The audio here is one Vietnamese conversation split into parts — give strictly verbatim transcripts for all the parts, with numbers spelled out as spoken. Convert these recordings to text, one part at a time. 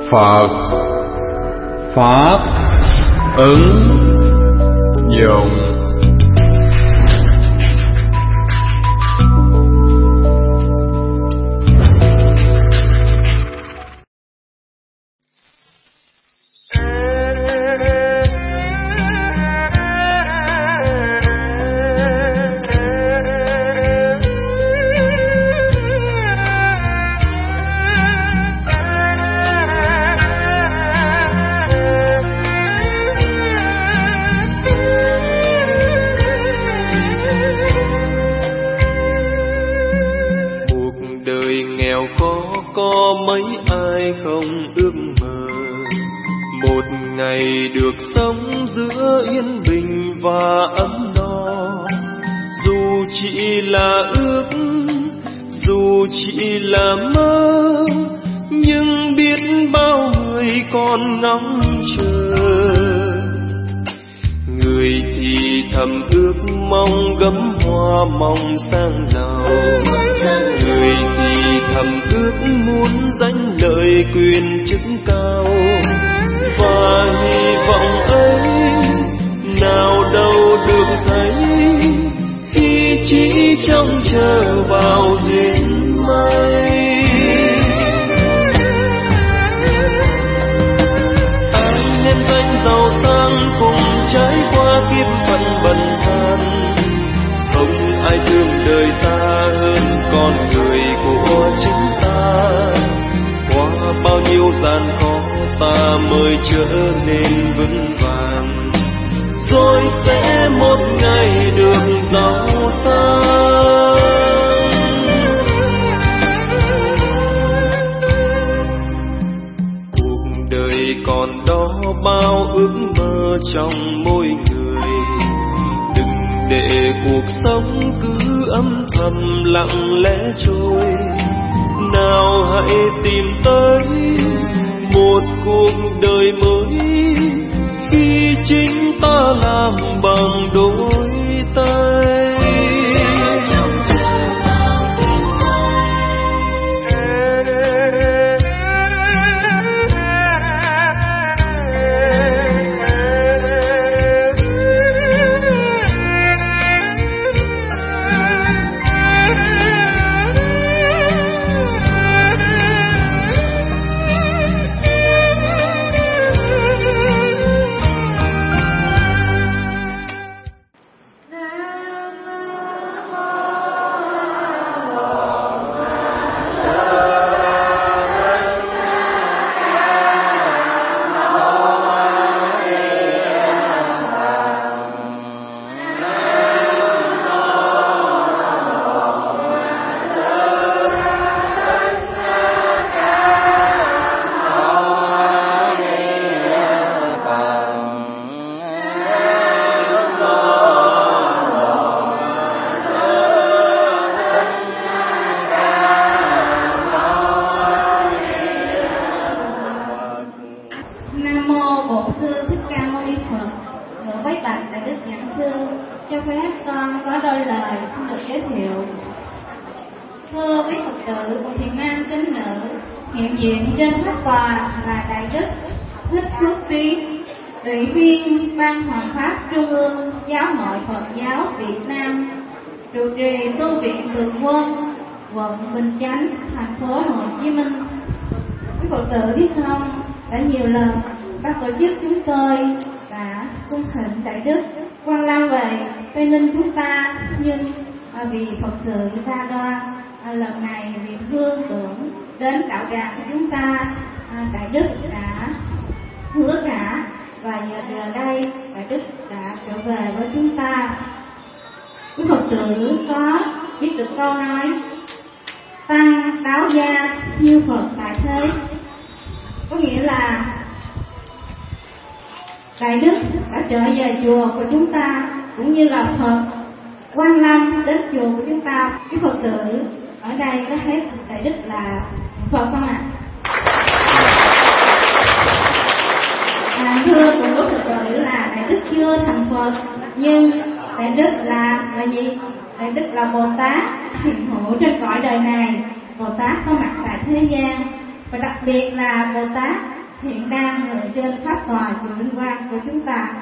Phật Pháp ứng dụng. Đại Đức là Bồ Tát hiện hữu trên cõi đời này, Bồ Tát có mặt tại thế gian, và đặc biệt là Bồ Tát hiện đang ngự trên pháp tòa chùa Linh Quang của chúng ta.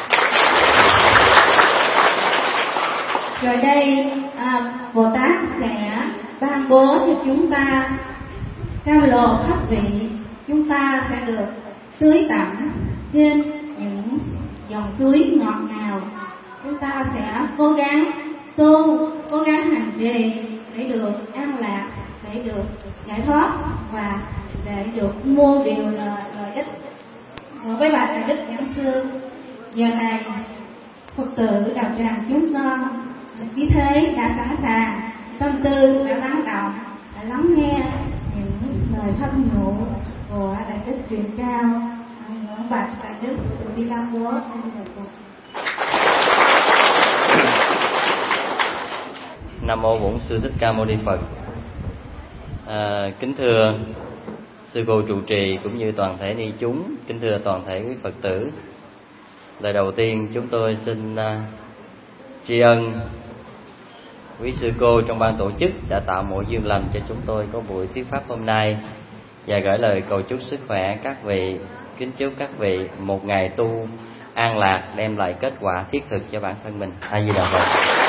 Rồi đây à, Bồ Tát sẽ ban bố cho chúng ta cam lồ pháp vị, chúng ta sẽ được tưới tẩm trên những dòng suối ngọt ngào. Chúng ta sẽ cố gắng tu, cố gắng hành trì để được an lạc, để được giải thoát và để được muôn điều lợi, lợi ích. Và với bà Đại Đức Giảng Sư, giờ này Phật tử đạo tràng chúng con khí thế đã sẵn sàng, tâm tư đã lắng động, đã lắng nghe những lời pháp nhũ của Đại Đức truyền cao. Ngưỡng bạch Đại Đức từ bi Lam Bố. Nam mô Bổn Sư Thích Ca Mâu Ni Phật. À, kính thưa sư cô trụ trì cũng như toàn thể ni chúng, kính thưa toàn thể quý Phật tử. Lời đầu tiên chúng tôi xin uh, tri ân quý sư cô trong ban tổ chức đã tạo mọi duyên lành cho chúng tôi có buổi thuyết pháp hôm nay, và gửi lời cầu chúc sức khỏe các vị. Kính chúc các vị một ngày tu an lạc, đem lại kết quả thiết thực cho bản thân mình. A Di Đà Phật.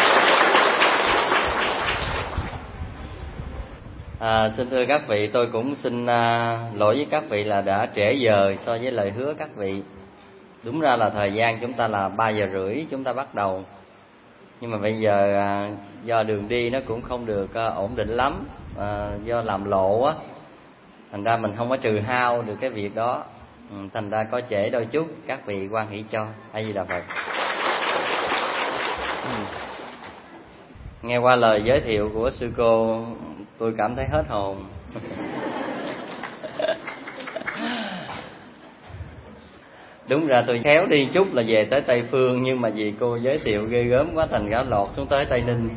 À, xin thưa các vị, tôi cũng xin à, lỗi với các vị là đã trễ giờ so với lời hứa các vị. Đúng ra là thời gian chúng ta là ba giờ rưỡi chúng ta bắt đầu, nhưng mà bây giờ à, do đường đi nó cũng không được à, ổn định lắm, à, do làm lộ á, thành ra mình không có trừ hao được cái việc đó, ừ, thành ra có trễ đôi chút, các vị hoan hỷ cho. A Di Đà Phật. Ừ. Nghe qua lời giới thiệu của sư cô, tôi cảm thấy hết hồn. Đúng ra tôi khéo đi chút là về tới Tây Phương, nhưng mà vì cô giới thiệu ghê gớm quá thành ra lọt xuống tới Tây Ninh.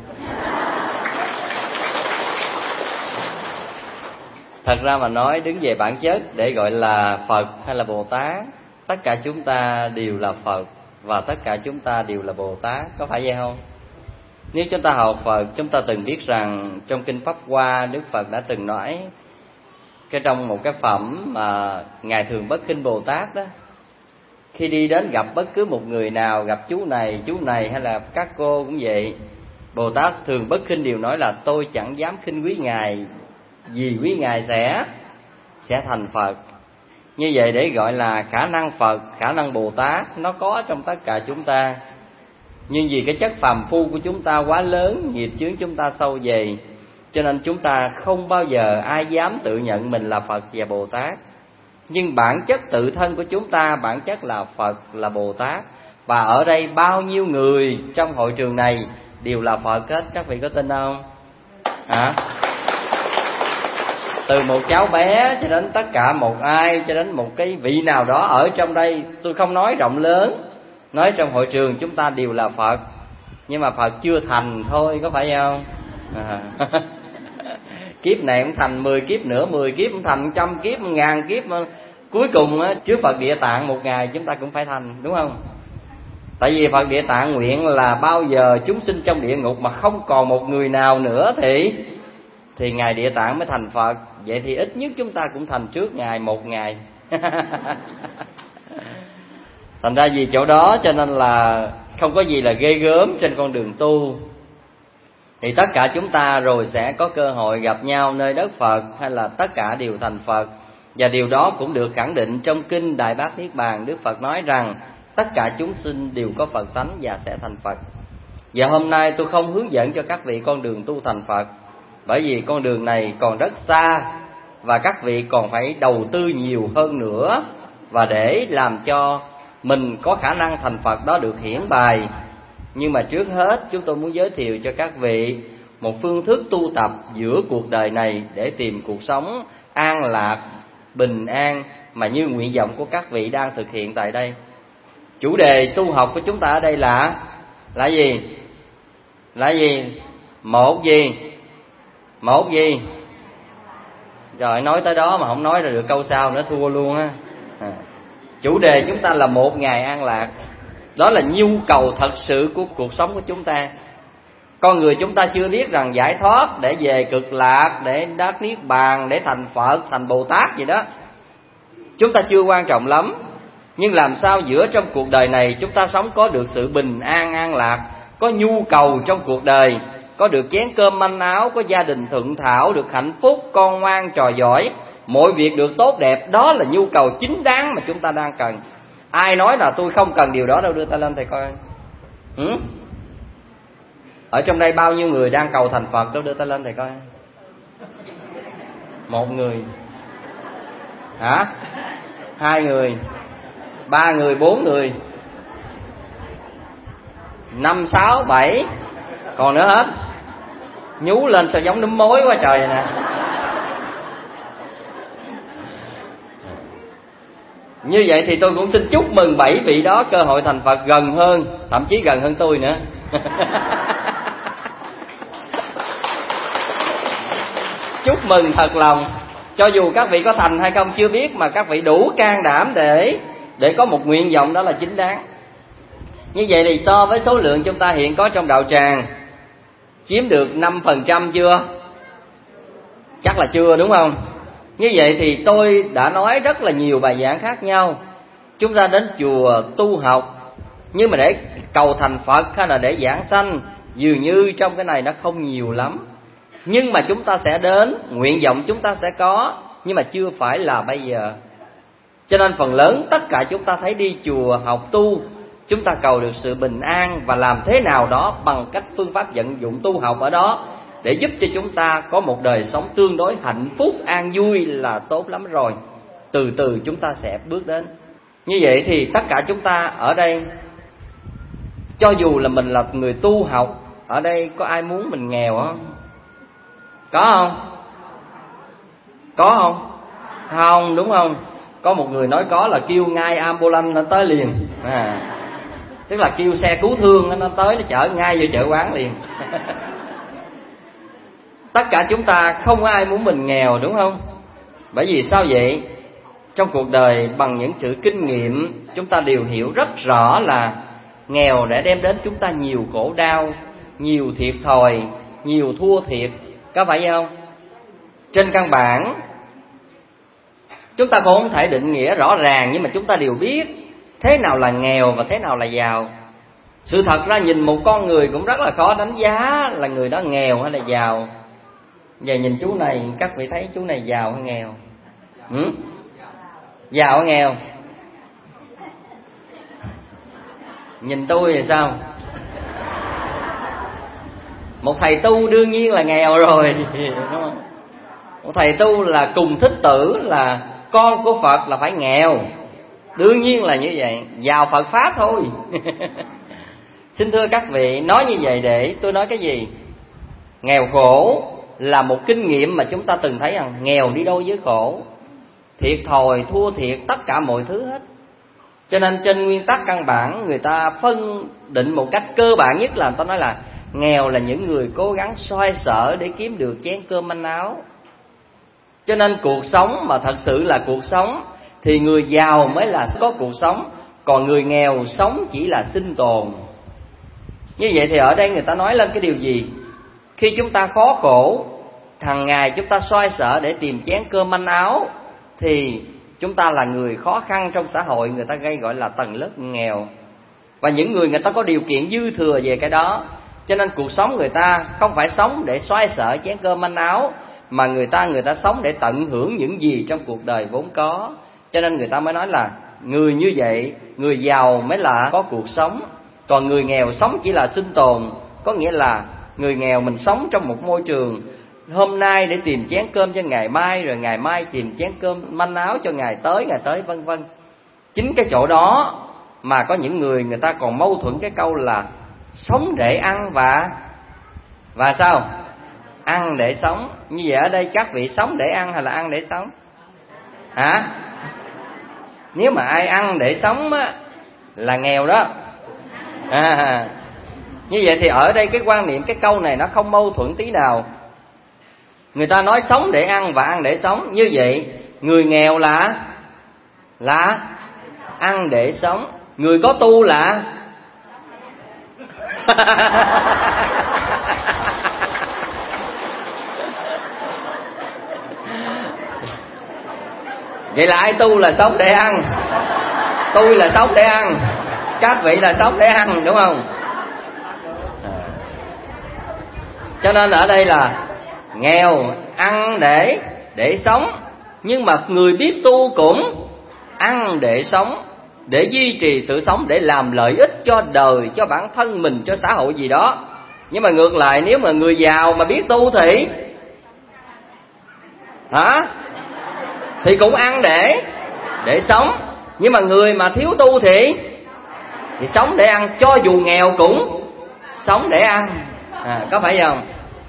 Thật ra mà nói, đứng về bản chất để gọi là Phật hay là Bồ Tát, tất cả chúng ta đều là Phật và tất cả chúng ta đều là Bồ Tát, có phải vậy không? Nếu chúng ta học Phật, chúng ta từng biết rằng trong Kinh Pháp Hoa, Đức Phật đã từng nói cái trong một cái phẩm mà Ngài Thường Bất Khinh Bồ Tát đó, khi đi đến gặp bất cứ một người nào, gặp chú này, chú này hay là các cô cũng vậy, Bồ Tát thường bất khinh đều nói là tôi chẳng dám khinh quý Ngài, vì quý Ngài sẽ sẽ thành Phật. Như vậy để gọi là khả năng Phật, khả năng Bồ Tát nó có trong tất cả chúng ta. Nhưng vì cái chất phàm phu của chúng ta quá lớn, nghiệp chướng chúng ta sâu dày, cho nên chúng ta không bao giờ ai dám tự nhận mình là Phật và Bồ Tát. Nhưng bản chất tự thân của chúng ta, bản chất là Phật, là Bồ Tát. Và ở đây bao nhiêu người trong hội trường này đều là Phật hết, các vị có tin không? Hả? Từ một cháu bé cho đến tất cả một ai, cho đến một cái vị nào đó ở trong đây, tôi không nói rộng lớn, nói trong hội trường chúng ta đều là Phật. Nhưng mà Phật chưa thành thôi, có phải không? À. Kiếp này cũng thành mười kiếp nữa, mười kiếp cũng thành trăm kiếp, ngàn kiếp. Cuối cùng á, trước Phật Địa Tạng một ngày chúng ta cũng phải thành, đúng không? Tại vì Phật Địa Tạng nguyện là bao giờ chúng sinh trong địa ngục mà không còn một người nào nữa thì thì Ngài Địa Tạng mới thành Phật. Vậy thì ít nhất chúng ta cũng thành trước Ngài một ngày. Thành ra vì chỗ đó cho nên là không có gì là ghê gớm trên con đường tu. Thì tất cả chúng ta rồi sẽ có cơ hội gặp nhau nơi đất Phật, hay là tất cả đều thành Phật. Và điều đó cũng được khẳng định trong Kinh Đại Bát Niết Bàn. Đức Phật nói rằng tất cả chúng sinh đều có Phật tánh và sẽ thành Phật. Và hôm nay tôi không hướng dẫn cho các vị con đường tu thành Phật, bởi vì con đường này còn rất xa, và các vị còn phải đầu tư nhiều hơn nữa. Và để làm cho mình có khả năng thành Phật đó được hiển bày. Nhưng mà trước hết chúng tôi muốn giới thiệu cho các vị một phương thức tu tập giữa cuộc đời này để tìm cuộc sống an lạc, bình an mà như nguyện vọng của các vị đang thực hiện tại đây. Chủ đề tu học của chúng ta ở đây là là gì? Là gì? Một gì? Một gì? Rồi nói tới đó mà không nói ra được câu sau nữa thua luôn á. À. Chủ đề chúng ta là một ngày an lạc. Đó là nhu cầu thật sự của cuộc sống của chúng ta. Con người chúng ta chưa biết rằng giải thoát để về cực lạc, để đắc niết bàn, để thành Phật, thành Bồ Tát gì đó, chúng ta chưa quan trọng lắm. Nhưng làm sao giữa trong cuộc đời này chúng ta sống có được sự bình an an lạc, có nhu cầu trong cuộc đời, có được chén cơm manh áo, có gia đình thuận thảo, được hạnh phúc, con ngoan trò giỏi, mọi việc được tốt đẹp. Đó là nhu cầu chính đáng mà chúng ta đang cần. Ai nói là tôi không cần điều đó đâu, đưa tay lên thầy coi. Ừ? Ở trong đây bao nhiêu người đang cầu thành Phật đâu, đưa tay lên thầy coi. Một người. Hả? Hai người. Ba người, bốn người. Năm, sáu, bảy. Còn nữa hết. Nhú lên sao giống nấm mối quá trời nè. Như vậy thì tôi cũng xin chúc mừng bảy vị đó cơ hội thành Phật gần hơn, thậm chí gần hơn tôi nữa. Chúc mừng thật lòng. Cho dù các vị có thành hay không chưa biết, mà các vị đủ can đảm để để có một nguyện vọng, đó là chính đáng. Như vậy thì so với số lượng chúng ta hiện có trong đạo tràng, chiếm được năm phần trăm chưa? Chắc là chưa, đúng không? Như vậy thì tôi đã nói rất là nhiều bài giảng khác nhau. Chúng ta đến chùa tu học, nhưng mà để cầu thành Phật hay là để giảng sanh, dường như trong cái này nó không nhiều lắm. Nhưng mà chúng ta sẽ đến, nguyện vọng chúng ta sẽ có, nhưng mà chưa phải là bây giờ. Cho nên phần lớn tất cả chúng ta thấy đi chùa học tu, chúng ta cầu được sự bình an và làm thế nào đó bằng cách phương pháp vận dụng tu học ở đó để giúp cho chúng ta có một đời sống tương đối hạnh phúc, an vui là tốt lắm rồi. Từ từ chúng ta sẽ bước đến. Như vậy thì tất cả chúng ta ở đây, cho dù là mình là người tu học, ở đây có ai muốn mình nghèo không? Có không? Có không? Không, đúng không? Có một người nói có là kêu ngay ambulance nó tới liền. À, tức là kêu xe cứu thương nó tới, nó chở ngay vô chợ quán liền. Tất cả chúng ta không có ai muốn mình nghèo, đúng không? Bởi vì sao vậy? Trong cuộc đời bằng những sự kinh nghiệm, chúng ta đều hiểu rất rõ là nghèo đã đem đến chúng ta nhiều khổ đau, nhiều thiệt thòi, nhiều thua thiệt. Có phải không? Trên căn bản chúng ta cũng không thể định nghĩa rõ ràng, nhưng mà chúng ta đều biết thế nào là nghèo và thế nào là giàu. Sự thật ra nhìn một con người cũng rất là khó đánh giá là người đó nghèo hay là giàu. Giờ nhìn chú này, các vị thấy chú này giàu hay nghèo? Ừ? Giàu hay nghèo? Nhìn tôi thì sao? Một thầy tu đương nhiên là nghèo rồi, đúng không? Một thầy tu là cùng thích tử, là con của Phật là phải nghèo. Đương nhiên là như vậy, giàu Phật Pháp thôi. Xin thưa các vị, nói như vậy để tôi nói cái gì? Nghèo khổ là một kinh nghiệm mà chúng ta từng thấy rằng nghèo đi đôi với khổ, thiệt thòi, thua thiệt, tất cả mọi thứ hết. Cho nên trên nguyên tắc căn bản, người ta phân định một cách cơ bản nhất là người ta nói là nghèo là những người cố gắng xoay sở để kiếm được chén cơm manh áo. Cho nên cuộc sống mà thật sự là cuộc sống thì người giàu mới là có cuộc sống, còn người nghèo sống chỉ là sinh tồn. Như vậy thì ở đây người ta nói lên cái điều gì? Khi chúng ta khó khổ, hàng ngày chúng ta xoay sở để tìm chén cơm manh áo, thì chúng ta là người khó khăn trong xã hội, người ta gây gọi là tầng lớp nghèo. Và những người người ta có điều kiện dư thừa về cái đó, cho nên cuộc sống người ta không phải sống để xoay sở chén cơm manh áo, mà người ta người ta sống để tận hưởng những gì trong cuộc đời vốn có. Cho nên người ta mới nói là người như vậy, người giàu mới là có cuộc sống, còn người nghèo sống chỉ là sinh tồn. Có nghĩa là người nghèo mình sống trong một môi trường hôm nay để tìm chén cơm cho ngày mai, rồi ngày mai tìm chén cơm manh áo cho ngày tới, ngày tới vân vân. Chính cái chỗ đó mà có những người người ta còn mâu thuẫn cái câu là sống để ăn và và sao? Ăn để sống. Như vậy ở đây các vị sống để ăn hay là ăn để sống? Hả? Nếu mà ai ăn để sống á là nghèo đó. À, như vậy thì ở đây cái quan niệm, cái câu này nó không mâu thuẫn tí nào. Người ta nói sống để ăn và ăn để sống. Như vậy người nghèo là là ăn để sống, người có tu là Vậy là ai tu là sống để ăn, tôi là sống để ăn, các vị là sống để ăn, đúng không? À. Cho nên ở đây là nghèo ăn để để sống, nhưng mà người biết tu cũng ăn để sống, để duy trì sự sống, để làm lợi ích cho đời, cho bản thân mình, cho xã hội gì đó. Nhưng mà ngược lại, nếu mà người giàu mà biết tu thì hả? Thì cũng ăn để để sống. Nhưng mà người mà thiếu tu thì thì sống để ăn, cho dù nghèo cũng sống để ăn. À, có phải không?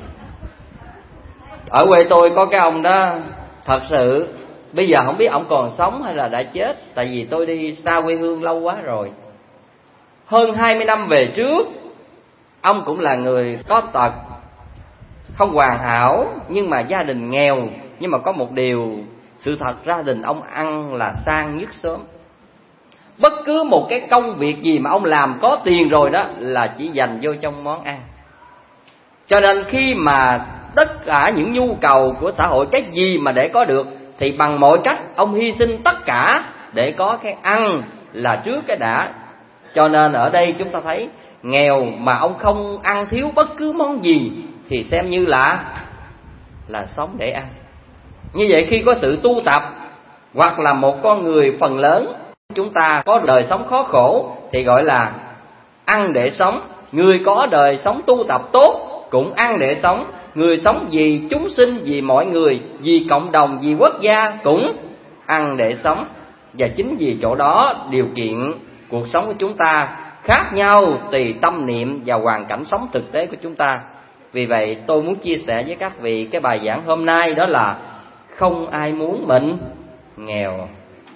Ở quê tôi có cái ông đó, thật sự bây giờ không biết ông còn sống hay là đã chết, tại vì tôi đi xa quê hương lâu quá rồi. Hơn hai mươi năm về trước, ông cũng là người có tật, không hoàn hảo, nhưng mà gia đình nghèo. Nhưng mà có một điều, sự thật gia đình ông ăn là sang nhất xóm. Bất cứ một cái công việc gì mà ông làm có tiền rồi đó là chỉ dành vô trong món ăn. Cho nên khi mà tất cả những nhu cầu của xã hội, cái gì mà để có được thì bằng mọi cách ông hy sinh tất cả để có cái ăn là trước cái đã. Cho nên ở đây chúng ta thấy nghèo mà ông không ăn thiếu bất cứ món gì thì xem như là là sống để ăn. Như vậy khi có sự tu tập, hoặc là một con người phần lớn chúng ta có đời sống khó khổ thì gọi là ăn để sống. Người có đời sống tu tập tốt cũng ăn để sống. Người sống vì chúng sinh, vì mọi người, vì cộng đồng, vì quốc gia cũng ăn để sống. Và chính vì chỗ đó điều kiện cuộc sống của chúng ta khác nhau tùy tâm niệm và hoàn cảnh sống thực tế của chúng ta. Vì vậy tôi muốn chia sẻ với các vị cái bài giảng hôm nay, đó là không ai muốn mình nghèo.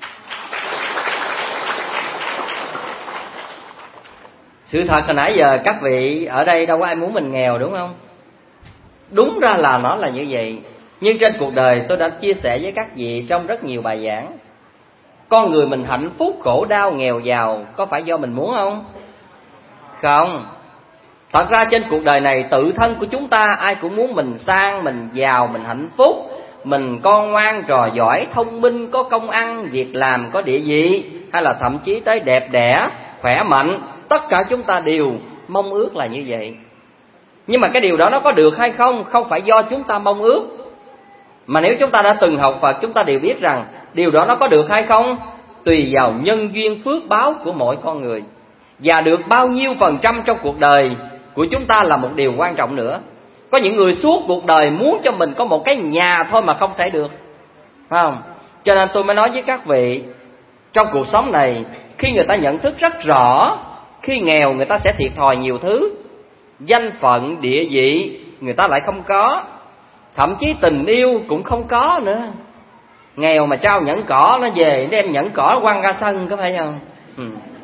Sự thật hồi nãy giờ các vị ở đây đâu có ai muốn mình nghèo, đúng không? Đúng ra là nó là như vậy. Nhưng trên cuộc đời tôi đã chia sẻ với các vị trong rất nhiều bài giảng, con người mình hạnh phúc, khổ đau, nghèo giàu có phải do mình muốn không? Không. Thật ra trên cuộc đời này tự thân của chúng ta ai cũng muốn mình sang, mình giàu, mình hạnh phúc, mình con ngoan, trò giỏi, thông minh, có công ăn, việc làm, có địa vị, hay là thậm chí tới đẹp đẽ, khỏe mạnh. Tất cả chúng ta đều mong ước là như vậy. Nhưng mà cái điều đó nó có được hay không, không phải do chúng ta mong ước. Mà nếu chúng ta đã từng học Phật, chúng ta đều biết rằng điều đó nó có được hay không tùy vào nhân duyên phước báo của mỗi con người. Và được bao nhiêu phần trăm trong cuộc đời của chúng ta là một điều quan trọng nữa. Có những người suốt cuộc đời muốn cho mình có một cái nhà thôi mà không thể được, phải không? Cho nên tôi mới nói với các vị, trong cuộc sống này, khi người ta nhận thức rất rõ, khi nghèo người ta sẽ thiệt thòi nhiều thứ. Danh phận, địa vị người ta lại không có, thậm chí tình yêu cũng không có nữa. Nghèo mà trao nhẫn cỏ nó về, đem nhẫn cỏ quăng ra sân, có phải không? Ừ.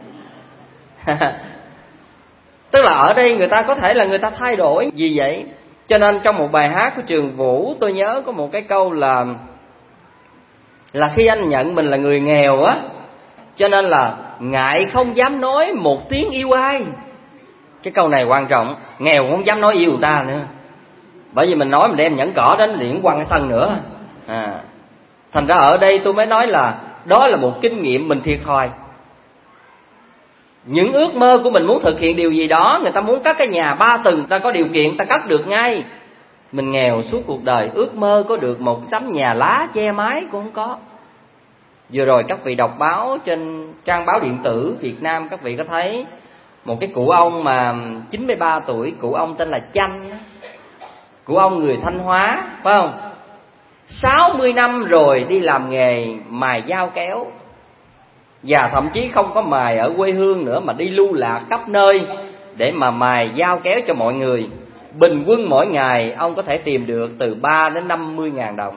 Tức là ở đây người ta có thể là người ta thay đổi. Vì vậy cho nên trong một bài hát của Trường Vũ, tôi nhớ có một cái câu là Là khi anh nhận mình là người nghèo á, cho nên là ngại không dám nói một tiếng yêu ai. Cái câu này quan trọng. Nghèo không dám nói yêu người ta nữa, bởi vì mình nói mình đem nhẫn cỏ đến liền quăng sân nữa. à. Thành ra ở đây tôi mới nói là đó là một kinh nghiệm mình thiệt thòi. Những ước mơ của mình muốn thực hiện điều gì đó, người ta muốn cất cái nhà ba tầng, ta có điều kiện ta cất được ngay. Mình nghèo suốt cuộc đời, ước mơ có được một tấm nhà lá che mái cũng không có. Vừa rồi các vị đọc báo trên trang báo điện tử Việt Nam, các vị có thấy một cái cụ ông mà chín mươi ba tuổi, cụ ông tên là Chanh. Cụ ông người Thanh Hóa, phải không? sáu mươi năm rồi đi làm nghề mài dao kéo, và thậm chí không có mài ở quê hương nữa mà đi lưu lạc khắp nơi để mà mài dao kéo cho mọi người. Bình quân mỗi ngày ông có thể tìm được từ ba đến năm mươi ngàn đồng.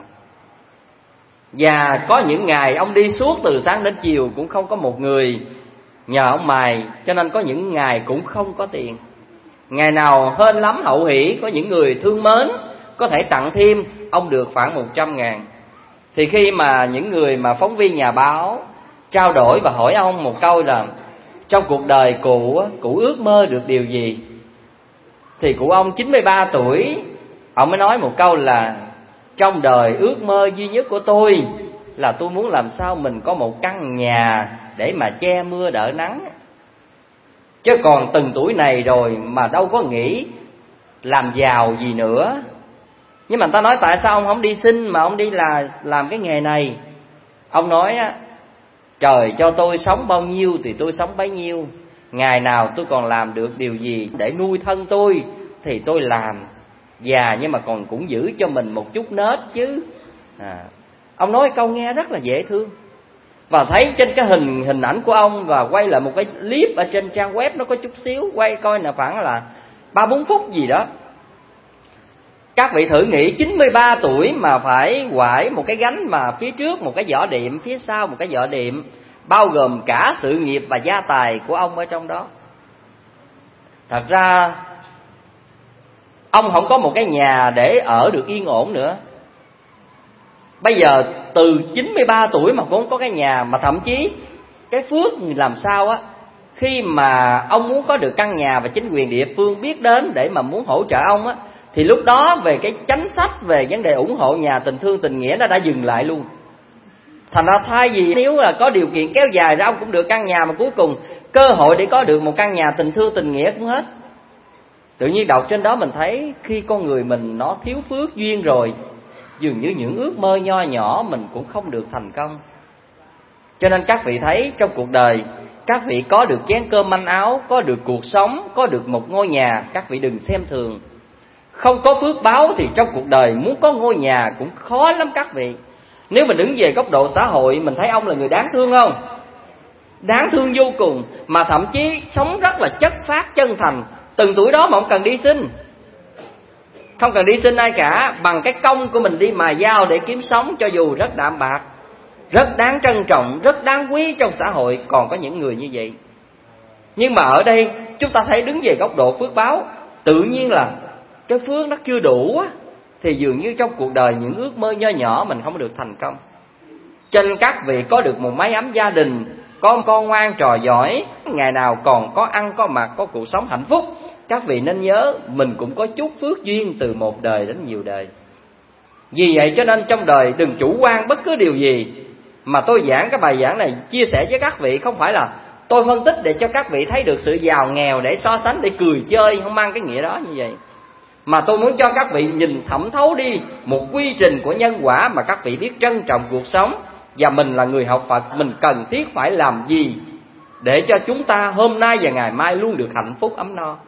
Và có những ngày ông đi suốt từ sáng đến chiều cũng không có một người nhờ ông mài, cho nên có những ngày cũng không có tiền. Ngày nào hên lắm hậu hỷ, có những người thương mến có thể tặng thêm, ông được khoảng một trăm ngàn. Thì khi mà những người mà phóng viên nhà báo trao đổi và hỏi ông một câu là trong cuộc đời cụ, cụ ước mơ được điều gì, thì cụ ông chín mươi ba tuổi, ông mới nói một câu là trong đời ước mơ duy nhất của tôi là tôi muốn làm sao mình có một căn nhà để mà che mưa đỡ nắng. Chứ còn từng tuổi này rồi mà đâu có nghĩ làm giàu gì nữa. Nhưng mà người ta nói tại sao ông không đi xin mà ông đi là làm cái nghề này. Ông nói á, trời cho tôi sống bao nhiêu thì tôi sống bấy nhiêu. Ngày nào tôi còn làm được điều gì để nuôi thân tôi thì tôi làm. Già nhưng mà còn cũng giữ cho mình một chút nết chứ. à, Ông nói câu nghe rất là dễ thương. Và thấy trên cái hình hình ảnh của ông, và quay lại một cái clip ở trên trang web, nó có chút xíu, quay coi là khoảng là ba bốn phút gì đó. Các vị thử nghĩ chín mươi ba tuổi mà phải quải một cái gánh mà phía trước một cái giỏ điệm, phía sau một cái giỏ điệm, bao gồm cả sự nghiệp và gia tài của ông ở trong đó. Thật ra ông không có một cái nhà để ở được yên ổn nữa. Bây giờ từ chín mươi ba tuổi mà cũng không có cái nhà, mà thậm chí cái phước làm sao á, khi mà ông muốn có được căn nhà và chính quyền địa phương biết đến để mà muốn hỗ trợ ông á, thì lúc đó về cái chính sách về vấn đề ủng hộ nhà tình thương tình nghĩa nó đã dừng lại luôn. Thành ra thay vì nếu là có điều kiện kéo dài ra ông cũng được căn nhà, mà cuối cùng cơ hội để có được một căn nhà tình thương tình nghĩa cũng hết. Tự nhiên đọc trên đó mình thấy khi con người mình nó thiếu phước duyên rồi, dường như những ước mơ nho nhỏ mình cũng không được thành công. Cho nên các vị thấy trong cuộc đời, các vị có được chén cơm manh áo, có được cuộc sống, có được một ngôi nhà, các vị đừng xem thường. Không có phước báo thì trong cuộc đời muốn có ngôi nhà cũng khó lắm các vị. Nếu mình đứng về góc độ xã hội, mình thấy ông là người đáng thương không? Đáng thương vô cùng. Mà thậm chí sống rất là chất phác, chân thành. Từng tuổi đó mà không cần đi xin, không cần đi xin ai cả, bằng cái công của mình đi mài dao để kiếm sống, cho dù rất đạm bạc, rất đáng trân trọng, rất đáng quý trong xã hội. Còn có những người như vậy. Nhưng mà ở đây chúng ta thấy đứng về góc độ phước báo, tự nhiên là cái phước nó chưa đủ á, thì dường như trong cuộc đời những ước mơ nho nhỏ mình không được thành công. Cho nên các vị có được một mái ấm gia đình, có con ngoan trò giỏi, ngày nào còn có ăn có mặc, có cuộc sống hạnh phúc, các vị nên nhớ mình cũng có chút phước duyên từ một đời đến nhiều đời. Vì vậy cho nên trong đời đừng chủ quan bất cứ điều gì. Mà tôi giảng cái bài giảng này chia sẻ với các vị không phải là tôi phân tích để cho các vị thấy được sự giàu nghèo để so sánh, để cười chơi, không mang cái nghĩa đó như vậy. Mà tôi muốn cho các vị nhìn thẩm thấu đi một quy trình của nhân quả, mà các vị biết trân trọng cuộc sống. Và mình là người học Phật, mình cần thiết phải làm gì để cho chúng ta hôm nay và ngày mai luôn được hạnh phúc ấm no.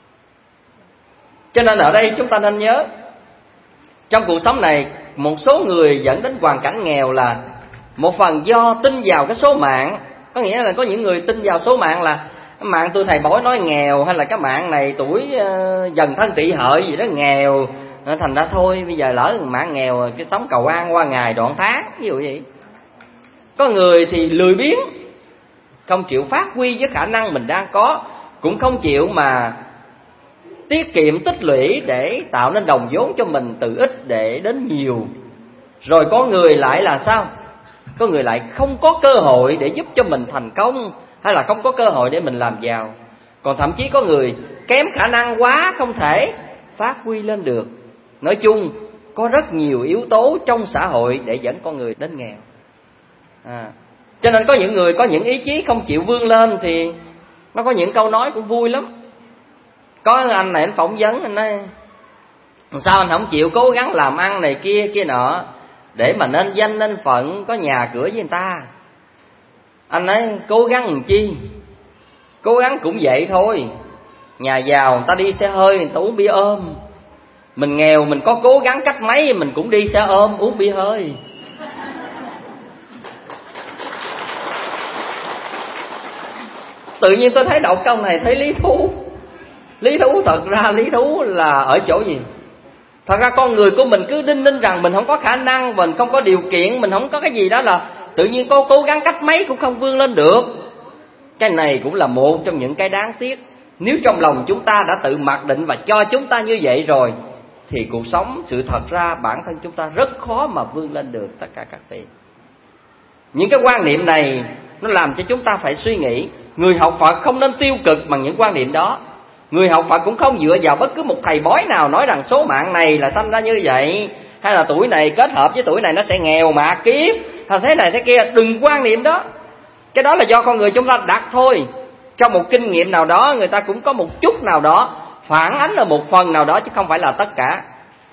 Cho nên ở đây chúng ta nên nhớ, trong cuộc sống này một số người dẫn đến hoàn cảnh nghèo là một phần do tin vào cái số mạng. Có nghĩa là có những người tin vào số mạng là mạng tôi thầy bói nói nghèo, hay là cái mạng này tuổi uh, dần thân tỵ hợi gì đó nghèo, thành ra thôi bây giờ lỡ mạng nghèo cái sống cầu an qua ngày đoạn tháng, ví dụ vậy. Có người thì lười biếng, không chịu phát huy với khả năng mình đang có, cũng không chịu mà tiết kiệm tích lũy để tạo nên đồng vốn cho mình từ ít để đến nhiều. Rồi có người lại là sao? Có người lại không có cơ hội để giúp cho mình thành công, hay là không có cơ hội để mình làm giàu. Còn thậm chí có người kém khả năng quá, không thể phát huy lên được. Nói chung có rất nhiều yếu tố trong xã hội để dẫn con người đến nghèo. à, Cho nên có những người có những ý chí không chịu vươn lên thì nó có những câu nói cũng vui lắm. Có anh này anh phỏng vấn, anh nói sao anh không chịu cố gắng làm ăn này kia kia nọ để mà nên danh nên phận, có nhà cửa với người ta. Anh nói cố gắng làm chi? Cố gắng cũng vậy thôi. Nhà giàu người ta đi xe hơi, người ta uống bia ôm. Mình nghèo mình có cố gắng cách mấy mình cũng đi xe ôm uống bia hơi. Tự nhiên tôi thấy đọc câu này thấy lý thú. Lý thú thật ra lý thú là ở chỗ gì? Thật ra con người của mình cứ đinh ninh rằng mình không có khả năng, mình không có điều kiện, mình không có cái gì đó là tự nhiên có cố gắng cách mấy cũng không vươn lên được. Cái này cũng là một trong những cái đáng tiếc. Nếu trong lòng chúng ta đã tự mặc định và cho chúng ta như vậy rồi thì cuộc sống sự thật ra bản thân chúng ta rất khó mà vươn lên được tất cả các vị. Những cái quan niệm này nó làm cho chúng ta phải suy nghĩ. Người học Phật không nên tiêu cực bằng những quan niệm đó. Người học Phật cũng không dựa vào bất cứ một thầy bói nào nói rằng số mạng này là sanh ra như vậy, hay là tuổi này kết hợp với tuổi này nó sẽ nghèo mạt kiếp, hay thế này thế kia. Đừng quan niệm đó. Cái đó là do con người chúng ta đặt thôi. Trong một kinh nghiệm nào đó, người ta cũng có một chút nào đó phản ánh ở một phần nào đó, chứ không phải là tất cả.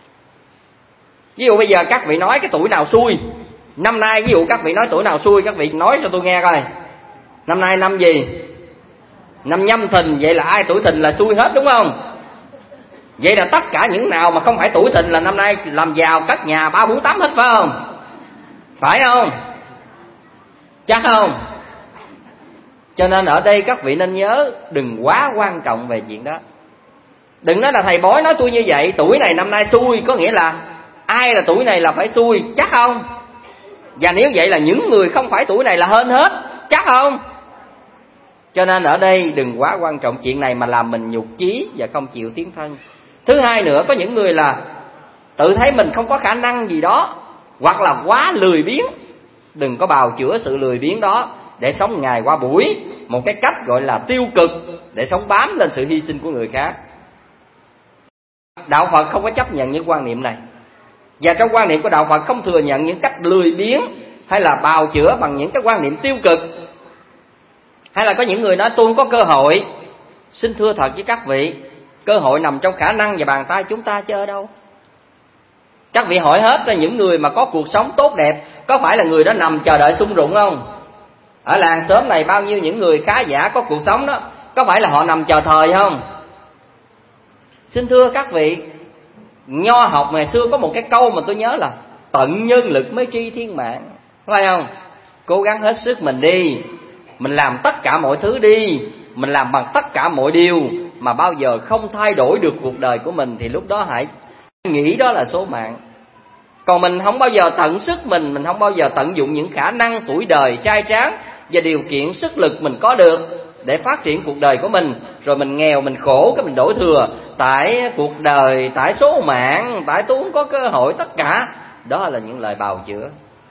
Ví dụ bây giờ các vị nói cái tuổi nào xui, năm nay ví dụ các vị nói tuổi nào xui, các vị nói cho tôi nghe coi. Năm nay năm gì? Năm Nhâm Thìn. Vậy là ai tuổi Thìn là xui hết, đúng không? Vậy là tất cả những nào mà không phải tuổi Thìn là năm nay làm giàu cất nhà ba bốn tám hết, phải không? Phải không? Chắc không? Cho nên ở đây các vị nên nhớ, đừng quá quan trọng về chuyện đó. Đừng nói là thầy bói nói tôi như vậy, tuổi này năm nay xui, có nghĩa là ai là tuổi này là phải xui, chắc không? Và nếu vậy là những người không phải tuổi này là hên hết, chắc không? Cho nên ở đây đừng quá quan trọng chuyện này mà làm mình nhục chí và không chịu tiến thân. Thứ hai nữa, có những người là tự thấy mình không có khả năng gì đó, hoặc là quá lười biếng. Đừng có bào chữa sự lười biếng đó để sống ngày qua buổi, một cái cách gọi là tiêu cực, để sống bám lên sự hy sinh của người khác. Đạo Phật không có chấp nhận những quan niệm này. Và trong quan niệm của Đạo Phật không thừa nhận những cách lười biếng hay là bào chữa bằng những cái quan niệm tiêu cực. Hay là có những người nói tôi không có cơ hội. Xin thưa thật với các vị, cơ hội nằm trong khả năng và bàn tay chúng ta chứ ở đâu. Các vị hỏi hết là những người mà có cuộc sống tốt đẹp, có phải là người đó nằm chờ đợi sung rụng không? Ở làng xóm này bao nhiêu những người khá giả có cuộc sống đó, có phải là họ nằm chờ thời không? Xin thưa các vị, nho học ngày xưa có một cái câu mà tôi nhớ là tận nhân lực mới tri thiên mạng, phải không? Cố gắng hết sức mình đi, mình làm tất cả mọi thứ đi, mình làm bằng tất cả mọi điều mà bao giờ không thay đổi được cuộc đời của mình thì lúc đó hãy nghĩ đó là số mạng. Còn mình không bao giờ tận sức mình, mình không bao giờ tận dụng những khả năng tuổi đời trai tráng và điều kiện sức lực mình có được để phát triển cuộc đời của mình, rồi mình nghèo mình khổ cái mình đổ thừa tại cuộc đời, tại số mạng, tại tôi không có cơ hội, tất cả đó là những lời bào chữa.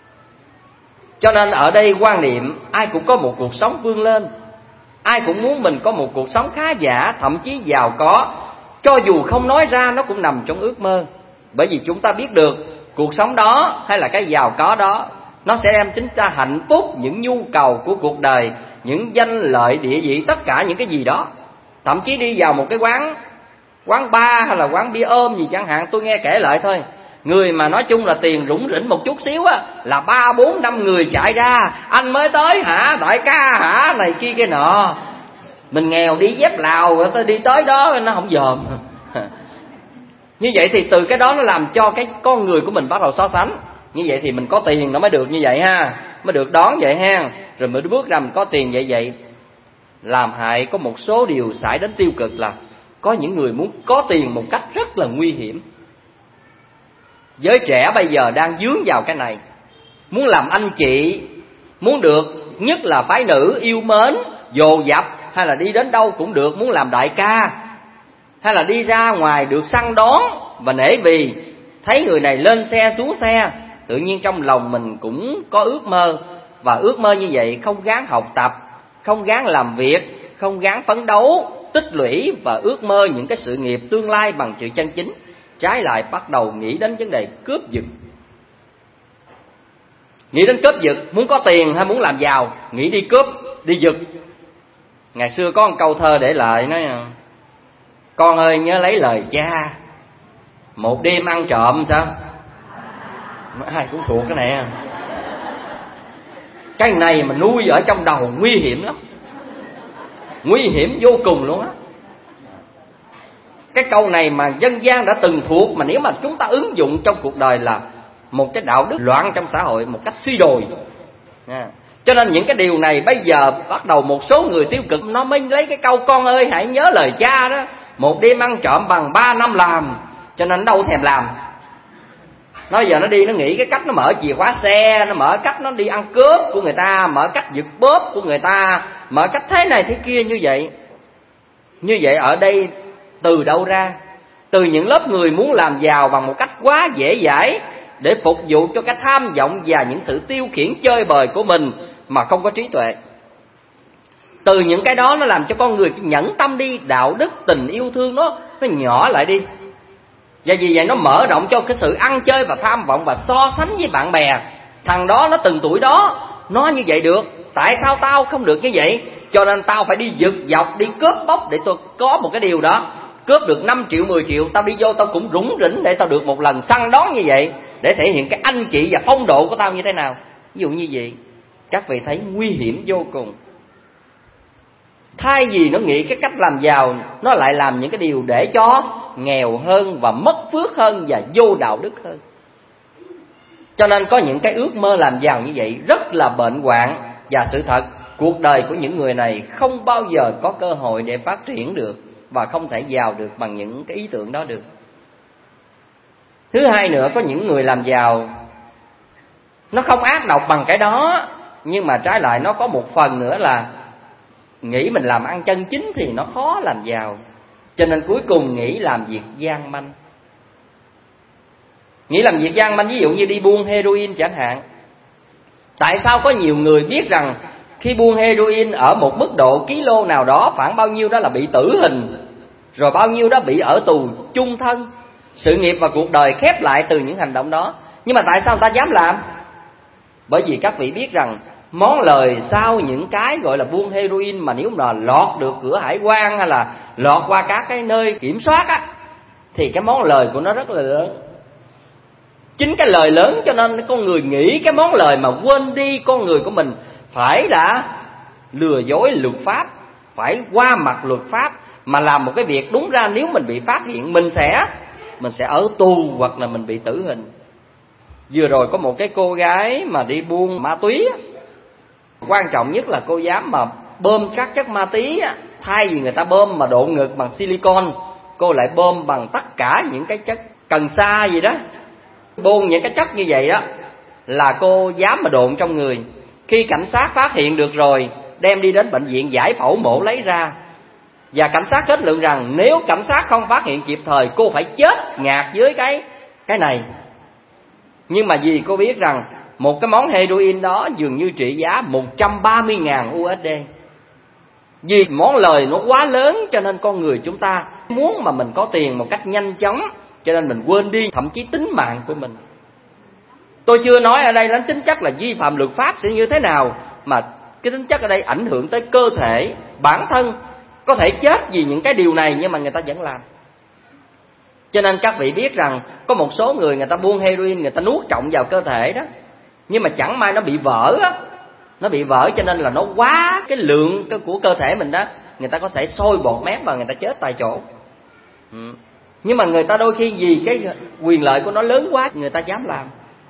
Cho nên ở đây quan niệm ai cũng có một cuộc sống vươn lên, ai cũng muốn mình có một cuộc sống khá giả, thậm chí giàu có, cho dù không nói ra nó cũng nằm trong ước mơ. Bởi vì chúng ta biết được cuộc sống đó hay là cái giàu có đó nó sẽ đem chúng ta hạnh phúc, những nhu cầu của cuộc đời, những danh lợi địa vị, tất cả những cái gì đó. Thậm chí đi vào một cái quán quán bar hay là quán bia ôm gì chẳng hạn, tôi nghe kể lại thôi, người mà nói chung là tiền rủng rỉnh một chút xíu á là ba bốn năm người chạy ra, anh mới tới hả, đại ca hả, này kia cái nọ. Mình nghèo đi dép Lào rồi tôi đi tới đó nó không dòm. Như vậy thì từ cái đó nó làm cho cái con người của mình bắt đầu so sánh. Như vậy thì mình có tiền nó mới được như vậy ha, mới được đón vậy ha, rồi mới bước ra mình có tiền vậy vậy. Làm hại có một số điều xảy đến tiêu cực là có những người muốn có tiền một cách rất là nguy hiểm. Giới trẻ bây giờ đang dướng vào cái này, muốn làm anh chị, muốn được nhất là phái nữ yêu mến, dồ dập, hay là đi đến đâu cũng được, muốn làm đại ca, hay là đi ra ngoài được săn đón và nể vì thấy người này lên xe xuống xe, tự nhiên trong lòng mình cũng có ước mơ. Và ước mơ như vậy không gắng học tập, không gắng làm việc, không gắng phấn đấu, tích lũy và ước mơ những cái sự nghiệp tương lai bằng sự chân chính. Trái lại bắt đầu nghĩ đến vấn đề cướp giật. Nghĩ đến cướp giật, muốn có tiền hay muốn làm giàu, nghĩ đi cướp, đi giật. Ngày xưa có một câu thơ để lại nói: con ơi nhớ lấy lời cha, một đêm ăn trộm sao? Ai cũng thuộc cái này. Cái này mà nuôi ở trong đầu nguy hiểm lắm, nguy hiểm vô cùng luôn á. Cái câu này mà dân gian đã từng thuộc, mà nếu mà chúng ta ứng dụng trong cuộc đời là một cái đạo đức loạn trong xã hội một cách suy đồi. Cho nên những cái điều này bây giờ bắt đầu một số người tiêu cực nó mới lấy cái câu con ơi hãy nhớ lời cha đó, một đêm ăn trộm bằng ba năm làm, cho nên đâu thèm làm. Nó giờ nó đi nó nghĩ cái cách nó mở chìa khóa xe, nó mở cách nó đi ăn cướp của người ta, mở cách giật bóp của người ta, mở cách thế này thế kia như vậy. Như vậy ở đây từ đâu ra? Từ những lớp người muốn làm giàu bằng một cách quá dễ dãi để phục vụ cho cái tham vọng và những sự tiêu khiển chơi bời của mình mà không có trí tuệ. Từ những cái đó nó làm cho con người nhẫn tâm đi, đạo đức, tình yêu thương nó nó nhỏ lại đi. Và vì vậy nó mở rộng cho cái sự ăn chơi và tham vọng và so sánh với bạn bè. Thằng đó nó từng tuổi đó, nó như vậy được, tại sao tao không được như vậy? Cho nên tao phải đi giật dọc, đi cướp bóc để tôi có một cái điều đó. Cướp được năm triệu, mười triệu, tao đi vô tao cũng rủng rỉnh để tao được một lần săn đón như vậy, để thể hiện cái anh chị và phong độ của tao như thế nào. Ví dụ như vậy, các vị thấy nguy hiểm vô cùng. Thay vì nó nghĩ cái cách làm giàu, nó lại làm những cái điều để cho nghèo hơn và mất phước hơn và vô đạo đức hơn. Cho nên có những cái ước mơ làm giàu như vậy rất là bệnh hoạn. Và sự thật, cuộc đời của những người này không bao giờ có cơ hội để phát triển được, và không thể giàu được bằng những cái ý tưởng đó được. Thứ hai nữa, có những người làm giàu nó không ác độc bằng cái đó, nhưng mà trái lại nó có một phần nữa là nghĩ mình làm ăn chân chính thì nó khó làm giàu, cho nên cuối cùng nghĩ làm việc gian manh. Nghĩ làm việc gian manh, ví dụ như đi buôn heroin chẳng hạn. Tại sao có nhiều người biết rằng khi buôn heroin ở một mức độ kilo nào đó, khoảng bao nhiêu đó là bị tử hình, rồi bao nhiêu đó bị ở tù chung thân, sự nghiệp và cuộc đời khép lại từ những hành động đó. Nhưng mà tại sao người ta dám làm? Bởi vì các vị biết rằng món lời sau những cái gọi là buôn heroin mà nếu mà lọt được cửa hải quan hay là lọt qua các cái nơi kiểm soát á, thì cái món lời của nó rất là lớn. Chính cái lời lớn cho nên con người nghĩ cái món lời mà quên đi con người của mình phải đã lừa dối luật pháp, phải qua mặt luật pháp mà làm một cái việc đúng ra nếu mình bị phát hiện mình sẽ mình sẽ ở tù hoặc là mình bị tử hình. Vừa rồi có một cái cô gái mà đi buôn ma túy, quan trọng nhất là cô dám mà bơm các chất ma túy, thay vì người ta bơm mà độ ngực bằng silicon, cô lại bơm bằng tất cả những cái chất cần sa gì đó. Bơm những cái chất như vậy đó là cô dám mà độn trong người. Khi cảnh sát phát hiện được rồi, đem đi đến bệnh viện giải phẫu mổ lấy ra, và cảnh sát kết luận rằng nếu cảnh sát không phát hiện kịp thời, cô phải chết ngạt dưới cái cái này. Nhưng mà vì cô biết rằng một cái món heroin đó dường như trị giá một trăm ba mươi nghìn u ét đê. Vì món lời nó quá lớn, cho nên con người chúng ta muốn mà mình có tiền một cách nhanh chóng, cho nên mình quên đi thậm chí tính mạng của mình. Tôi chưa nói ở đây đến tính chất là vi phạm luật pháp sẽ như thế nào, mà cái tính chất ở đây ảnh hưởng tới cơ thể, bản thân có thể chết vì những cái điều này, nhưng mà người ta vẫn làm. Cho nên các vị biết rằng có một số người người ta buôn heroin, người ta nuốt trọng vào cơ thể đó, nhưng mà chẳng may nó bị vỡ á, nó bị vỡ cho nên là nó quá cái lượng của cơ thể mình đó, người ta có thể sôi bọt mép và người ta chết tại chỗ. Ừ. Nhưng mà người ta đôi khi vì cái quyền lợi của nó lớn quá, người ta dám làm.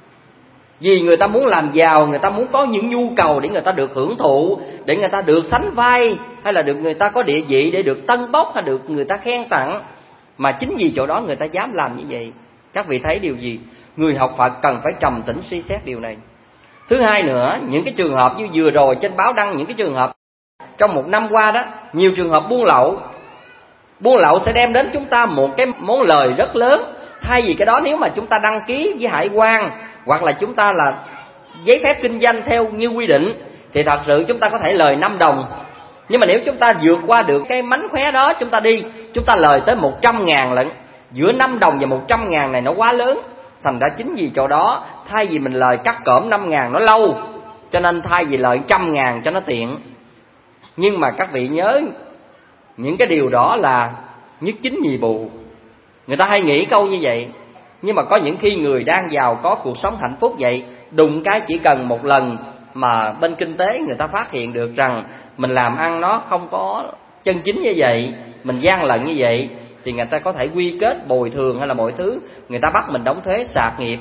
Vì người ta muốn làm giàu, người ta muốn có những nhu cầu để người ta được hưởng thụ, để người ta được sánh vai, hay là được người ta có địa vị để được tân bốc, hay được người ta khen tặng. Mà chính vì chỗ đó người ta dám làm như vậy. Các vị thấy điều gì? Người học Phật cần phải trầm tĩnh suy xét điều này. Thứ hai nữa, những cái trường hợp như vừa rồi trên báo đăng, những cái trường hợp trong một năm qua đó, nhiều trường hợp buôn lậu. Buôn lậu sẽ đem đến chúng ta một cái món lời rất lớn. Thay vì cái đó nếu mà chúng ta đăng ký với hải quan, hoặc là chúng ta là giấy phép kinh doanh theo như quy định, thì thật sự chúng ta có thể lời năm đồng. Nhưng mà nếu chúng ta vượt qua được cái mánh khóe đó, chúng ta đi, chúng ta lời tới một trăm ngàn lận. Giữa năm đồng và một trăm ngàn này nó quá lớn. Thành ra chính vì chỗ đó, thay vì mình lời cắt cỡm năm ngàn nó lâu, cho nên thay vì lời trăm ngàn cho nó tiện. Nhưng mà các vị nhớ, những cái điều đó là nhất chính nhì bù. Người ta hay nghĩ câu như vậy. Nhưng mà có những khi người đang giàu có cuộc sống hạnh phúc vậy, đụng cái chỉ cần một lần mà bên kinh tế người ta phát hiện được rằng mình làm ăn nó không có chân chính như vậy, mình gian lận như vậy, thì người ta có thể quy kết bồi thường hay là mọi thứ. Người ta bắt mình đóng thuế sạc nghiệp.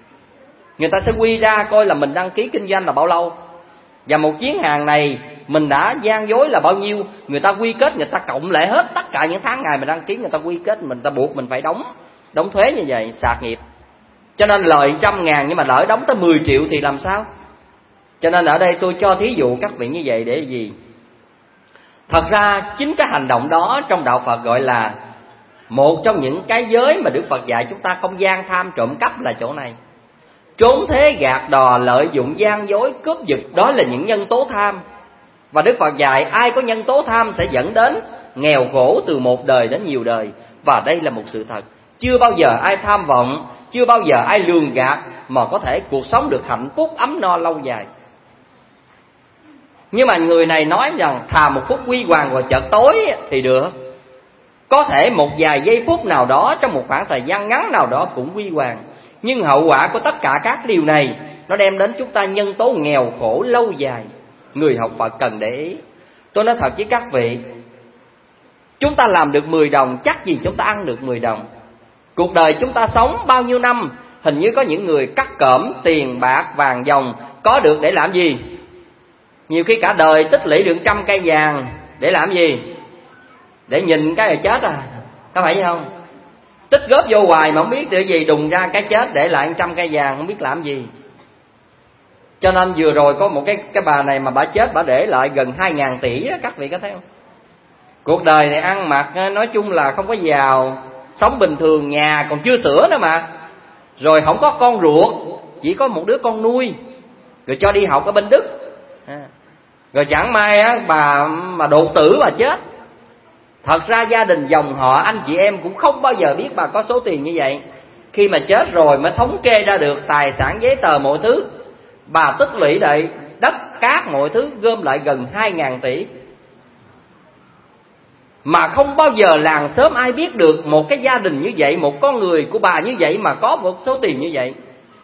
Người ta sẽ quy ra coi là mình đăng ký kinh doanh là bao lâu, và một chuyến hàng này mình đã gian dối là bao nhiêu. Người ta quy kết, người ta cộng lại hết tất cả những tháng ngày mình đăng ký, người ta quy kết, mình ta buộc mình phải đóng đóng thuế như vậy, sạc nghiệp. Cho nên lời trăm ngàn nhưng mà lỡ đóng tới mười triệu thì làm sao? Cho nên ở đây tôi cho thí dụ các vị như vậy để gì? Thật ra chính cái hành động đó trong đạo Phật gọi là một trong những cái giới mà Đức Phật dạy chúng ta không gian tham trộm cắp là chỗ này. Trốn thế gạt đò, lợi dụng gian dối, cướp giật, đó là những nhân tố tham. Và Đức Phật dạy ai có nhân tố tham sẽ dẫn đến nghèo khổ từ một đời đến nhiều đời. Và đây là một sự thật. Chưa bao giờ ai tham vọng chưa bao giờ ai lường gạt mà có thể cuộc sống được hạnh phúc ấm no lâu dài. Nhưng mà người này nói rằng thà một phút huy hoàng vào chợt tối thì được. Có thể một vài giây phút nào đó trong một khoảng thời gian ngắn nào đó cũng huy hoàng, nhưng hậu quả của tất cả các điều này nó đem đến chúng ta nhân tố nghèo khổ lâu dài. Người học Phật cần để ý. Tôi nói thật với các vị, chúng ta làm được mười đồng chắc gì chúng ta ăn được mười đồng. Cuộc đời chúng ta sống bao nhiêu năm, hình như có những người cắt cỡm tiền bạc vàng dòng có được để làm gì? Nhiều khi cả đời tích lũy được trăm cây vàng để làm gì? Để nhìn cái rồi chết à, có phải không? Tích góp vô hoài mà không biết điều gì, đùng ra cái chết để lại trăm cây vàng không biết làm gì. Cho nên vừa rồi có một cái cái bà này mà bà chết, bà để lại gần hai ngàn tỷ đó, các vị có thấy không? Cuộc đời này ăn mặc nói chung là không có giàu, sống bình thường, nhà còn chưa sửa nữa mà. Rồi không có con ruột, chỉ có một đứa con nuôi, rồi cho đi học ở bên Đức. À. Rồi chẳng may á, bà mà đột tử bà chết. Thật ra gia đình dòng họ anh chị em cũng không bao giờ biết bà có số tiền như vậy. Khi mà chết rồi mới thống kê ra được tài sản giấy tờ mọi thứ. Bà tích lũy lại đất cát mọi thứ gom lại gần hai ngàn tỷ. Mà không bao giờ làng xóm ai biết được một cái gia đình như vậy, một con người của bà như vậy mà có một số tiền như vậy.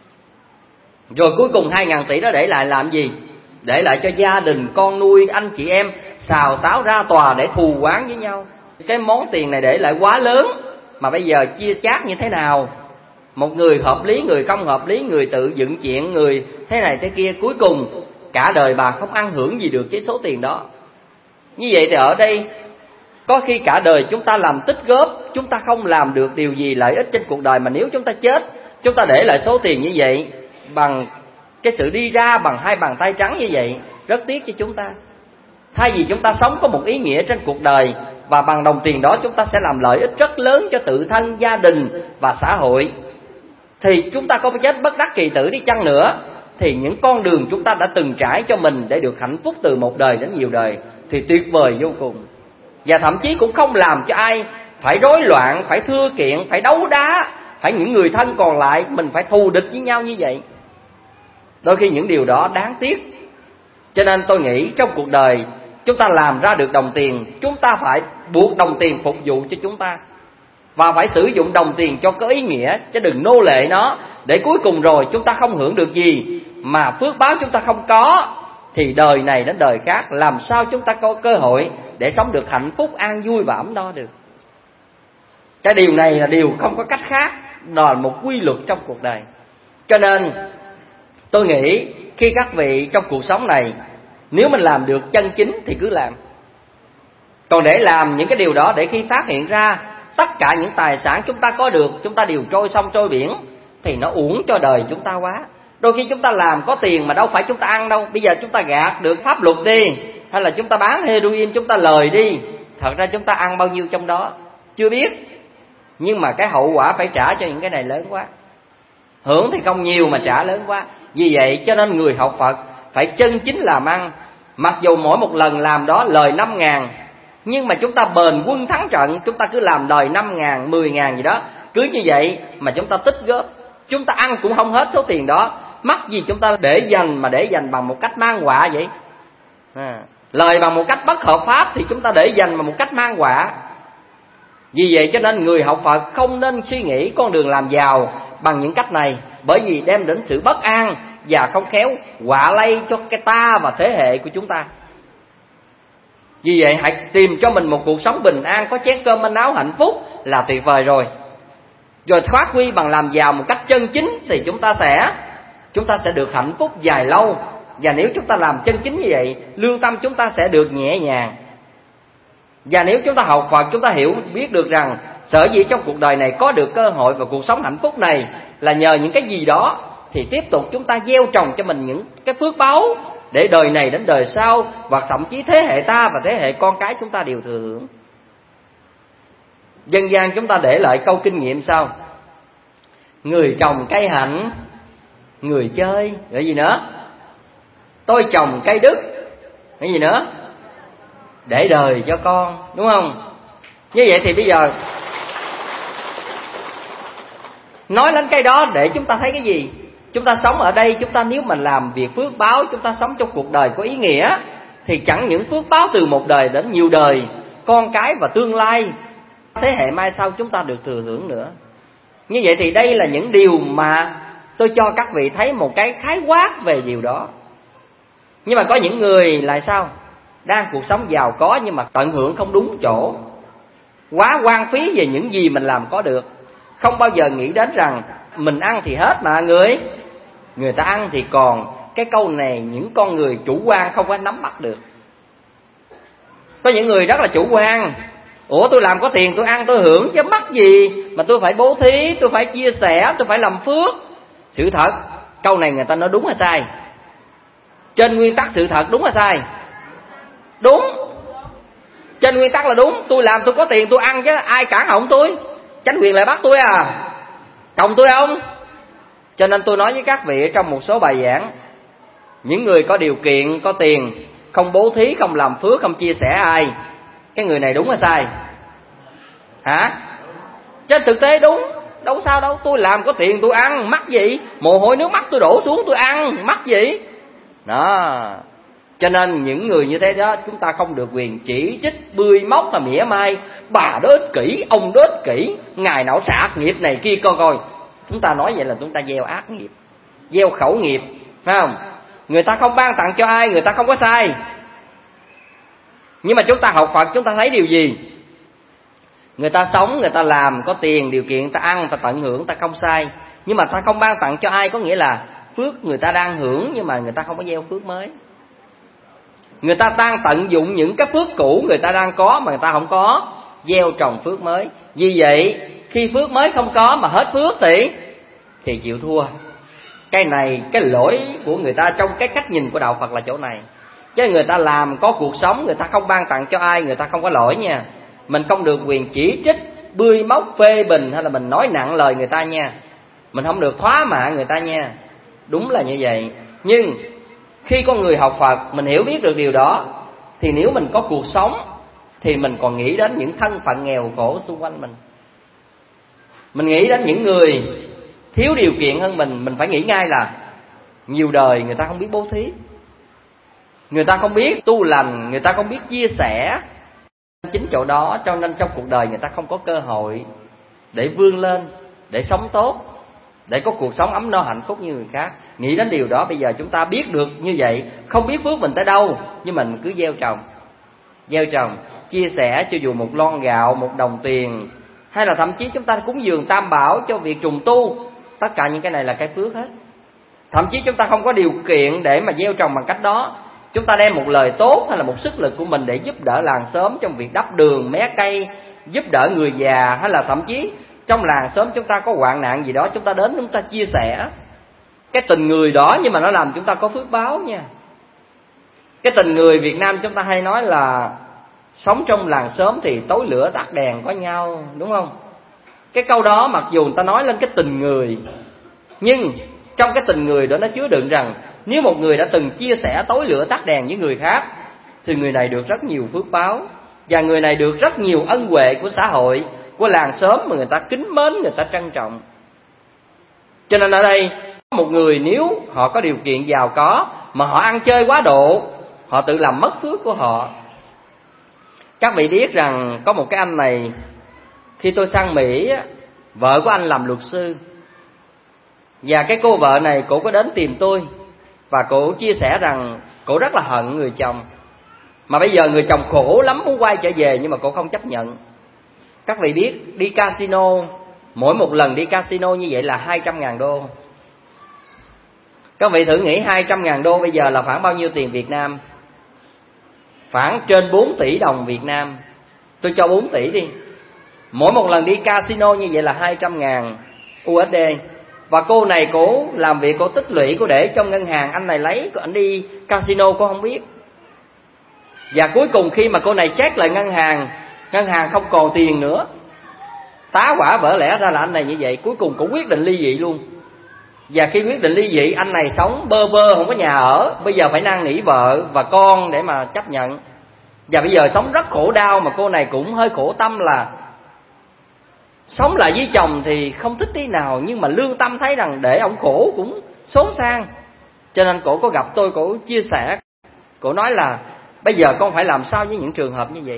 Rồi cuối cùng hai ngàn tỷ đó để lại làm gì? Để lại cho gia đình, con nuôi, anh chị em xào xáo ra tòa để thù oán với nhau. Cái món tiền này để lại quá lớn, mà bây giờ chia chác như thế nào? Một người hợp lý, người không hợp lý, người tự dựng chuyện, người thế này thế kia. Cuối cùng cả đời bà không ăn hưởng gì được cái số tiền đó. Như vậy thì ở đây có khi cả đời chúng ta làm tích góp, chúng ta không làm được điều gì lợi ích trên cuộc đời. Mà nếu chúng ta chết, chúng ta để lại số tiền như vậy, bằng cái sự đi ra bằng hai bàn tay trắng như vậy, rất tiếc cho chúng ta. Thay vì chúng ta sống có một ý nghĩa trên cuộc đời, và bằng đồng tiền đó chúng ta sẽ làm lợi ích rất lớn cho tự thân, gia đình và xã hội, thì chúng ta có chết bất đắc kỳ tử đi chăng nữa, thì những con đường chúng ta đã từng trải cho mình để được hạnh phúc từ một đời đến nhiều đời thì tuyệt vời vô cùng. Và thậm chí cũng không làm cho ai phải rối loạn, phải thưa kiện, phải đấu đá, phải những người thân còn lại mình phải thù địch với nhau như vậy. Đôi khi những điều đó đáng tiếc. Cho nên tôi nghĩ trong cuộc đời chúng ta làm ra được đồng tiền, chúng ta phải buộc đồng tiền phục vụ cho chúng ta, và phải sử dụng đồng tiền cho có ý nghĩa, chứ đừng nô lệ nó, để cuối cùng rồi chúng ta không hưởng được gì, mà phước báo chúng ta không có, thì đời này đến đời khác làm sao chúng ta có cơ hội để sống được hạnh phúc, an vui và ấm no được. Cái điều này là điều không có cách khác, đó là một quy luật trong cuộc đời. Cho nên tôi nghĩ khi các vị trong cuộc sống này, nếu mình làm được chân chính thì cứ làm. Còn để làm những cái điều đó, để khi phát hiện ra tất cả những tài sản chúng ta có được, chúng ta đều trôi sông trôi biển, thì nó uổng cho đời chúng ta quá. Đôi khi chúng ta làm có tiền mà đâu phải chúng ta ăn đâu. Bây giờ chúng ta gạt được pháp luật đi, hay là chúng ta bán heroin, chúng ta lời đi, thật ra chúng ta ăn bao nhiêu trong đó chưa biết. Nhưng mà cái hậu quả phải trả cho những cái này lớn quá. Hưởng thì không nhiều mà trả lớn quá. Vì vậy cho nên người học Phật phải chân chính làm ăn. Mặc dù mỗi một lần làm đó lời năm ngàn, nhưng mà chúng ta bền quân thắng trận. Chúng ta cứ làm đời năm ngàn, mười ngàn gì đó, cứ như vậy mà chúng ta tích góp. Chúng ta ăn cũng không hết số tiền đó. Mắc gì chúng ta để dành, mà để dành bằng một cách mang họa vậy à, lời bằng một cách bất hợp pháp thì chúng ta để dành bằng một cách mang họa. Vì vậy cho nên người học Phật không nên suy nghĩ con đường làm giàu bằng những cách này, bởi vì đem đến sự bất an và không khéo họa lây cho cái ta và thế hệ của chúng ta. Vì vậy hãy tìm cho mình một cuộc sống bình an, có chén cơm manh áo hạnh phúc là tuyệt vời rồi. Rồi phát huy bằng làm giàu một cách chân chính thì chúng ta sẽ chúng ta sẽ được hạnh phúc dài lâu. Và nếu chúng ta làm chân chính như vậy, lương tâm chúng ta sẽ được nhẹ nhàng. Và nếu chúng ta học Phật, chúng ta hiểu biết được rằng sở dĩ trong cuộc đời này có được cơ hội và cuộc sống hạnh phúc này là nhờ những cái gì đó, thì tiếp tục chúng ta gieo trồng cho mình những cái phước báu để đời này đến đời sau, và thậm chí thế hệ ta và thế hệ con cái chúng ta đều thừa hưởng. Dân gian chúng ta để lại câu kinh nghiệm sau: người trồng cây hạnh, người chơi cái gì nữa? Tôi trồng cây đức, cái gì nữa? Để đời cho con, đúng không? Như vậy thì bây giờ Nói lên cái đó để chúng ta thấy cái gì? Chúng ta sống ở đây, chúng ta nếu mình làm việc phước báo, chúng ta sống trong cuộc đời có ý nghĩa, thì chẳng những phước báo từ một đời đến nhiều đời, con cái và tương lai thế hệ mai sau chúng ta được thừa hưởng nữa. Như vậy thì đây là những điều mà tôi cho các vị thấy một cái khái quát về điều đó. Nhưng mà có những người lại sao? Đang cuộc sống giàu có nhưng mà tận hưởng không đúng chỗ, quá hoang phí về những gì mình làm có được, không bao giờ nghĩ đến rằng mình ăn thì hết mà người người ta ăn thì còn. Cái câu này những con người chủ quan không có nắm bắt được. Có những người rất là chủ quan. Ủa tôi làm có tiền tôi ăn tôi hưởng chứ mắc gì mà tôi phải bố thí, tôi phải chia sẻ, tôi phải làm phước. Sự thật, câu này người ta nói đúng hay sai? Trên nguyên tắc sự thật đúng hay sai? Đúng. Trên nguyên tắc là đúng. Tôi làm tôi có tiền tôi ăn chứ ai cản họng tôi? Chánh quyền lại bắt tôi à? Còng tôi không? Cho nên tôi nói với các vị trong một số bài giảng, những người có điều kiện, có tiền, không bố thí, không làm phước, không chia sẻ ai, cái người này đúng hay sai? Hả? Trên thực tế đúng. Đâu sao đâu. Tôi làm có tiền tôi ăn, mắc gì? Mồ hôi nước mắt tôi đổ xuống tôi ăn, mắc gì? Đó. Cho nên những người như thế đó chúng ta không được quyền chỉ trích, bươi móc và mỉa mai. Bà đó ích kỷ, ông đó ích kỷ, ngày nào xả nghiệp này kia coi coi. Chúng ta nói vậy là chúng ta gieo ác nghiệp, gieo khẩu nghiệp, phải không? Người ta không ban tặng cho ai, người ta không có sai. Nhưng mà chúng ta học Phật chúng ta thấy điều gì? Người ta sống, người ta làm, có tiền, điều kiện, ta ăn, ta tận hưởng, ta không sai. Nhưng mà ta không ban tặng cho ai, có nghĩa là phước người ta đang hưởng nhưng mà người ta không có gieo phước mới. Người ta đang tận dụng những cái phước cũ người ta đang có mà người ta không có gieo trồng phước mới. Vì vậy khi phước mới không có mà hết phước thì thì chịu thua. Cái này, cái lỗi của người ta trong cái cách nhìn của đạo Phật là chỗ này. Chứ người ta làm có cuộc sống, người ta không ban tặng cho ai, người ta không có lỗi nha. Mình không được quyền chỉ trích, bươi móc, phê bình hay là mình nói nặng lời người ta nha. Mình không được thóa mạ người ta nha. Đúng là như vậy. Nhưng khi con người học Phật, mình hiểu biết được điều đó, thì nếu mình có cuộc sống thì mình còn nghĩ đến những thân phận nghèo khổ xung quanh mình. Mình nghĩ đến những người thiếu điều kiện hơn mình. Mình phải nghĩ ngay là nhiều đời người ta không biết bố thí, người ta không biết tu lành, người ta không biết chia sẻ. Chính chỗ đó cho nên trong cuộc đời người ta không có cơ hội để vươn lên, để sống tốt, để có cuộc sống ấm no hạnh phúc như người khác. Nghĩ đến điều đó, bây giờ chúng ta biết được như vậy, không biết phước mình tới đâu, nhưng mình cứ gieo trồng, gieo trồng, chia sẻ cho dù một lon gạo, một đồng tiền, hay là thậm chí chúng ta cúng dường tam bảo cho việc trùng tu. Tất cả những cái này là cái phước hết. Thậm chí chúng ta không có điều kiện để mà gieo trồng bằng cách đó, chúng ta đem một lời tốt hay là một sức lực của mình để giúp đỡ làng xóm trong việc đắp đường, mé cây, giúp đỡ người già, hay là thậm chí trong làng xóm chúng ta có hoạn nạn gì đó, chúng ta đến chúng ta chia sẻ. Cái tình người đó nhưng mà nó làm chúng ta có phước báo nha. Cái tình người Việt Nam chúng ta hay nói là sống trong làng xóm thì tối lửa tắt đèn có nhau, đúng không? Cái câu đó mặc dù người ta nói lên cái tình người, nhưng trong cái tình người đó nó chứa đựng rằng nếu một người đã từng chia sẻ tối lửa tắt đèn với người khác thì người này được rất nhiều phước báo, và người này được rất nhiều ân huệ của xã hội, của làng xóm mà người ta kính mến, người ta trân trọng. Cho nên ở đây một người nếu họ có điều kiện giàu có mà họ ăn chơi quá độ, họ tự làm mất phước của họ. Các vị biết rằng có một cái anh này, khi tôi sang Mỹ, vợ của anh làm luật sư, và cái cô vợ này cổ có đến tìm tôi, và cổ chia sẻ rằng cổ rất là hận người chồng, mà bây giờ người chồng khổ lắm muốn quay trở về nhưng mà cổ không chấp nhận. Các vị biết đi casino, mỗi một lần đi casino như vậy là hai trăm ngàn đô. Các vị thử nghĩ hai trăm ngàn đô bây giờ là khoảng bao nhiêu tiền Việt Nam? Khoảng trên bốn tỷ đồng Việt Nam. Tôi cho bốn tỷ đi. Mỗi một lần đi casino như vậy là hai trăm ngàn u ét đê. Và cô này cổ làm việc, cổ tích lũy, cổ để trong ngân hàng. Anh này lấy, anh đi casino cô không biết. Và cuối cùng khi mà cô này check lại ngân hàng, ngân hàng không còn tiền nữa. Tá quả vỡ lẽ ra là anh này như vậy. Cuối cùng cũng quyết định ly dị luôn. Và khi quyết định ly dị, anh này sống bơ vơ, không có nhà ở, bây giờ phải năn nỉ vợ và con để mà chấp nhận. Và bây giờ sống rất khổ đau, mà cô này cũng hơi khổ tâm là sống lại với chồng thì không thích tí nào, nhưng mà lương tâm thấy rằng để ông khổ cũng xốn sang. Cho nên cổ có gặp tôi, cổ chia sẻ, cổ nói là bây giờ con phải làm sao với những trường hợp như vậy.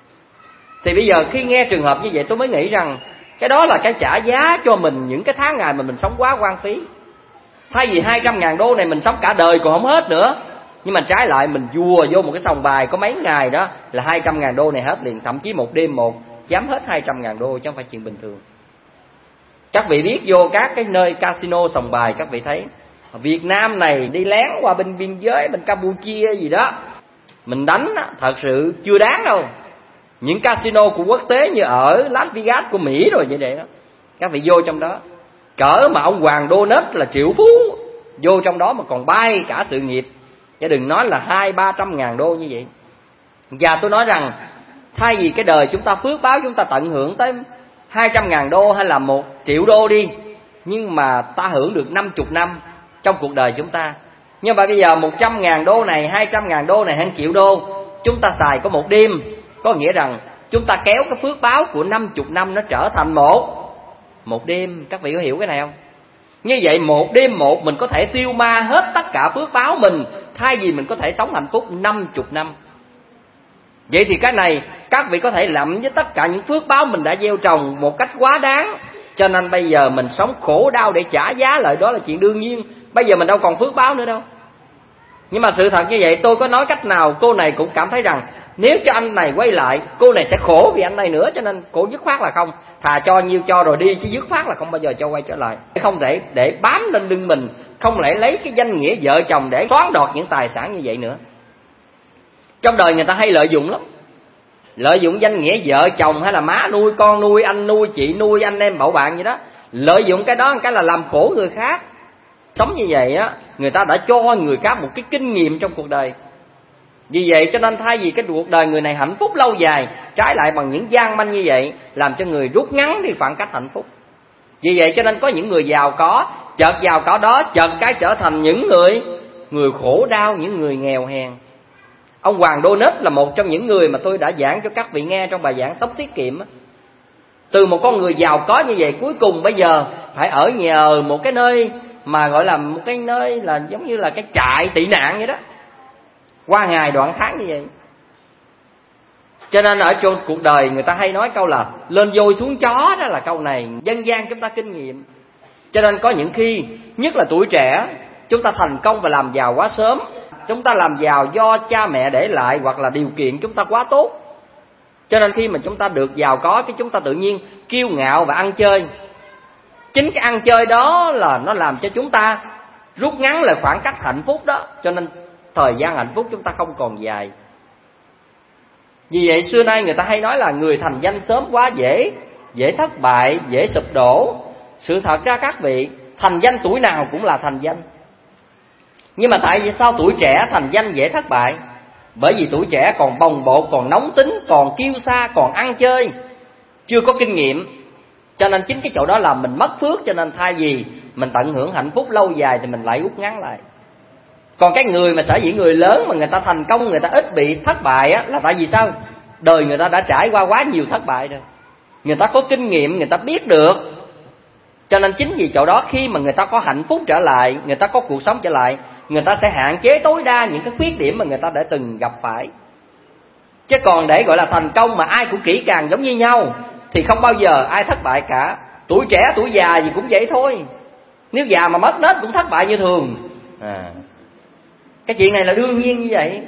Thì bây giờ khi nghe trường hợp như vậy tôi mới nghĩ rằng cái đó là cái trả giá cho mình những cái tháng ngày mà mình sống quá hoang phí. Thay vì hai trăm ngàn đô này mình sống cả đời còn không hết nữa, nhưng mà trái lại mình vùa vô một cái sòng bài có mấy ngày đó là hai trăm ngàn đô này hết liền. Thậm chí một đêm một dám hết hai trăm ngàn đô chứ không phải chuyện bình thường. Các vị biết vô các cái nơi casino sòng bài, các vị thấy Việt Nam này đi lén qua bên biên giới, bên Campuchia gì đó, mình đánh đó, thật sự chưa đáng đâu. Những casino của quốc tế như ở Las Vegas của Mỹ rồi như vậy đó, các vị vô trong đó, cỡ mà ông Hoàng Đô Nết là triệu phú, vô trong đó mà còn bay cả sự nghiệp, chứ đừng nói là hai ba trăm ngàn đô như vậy. Và tôi nói rằng thay vì cái đời chúng ta phước báo, chúng ta tận hưởng tới hai trăm ngàn đô hay là một triệu đô đi, nhưng mà ta hưởng được năm mươi năm trong cuộc đời chúng ta. Nhưng mà bây giờ một trăm ngàn đô này, hai trăm ngàn đô này, hay triệu đô chúng ta xài có một đêm, có nghĩa rằng chúng ta kéo cái phước báo của năm mươi năm nó trở thành một một đêm. Các vị có hiểu cái này không? Như vậy một đêm một mình có thể tiêu ma hết tất cả phước báo mình, thay vì mình có thể sống hạnh phúc năm mươi năm. Vậy thì cái này các vị có thể lậm với tất cả những phước báo mình đã gieo trồng một cách quá đáng. Cho nên bây giờ mình sống khổ đau để trả giá lại, đó là chuyện đương nhiên. Bây giờ mình đâu còn phước báo nữa đâu. Nhưng mà sự thật như vậy, tôi có nói cách nào cô này cũng cảm thấy rằng nếu cho anh này quay lại, cô này sẽ khổ vì anh này nữa. Cho nên cô dứt khoát là không, thà cho nhiêu cho rồi đi, chứ dứt khoát là không bao giờ cho quay trở lại. Không thể để bám lên lưng mình, không lẽ lấy cái danh nghĩa vợ chồng để toán đoạt những tài sản như vậy nữa. Trong đời người ta hay lợi dụng lắm, lợi dụng danh nghĩa vợ chồng hay là má nuôi, con nuôi, anh nuôi, chị nuôi, anh em bậu bạn gì đó. Lợi dụng cái đó cái là làm khổ người khác. Sống như vậy á, người ta đã cho người khác một cái kinh nghiệm trong cuộc đời. Vì vậy cho nên thay vì cái cuộc đời người này hạnh phúc lâu dài, trái lại bằng những gian manh như vậy làm cho người rút ngắn đi khoảng cách hạnh phúc. Vì vậy cho nên có những người giàu có, chợt giàu có đó chợt cái trở thành những người người khổ đau, những người nghèo hèn. Ông Hoàng Đô Nết là một trong những người mà tôi đã giảng cho các vị nghe trong bài giảng sống tiết kiệm. Từ một con người giàu có như vậy, cuối cùng bây giờ phải ở nhờ một cái nơi mà gọi là một cái nơi là giống như là cái trại tị nạn vậy đó, qua ngày đoạn tháng như vậy. Cho nên ở trong cuộc đời người ta hay nói câu là lên voi xuống chó, đó là câu này dân gian chúng ta kinh nghiệm. Cho nên có những khi, nhất là tuổi trẻ, chúng ta thành công và làm giàu quá sớm. Chúng ta làm giàu do cha mẹ để lại hoặc là điều kiện chúng ta quá tốt. Cho nên khi mà chúng ta được giàu có, cái chúng ta tự nhiên kiêu ngạo và ăn chơi. Chính cái ăn chơi đó là nó làm cho chúng ta rút ngắn lại khoảng cách hạnh phúc đó. Cho nên thời gian hạnh phúc chúng ta không còn dài. Vì vậy xưa nay người ta hay nói là người thành danh sớm quá dễ dễ thất bại, dễ sụp đổ. Sự thật ra các vị, thành danh tuổi nào cũng là thành danh. Nhưng mà tại vì sao tuổi trẻ thành danh dễ thất bại? Bởi vì tuổi trẻ còn bồng bột, còn nóng tính, còn kiêu sa, còn ăn chơi, chưa có kinh nghiệm. Cho nên chính cái chỗ đó là mình mất phước. Cho nên thay vì mình tận hưởng hạnh phúc lâu dài thì mình lại rút ngắn lại. Còn cái người mà sở dĩ người lớn mà người ta thành công, người ta ít bị thất bại á, là tại vì sao? Đời người ta đã trải qua quá nhiều thất bại rồi, người ta có kinh nghiệm, người ta biết được. Cho nên chính vì chỗ đó khi mà người ta có hạnh phúc trở lại, người ta có cuộc sống trở lại, người ta sẽ hạn chế tối đa những cái khuyết điểm mà người ta đã từng gặp phải. Chứ còn để gọi là thành công mà ai cũng kỹ càng giống như nhau thì không bao giờ ai thất bại cả. Tuổi trẻ tuổi già gì cũng vậy thôi. Nếu già mà mất nết cũng thất bại như thường à. Cái chuyện này là đương nhiên như vậy.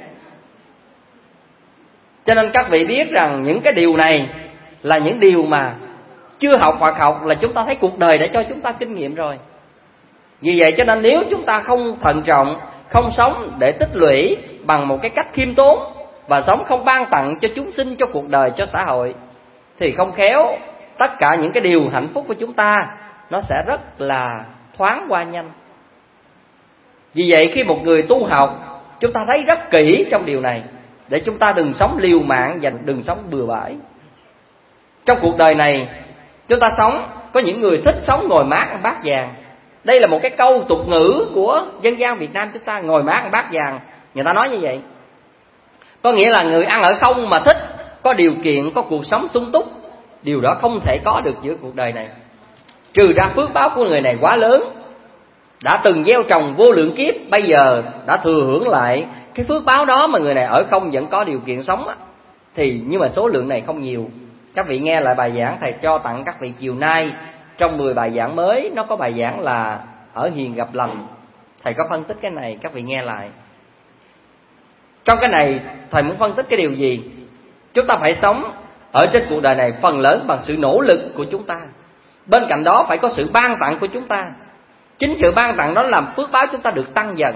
Cho nên các vị biết rằng những cái điều này là những điều mà chưa học hoặc học là chúng ta thấy cuộc đời đã cho chúng ta kinh nghiệm rồi. Vì vậy cho nên nếu chúng ta không thận trọng, không sống để tích lũy bằng một cái cách khiêm tốn, và sống không ban tặng cho chúng sinh, cho cuộc đời, cho xã hội, thì không khéo tất cả những cái điều hạnh phúc của chúng ta nó sẽ rất là thoáng qua nhanh. Vì vậy khi một người tu học, chúng ta thấy rất kỹ trong điều này, để chúng ta đừng sống liều mạng và đừng sống bừa bãi. Trong cuộc đời này chúng ta sống, có những người thích sống ngồi mát ăn bát vàng. Đây là một cái câu tục ngữ của dân gian Việt Nam chúng ta, ngồi mát ăn bát vàng. Người ta nói như vậy, có nghĩa là người ăn ở không mà thích, có điều kiện, có cuộc sống sung túc, Điều đó không thể có được giữa cuộc đời này. Trừ ra phước báo của người này quá lớn, đã từng gieo trồng vô lượng kiếp, bây giờ đã thừa hưởng lại cái phước báo đó mà người này ở không vẫn có điều kiện sống á, thì nhưng mà số lượng này không nhiều. Các vị nghe lại bài giảng thầy cho tặng các vị chiều nay, trong mười bài giảng mới nó có bài giảng là ở hiền gặp lành. Thầy có phân tích cái này, các vị nghe lại. Trong cái này thầy muốn phân tích cái điều gì? Chúng ta phải sống ở trên cuộc đời này phần lớn bằng sự nỗ lực của chúng ta. Bên cạnh đó phải có sự ban tặng của chúng ta. Chính sự ban tặng đó làm phước báo chúng ta được tăng dần.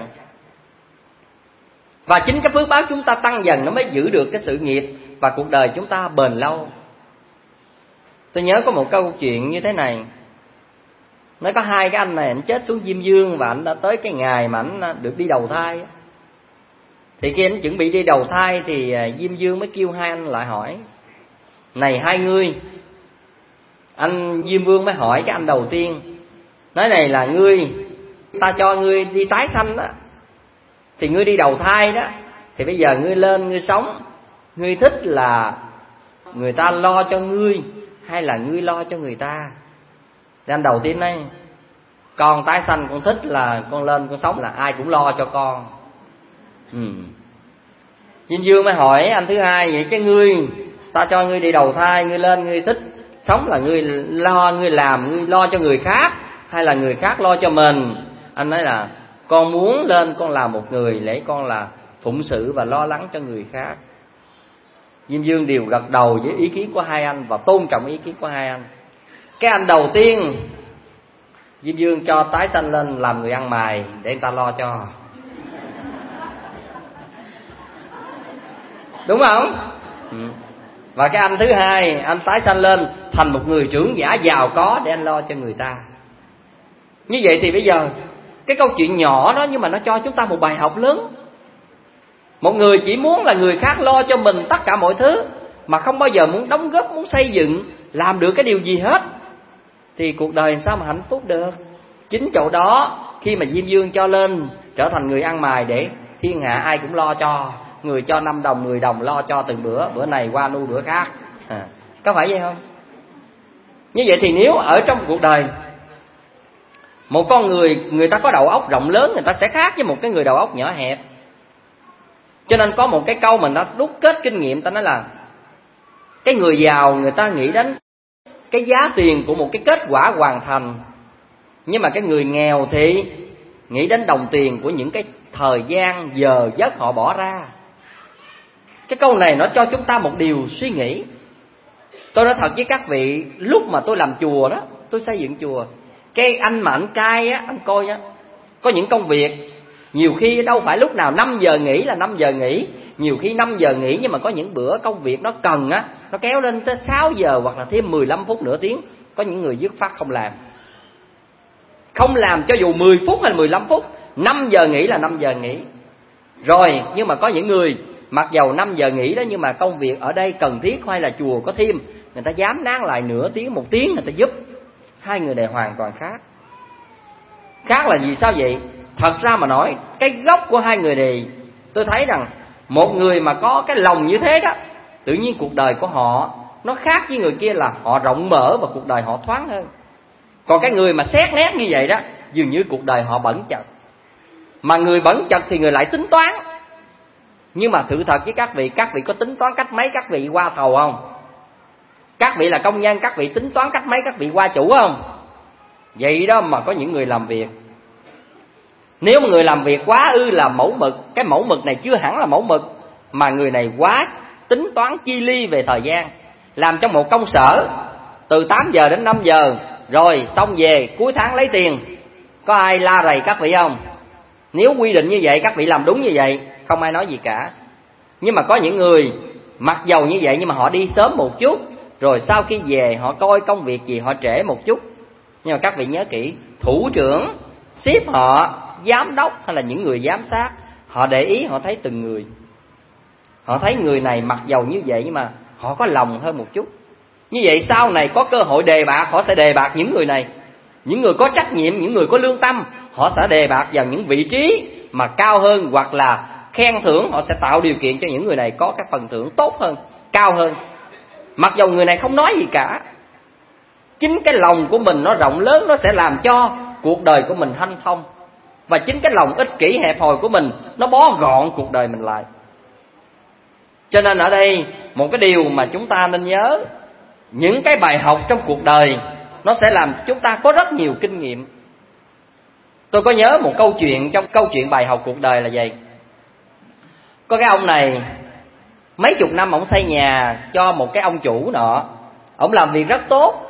Và chính cái phước báo chúng ta tăng dần nó mới giữ được cái sự nghiệp và cuộc đời chúng ta bền lâu. Tôi nhớ có một câu chuyện như thế này. Nói có hai cái anh này, anh chết xuống Diêm Dương và anh đã tới cái ngày mà anh được đi đầu thai. Thì khi anh chuẩn bị đi đầu thai thì Diêm Dương mới kêu hai anh lại hỏi: này hai ngươi. Anh Diêm Vương mới hỏi cái anh đầu tiên, nói này là ngươi, ta cho ngươi đi tái sanh đó, thì ngươi đi đầu thai đó, thì bây giờ ngươi lên ngươi sống, ngươi thích là người ta lo cho ngươi hay là ngươi lo cho người ta? Thì anh đầu tiên nói: con tái sanh con thích là con lên con sống là ai cũng lo cho con. ừ. Diêm Dương mới hỏi anh thứ hai: vậy chứ ngươi, ta cho ngươi đi đầu thai, ngươi lên ngươi thích sống là ngươi lo, ngươi làm, ngươi lo cho người khác hay là người khác lo cho mình? Anh nói là con muốn lên con làm một người để con là phụng sự và lo lắng cho người khác. Diêm Dương đều gật đầu với ý kiến của hai anh và tôn trọng ý kiến của hai anh. Cái anh đầu tiên Diêm Dương cho tái sanh lên làm người ăn mày để người ta lo cho, đúng không? Ừ. Và cái anh thứ hai, anh tái sanh lên thành một người trưởng giả giàu có để anh lo cho người ta. Như vậy thì bây giờ cái câu chuyện nhỏ đó nhưng mà nó cho chúng ta một bài học lớn. Một người chỉ muốn là người khác lo cho mình tất cả mọi thứ, mà không bao giờ muốn đóng góp, muốn xây dựng, làm được cái điều gì hết, thì cuộc đời sao mà hạnh phúc được? Chính chỗ đó, khi mà Diêm Dương cho lên trở thành người ăn mày để thiên hạ ai cũng lo cho, người cho năm đồng, mười đồng lo cho từng bữa, bữa này qua nuôi bữa khác, à, có phải vậy không? Như vậy thì nếu ở trong cuộc đời một con người, người ta có đầu óc rộng lớn, người ta sẽ khác với một cái người đầu óc nhỏ hẹp. Cho nên có một cái câu mình đã đúc kết kinh nghiệm, ta nói là cái người giàu người ta nghĩ đến cái giá tiền của một cái kết quả hoàn thành, nhưng mà cái người nghèo thì nghĩ đến đồng tiền của những cái thời gian giờ giấc họ bỏ ra. Cái câu này nó cho chúng ta một điều suy nghĩ. Tôi nói thật với các vị, lúc mà tôi làm chùa đó, tôi xây dựng chùa, cái anh mà anh cai á, anh coi á, có những công việc nhiều khi đâu phải lúc nào năm giờ nghỉ là năm giờ nghỉ, nhiều khi năm giờ nghỉ, nhưng mà có những bữa công việc nó cần á, nó kéo lên tới sáu giờ hoặc là thêm mười lăm phút nửa tiếng. Có những người dứt khoát không làm, không làm cho dù mười phút hay mười lăm phút, năm giờ nghỉ là năm giờ nghỉ. Rồi, nhưng mà có những người mặc dầu năm giờ nghỉ đó, nhưng mà công việc ở đây cần thiết hay là chùa có thêm, người ta dám nán lại nửa tiếng, một tiếng người ta giúp. Hai người này hoàn toàn khác. Khác là gì sao vậy? Thật ra mà nói, cái gốc của hai người này, tôi thấy rằng một người mà có cái lòng như thế đó, tự nhiên cuộc đời của họ nó khác với người kia, là họ rộng mở và cuộc đời họ thoáng hơn. Còn cái người mà xét nét như vậy đó, dường như cuộc đời họ bẩn chật. Mà người bẩn chật thì người lại tính toán. Nhưng mà thử thật với các vị, các vị có tính toán cách mấy các vị qua thầu không? Các vị là công nhân, các vị tính toán cách mấy các vị qua chủ không? Vậy đó mà có những người làm việc, nếu mà người làm việc quá ư là mẫu mực, cái mẫu mực này chưa hẳn là mẫu mực, mà người này quá tính toán chi ly về thời gian. Làm trong một công sở từ tám giờ đến năm giờ, rồi xong về cuối tháng lấy tiền. Có ai la rầy các vị không? Nếu quy định như vậy, các vị làm đúng như vậy, không ai nói gì cả. Nhưng mà có những người mặc dầu như vậy, nhưng mà họ đi sớm một chút, rồi sau khi về họ coi công việc gì họ trễ một chút. Nhưng mà các vị nhớ kỹ, thủ trưởng, sếp họ, giám đốc hay là những người giám sát, họ để ý, họ thấy từng người. Họ thấy người này mặc dầu như vậy nhưng mà họ có lòng hơn một chút. Như vậy sau này có cơ hội đề bạt, họ sẽ đề bạt những người này. Những người có trách nhiệm, những người có lương tâm, họ sẽ đề bạt vào những vị trí mà cao hơn, hoặc là khen thưởng, họ sẽ tạo điều kiện cho những người này có các phần thưởng tốt hơn, cao hơn. Mặc dầu người này không nói gì cả, chính cái lòng của mình nó rộng lớn, nó sẽ làm cho cuộc đời của mình hanh thông. Và chính cái lòng ích kỷ hẹp hòi của mình nó bó gọn cuộc đời mình lại. Cho nên ở đây một cái điều mà chúng ta nên nhớ, những cái bài học trong cuộc đời nó sẽ làm chúng ta có rất nhiều kinh nghiệm. Tôi có nhớ một câu chuyện trong câu chuyện bài học cuộc đời là vậy. Có cái ông này mấy chục năm ổng xây nhà cho một cái ông chủ nọ, ổng làm việc rất tốt.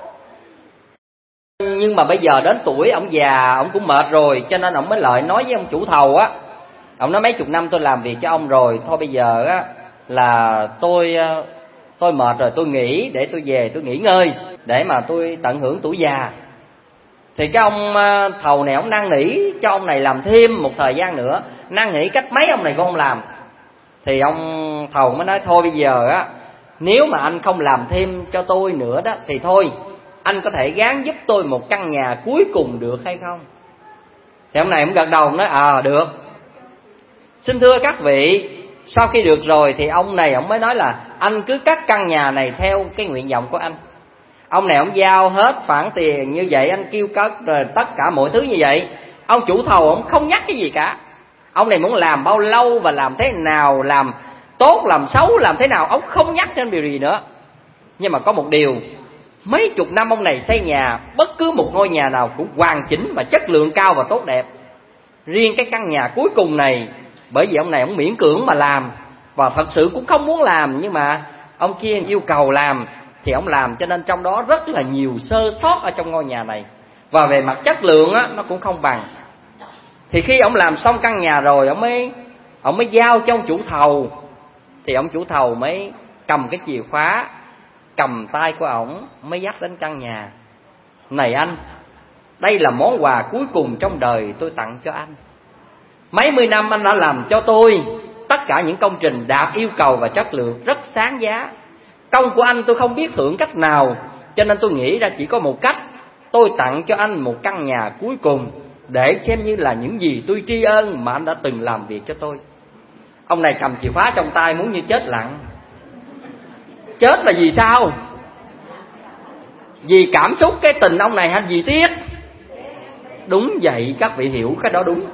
Nhưng mà bây giờ đến tuổi ổng già, ổng cũng mệt rồi, cho nên ổng mới lại nói với ông chủ thầu á, ổng nói mấy chục năm tôi làm việc cho ông rồi, thôi bây giờ á là tôi tôi mệt rồi, tôi nghỉ để tôi về tôi nghỉ ngơi để mà tôi tận hưởng tuổi già. Thì cái ông thầu này ổng năn nỉ cho ông này làm thêm một thời gian nữa, năn nỉ cách mấy ông này cũng không làm. Thì ông thầu mới nói thôi bây giờ á, nếu mà anh không làm thêm cho tôi nữa đó thì thôi, anh có thể gán giúp tôi một căn nhà cuối cùng được hay không? Thì ông này ông gật đầu nói à được. Xin thưa các vị, sau khi được rồi thì ông này ông mới nói là anh cứ cắt căn nhà này theo cái nguyện vọng của anh. Ông này ông giao hết khoản tiền như vậy, anh kêu cất rồi tất cả mọi thứ như vậy. Ông chủ thầu ông không nhắc cái gì cả. Ông này muốn làm bao lâu và làm thế nào, làm tốt làm xấu làm thế nào, ông không nhắc đến điều gì nữa. Nhưng mà có một điều, mấy chục năm ông này xây nhà, bất cứ một ngôi nhà nào cũng hoàn chỉnh và chất lượng cao và tốt đẹp. Riêng cái căn nhà cuối cùng này, bởi vì ông này ông miễn cưỡng mà làm, và thật sự cũng không muốn làm, nhưng mà ông kia yêu cầu làm thì ông làm, cho nên trong đó rất là nhiều sơ sót ở trong ngôi nhà này. Và về mặt chất lượng á, nó cũng không bằng. Thì khi ông làm xong căn nhà rồi, ông mới ông mới giao cho ông chủ thầu. Thì ông chủ thầu mới cầm cái chìa khóa, cầm tay của ổng mới dắt đến căn nhà. Này anh, đây là món quà cuối cùng trong đời tôi tặng cho anh. Mấy mươi năm anh đã làm cho tôi tất cả những công trình đạt yêu cầu và chất lượng rất sáng giá. Công của anh tôi không biết thưởng cách nào, cho nên tôi nghĩ ra chỉ có một cách. Tôi tặng cho anh một căn nhà cuối cùng, để xem như là những gì tôi tri ân mà anh đã từng làm việc cho tôi. Ông này cầm chìa khóa trong tay muốn như chết lặng. Chết là vì sao? Vì cảm xúc cái tình ông này hay vì tiếc? Đúng vậy, các vị hiểu cái đó đúng.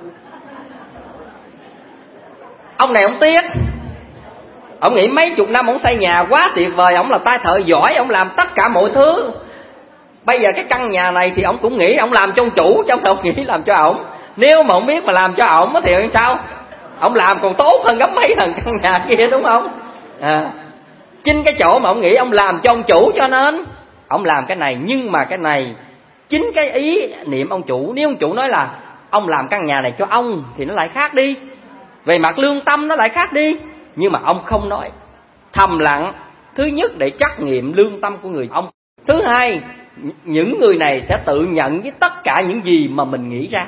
Ông này ông tiếc. Ông nghĩ mấy chục năm ông xây nhà quá tuyệt vời, ông là tay thợ giỏi, ông làm tất cả mọi thứ. Bây giờ cái căn nhà này thì ông cũng nghĩ ông làm cho ông chủ, chứ ông đâu nghĩ làm cho ổng. Nếu mà ông biết mà làm cho ổng thì sao? Ông làm còn tốt hơn gấp mấy lần căn nhà kia, đúng không? À, chính cái chỗ mà ông nghĩ ông làm cho ông chủ, cho nên ông làm cái này. Nhưng mà cái này chính cái ý niệm ông chủ. Nếu ông chủ nói là ông làm căn nhà này cho ông thì nó lại khác đi, về mặt lương tâm nó lại khác đi. Nhưng mà ông không nói, thầm lặng. Thứ nhất để trắc nghiệm lương tâm của người ông. Thứ hai, những người này sẽ tự nhận với tất cả những gì mà mình nghĩ ra.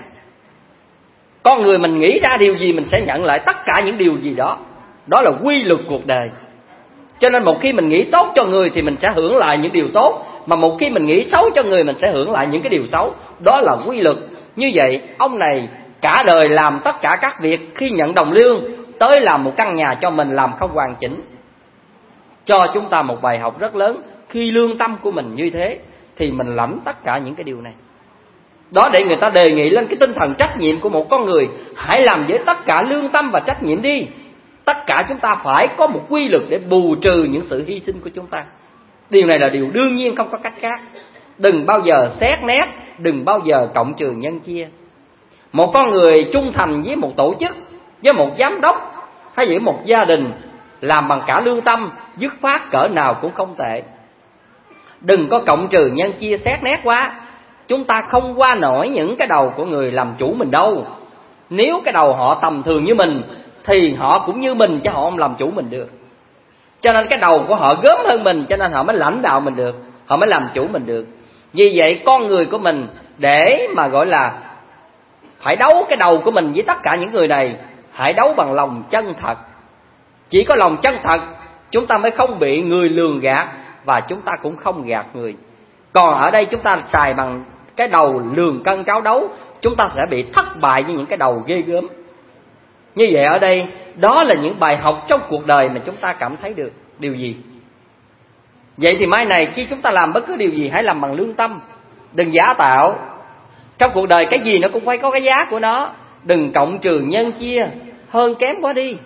Con người mình nghĩ ra điều gì mình sẽ nhận lại tất cả những điều gì đó. Đó là quy luật cuộc đời. Cho nên một khi mình nghĩ tốt cho người thì mình sẽ hưởng lại những điều tốt, mà một khi mình nghĩ xấu cho người mình sẽ hưởng lại những cái điều xấu. Đó là quy luật. Như vậy ông này cả đời làm tất cả các việc, khi nhận đồng lương tới làm một căn nhà cho mình làm không hoàn chỉnh. Cho chúng ta một bài học rất lớn. Khi lương tâm của mình như thế thì mình lãnh tất cả những cái điều này. Đó để người ta đề nghị lên cái tinh thần trách nhiệm của một con người. Hãy làm với tất cả lương tâm và trách nhiệm đi. Tất cả chúng ta phải có một quy luật để bù trừ những sự hy sinh của chúng ta. Điều này là điều đương nhiên, không có cách khác. Đừng bao giờ xét nét, đừng bao giờ cộng trừ nhân chia. Một con người trung thành với một tổ chức, với một giám đốc hay với một gia đình, làm bằng cả lương tâm, dứt khoát cỡ nào cũng không tệ. Đừng có cộng trừ nhân chia xét nét quá. Chúng ta không qua nổi những cái đầu của người làm chủ mình đâu. Nếu cái đầu họ tầm thường như mình thì họ cũng như mình, chứ họ không làm chủ mình được. Cho nên cái đầu của họ gớm hơn mình, cho nên họ mới lãnh đạo mình được, họ mới làm chủ mình được. Vì vậy con người của mình để mà gọi là phải đấu cái đầu của mình với tất cả những người này, hãy đấu bằng lòng chân thật. Chỉ có lòng chân thật chúng ta mới không bị người lường gạt, và chúng ta cũng không gạt người. Còn ở đây chúng ta xài bằng cái đầu lường cân tráo đấu, chúng ta sẽ bị thất bại với những cái đầu ghê gớm. Như vậy ở đây, đó là những bài học trong cuộc đời mà chúng ta cảm thấy được. Điều gì? Vậy thì mai này khi chúng ta làm bất cứ điều gì hãy làm bằng lương tâm, đừng giả tạo. Trong cuộc đời cái gì nó cũng phải có cái giá của nó, đừng cộng trừ nhân chia hơn kém quá đi.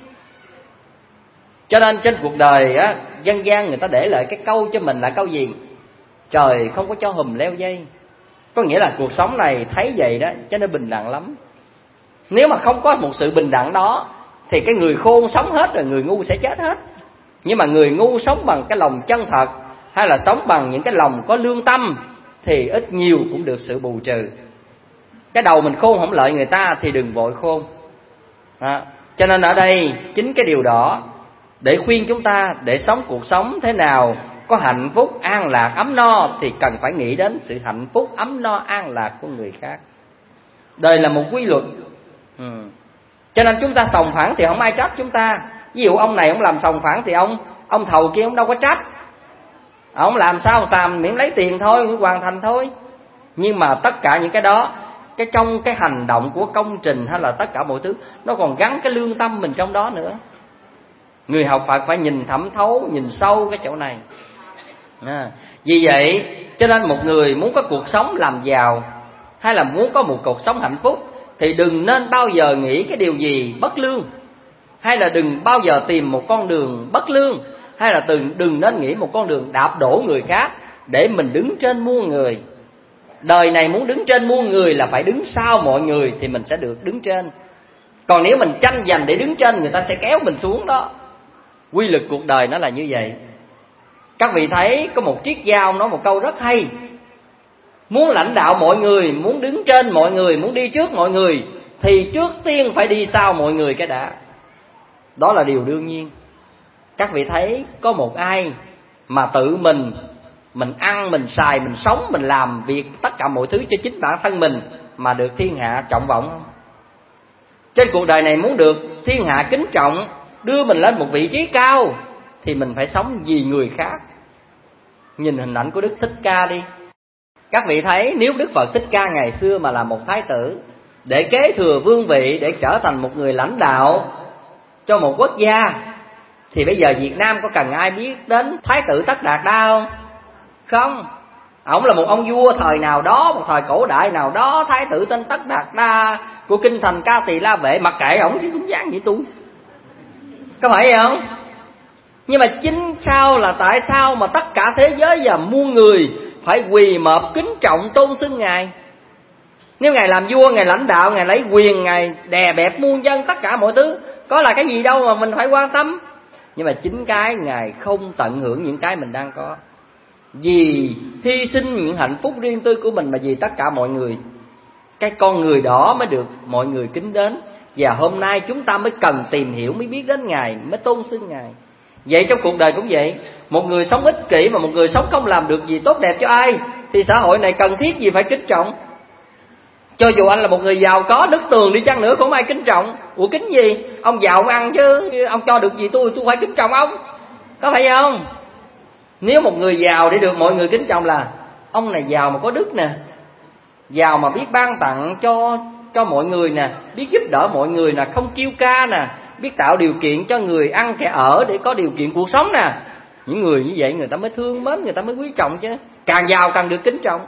Cho nên trên cuộc đời á, dân gian người ta để lại cái câu cho mình là câu gì? Trời không có cho hùm leo dây. Có nghĩa là cuộc sống này thấy vậy đó, cho nên bình đẳng lắm. Nếu mà không có một sự bình đẳng đó thì cái người khôn sống hết rồi, người ngu sẽ chết hết. Nhưng mà người ngu sống bằng cái lòng chân thật, hay là sống bằng những cái lòng có lương tâm, thì ít nhiều cũng được sự bù trừ. Cái đầu mình khôn không lợi người ta thì đừng vội khôn. À, cho nên ở đây chính cái điều đó để khuyên chúng ta để sống cuộc sống thế nào có hạnh phúc, an lạc, ấm no, thì cần phải nghĩ đến sự hạnh phúc, ấm no, an lạc của người khác. Đời là một quy luật. ừ. Cho nên chúng ta sòng phẳng thì không ai trách chúng ta. Ví dụ ông này ông làm sòng phẳng thì ông ông thầu kia ông đâu có trách. Ông làm sao làm miễn lấy tiền thôi, mới hoàn thành thôi. Nhưng mà tất cả những cái đó, cái trong cái hành động của công trình hay là tất cả mọi thứ, nó còn gắn cái lương tâm mình trong đó nữa. Người học Phật phải nhìn thẩm thấu, nhìn sâu cái chỗ này. À, vì vậy cho nên một người muốn có cuộc sống làm giàu hay là muốn có một cuộc sống hạnh phúc thì đừng nên bao giờ nghĩ cái điều gì bất lương, hay là đừng bao giờ tìm một con đường bất lương, hay là đừng, đừng nên nghĩ một con đường đạp đổ người khác để mình đứng trên muôn người. Đời này muốn đứng trên muôn người là phải đứng sau mọi người thì mình sẽ được đứng trên. Còn nếu mình tranh giành để đứng trên, người ta sẽ kéo mình xuống đó. Quy luật cuộc đời nó là như vậy. Các vị thấy có một triết gia ông nói một câu rất hay: muốn lãnh đạo mọi người, muốn đứng trên mọi người, muốn đi trước mọi người thì trước tiên phải đi sau mọi người cái đã. Đó là điều đương nhiên. Các vị thấy có một ai mà tự mình Mình ăn, mình xài, mình sống, mình làm việc tất cả mọi thứ cho chính bản thân mình mà được thiên hạ trọng vọng không? Trên cuộc đời này muốn được thiên hạ kính trọng, đưa mình lên một vị trí cao, thì mình phải sống vì người khác. Nhìn hình ảnh của Đức Thích Ca đi. Các vị thấy nếu Đức Phật Thích Ca ngày xưa mà là một thái tử, để kế thừa vương vị, để trở thành một người lãnh đạo cho một quốc gia, thì bây giờ Việt Nam có cần ai biết đến thái tử Tất Đạt Đa không? Không. Ông là một ông vua thời nào đó, một thời cổ đại nào đó, thái tử tên Tất Đạt Đa của kinh thành Ca Tỳ La Vệ, mặc kệ ổng chứ cũng dáng vậy tôi. Có phải vậy không? Nhưng mà chính sao là tại sao mà tất cả thế giới và muôn người phải quỳ mọp kính trọng tôn xưng Ngài? Nếu Ngài làm vua, Ngài lãnh đạo, Ngài lấy quyền, Ngài đè bẹp muôn dân, tất cả mọi thứ, có là cái gì đâu mà mình phải quan tâm. Nhưng mà chính cái Ngài không tận hưởng những cái mình đang có, vì hy sinh những hạnh phúc riêng tư của mình mà vì tất cả mọi người. Cái con người đó mới được mọi người kính đến. Và hôm nay chúng ta mới cần tìm hiểu, mới biết đến Ngài, mới tôn xưng Ngài. Vậy trong cuộc đời cũng vậy. Một người sống ích kỷ mà một người sống không làm được gì tốt đẹp cho ai, thì xã hội này cần thiết gì phải kính trọng. Cho dù anh là một người giàu có nứt tường đi chăng nữa cũng không ai kính trọng. Ủa kính gì? Ông giàu ông ăn chứ, ông cho được gì tôi, tôi phải kính trọng ông. Có phải không? Nếu một người giàu để được mọi người kính trọng là ông này giàu mà có đức nè, giàu mà biết ban tặng cho cho mọi người nè, biết giúp đỡ mọi người nè, không kiêu ca nè, biết tạo điều kiện cho người ăn kẻ ở để có điều kiện cuộc sống nè. Những người như vậy người ta mới thương mến, người ta mới quý trọng chứ. Càng giàu càng được kính trọng.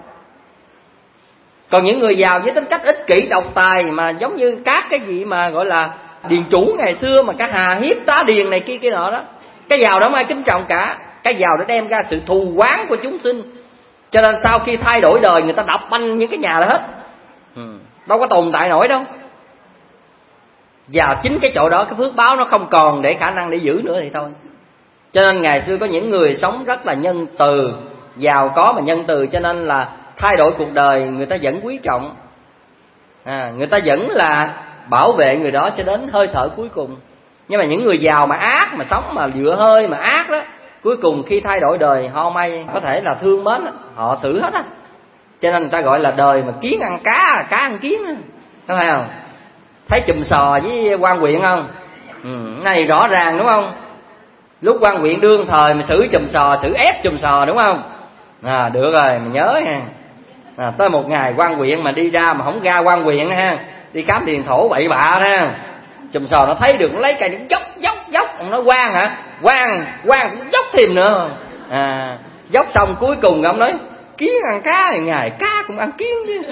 Còn những người giàu với tính cách ích kỷ độc tài, mà giống như các cái gì mà gọi là điền chủ ngày xưa, mà các hà hiếp tá điền này kia kia nọ đó, cái giàu đó không ai kính trọng cả. Cái giàu đã đem ra sự thù oán của chúng sinh. Cho nên sau khi thay đổi đời, người ta đập banh những cái nhà đó hết, ừ. đâu có tồn tại nổi đâu. Và chính cái chỗ đó, cái phước báo nó không còn để khả năng để giữ nữa thì thôi. Cho nên ngày xưa có những người sống rất là nhân từ, giàu có mà nhân từ, cho nên là thay đổi cuộc đời người ta vẫn quý trọng, à, người ta vẫn là bảo vệ người đó cho đến hơi thở cuối cùng. Nhưng mà những người giàu mà ác, mà sống mà dựa hơi mà ác đó, cuối cùng khi thay đổi đời họ không ai có thể là thương mến, họ xử hết á. Cho nên người ta gọi là đời mà kiến ăn cá, cá ăn kiến á, có phải không? Thấy chùm sò với quan huyện không? Ừ, này rõ ràng đúng không? Lúc quan huyện đương thời mà xử chùm sò, xử ép chùm sò đúng không? À, được rồi, mình nhớ ha. À, tới một ngày quan huyện mà đi ra mà không ra quan huyện ha, đi khám tiền thổ bậy bạ ha. Chùm sò nó thấy được, nó lấy cây nó dốc dốc dốc, ông nói quan hả? Quan, quan cũng dốc thêm nữa. À, Dốc xong cuối cùng ông nói kiến ăn cá thì ngày cá cũng ăn kiến chứ.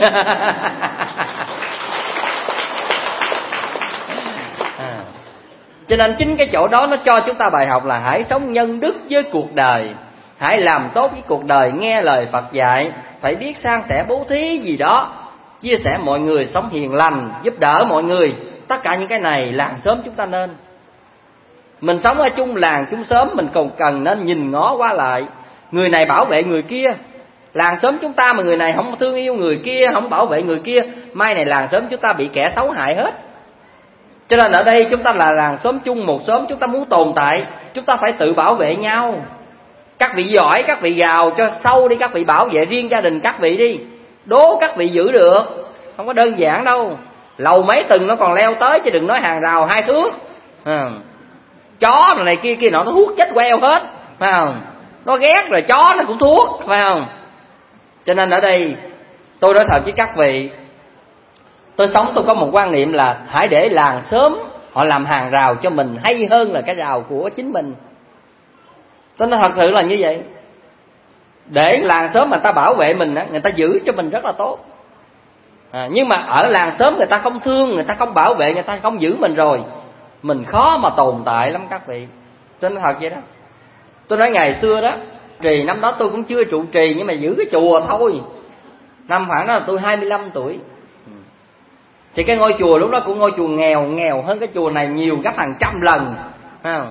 À. Cho nên chính cái chỗ đó nó cho chúng ta bài học là hãy sống nhân đức với cuộc đời, hãy làm tốt với cuộc đời, nghe lời Phật dạy, phải biết san sẻ bố thí gì đó, chia sẻ mọi người, sống hiền lành, giúp đỡ mọi người. Tất cả những cái này làng xóm chúng ta nên. Mình sống ở chung làng chung xóm, mình còn cần nên nhìn ngó qua lại, người này bảo vệ người kia. Làng xóm chúng ta mà người này không thương yêu người kia, không bảo vệ người kia, mai này làng xóm chúng ta bị kẻ xấu hại hết. Cho nên ở đây chúng ta là làng xóm chung một xóm, chúng ta muốn tồn tại, chúng ta phải tự bảo vệ nhau. Các vị giỏi, các vị gào cho sâu đi, các vị bảo vệ riêng gia đình các vị đi. Đố các vị giữ được, không có đơn giản đâu. Lầu mấy tầng nó còn leo tới, chứ đừng nói hàng rào hai thước. À. Chó này kia kia nọ nó thuốc chết queo hết, phải không? Nó ghét rồi chó nó cũng thuốc, phải không? Cho nên ở đây tôi nói thật với các vị, tôi sống tôi có một quan niệm là hãy để làng xóm họ làm hàng rào cho mình hay hơn là cái rào của chính mình. Tôi nói thật sự là như vậy. Để làng xóm mà người ta bảo vệ mình, người ta giữ cho mình rất là tốt. À, nhưng mà ở làng xóm người ta không thương, người ta không bảo vệ, người ta không giữ mình rồi, mình khó mà tồn tại lắm các vị. Tôi nói thật vậy đó. Tôi nói ngày xưa đó, trì năm đó tôi cũng chưa trụ trì, nhưng mà giữ cái chùa thôi. Năm khoảng đó là tôi hai mươi lăm tuổi. Thì cái ngôi chùa lúc đó cũng ngôi chùa nghèo, nghèo hơn cái chùa này nhiều gấp hàng trăm lần. À,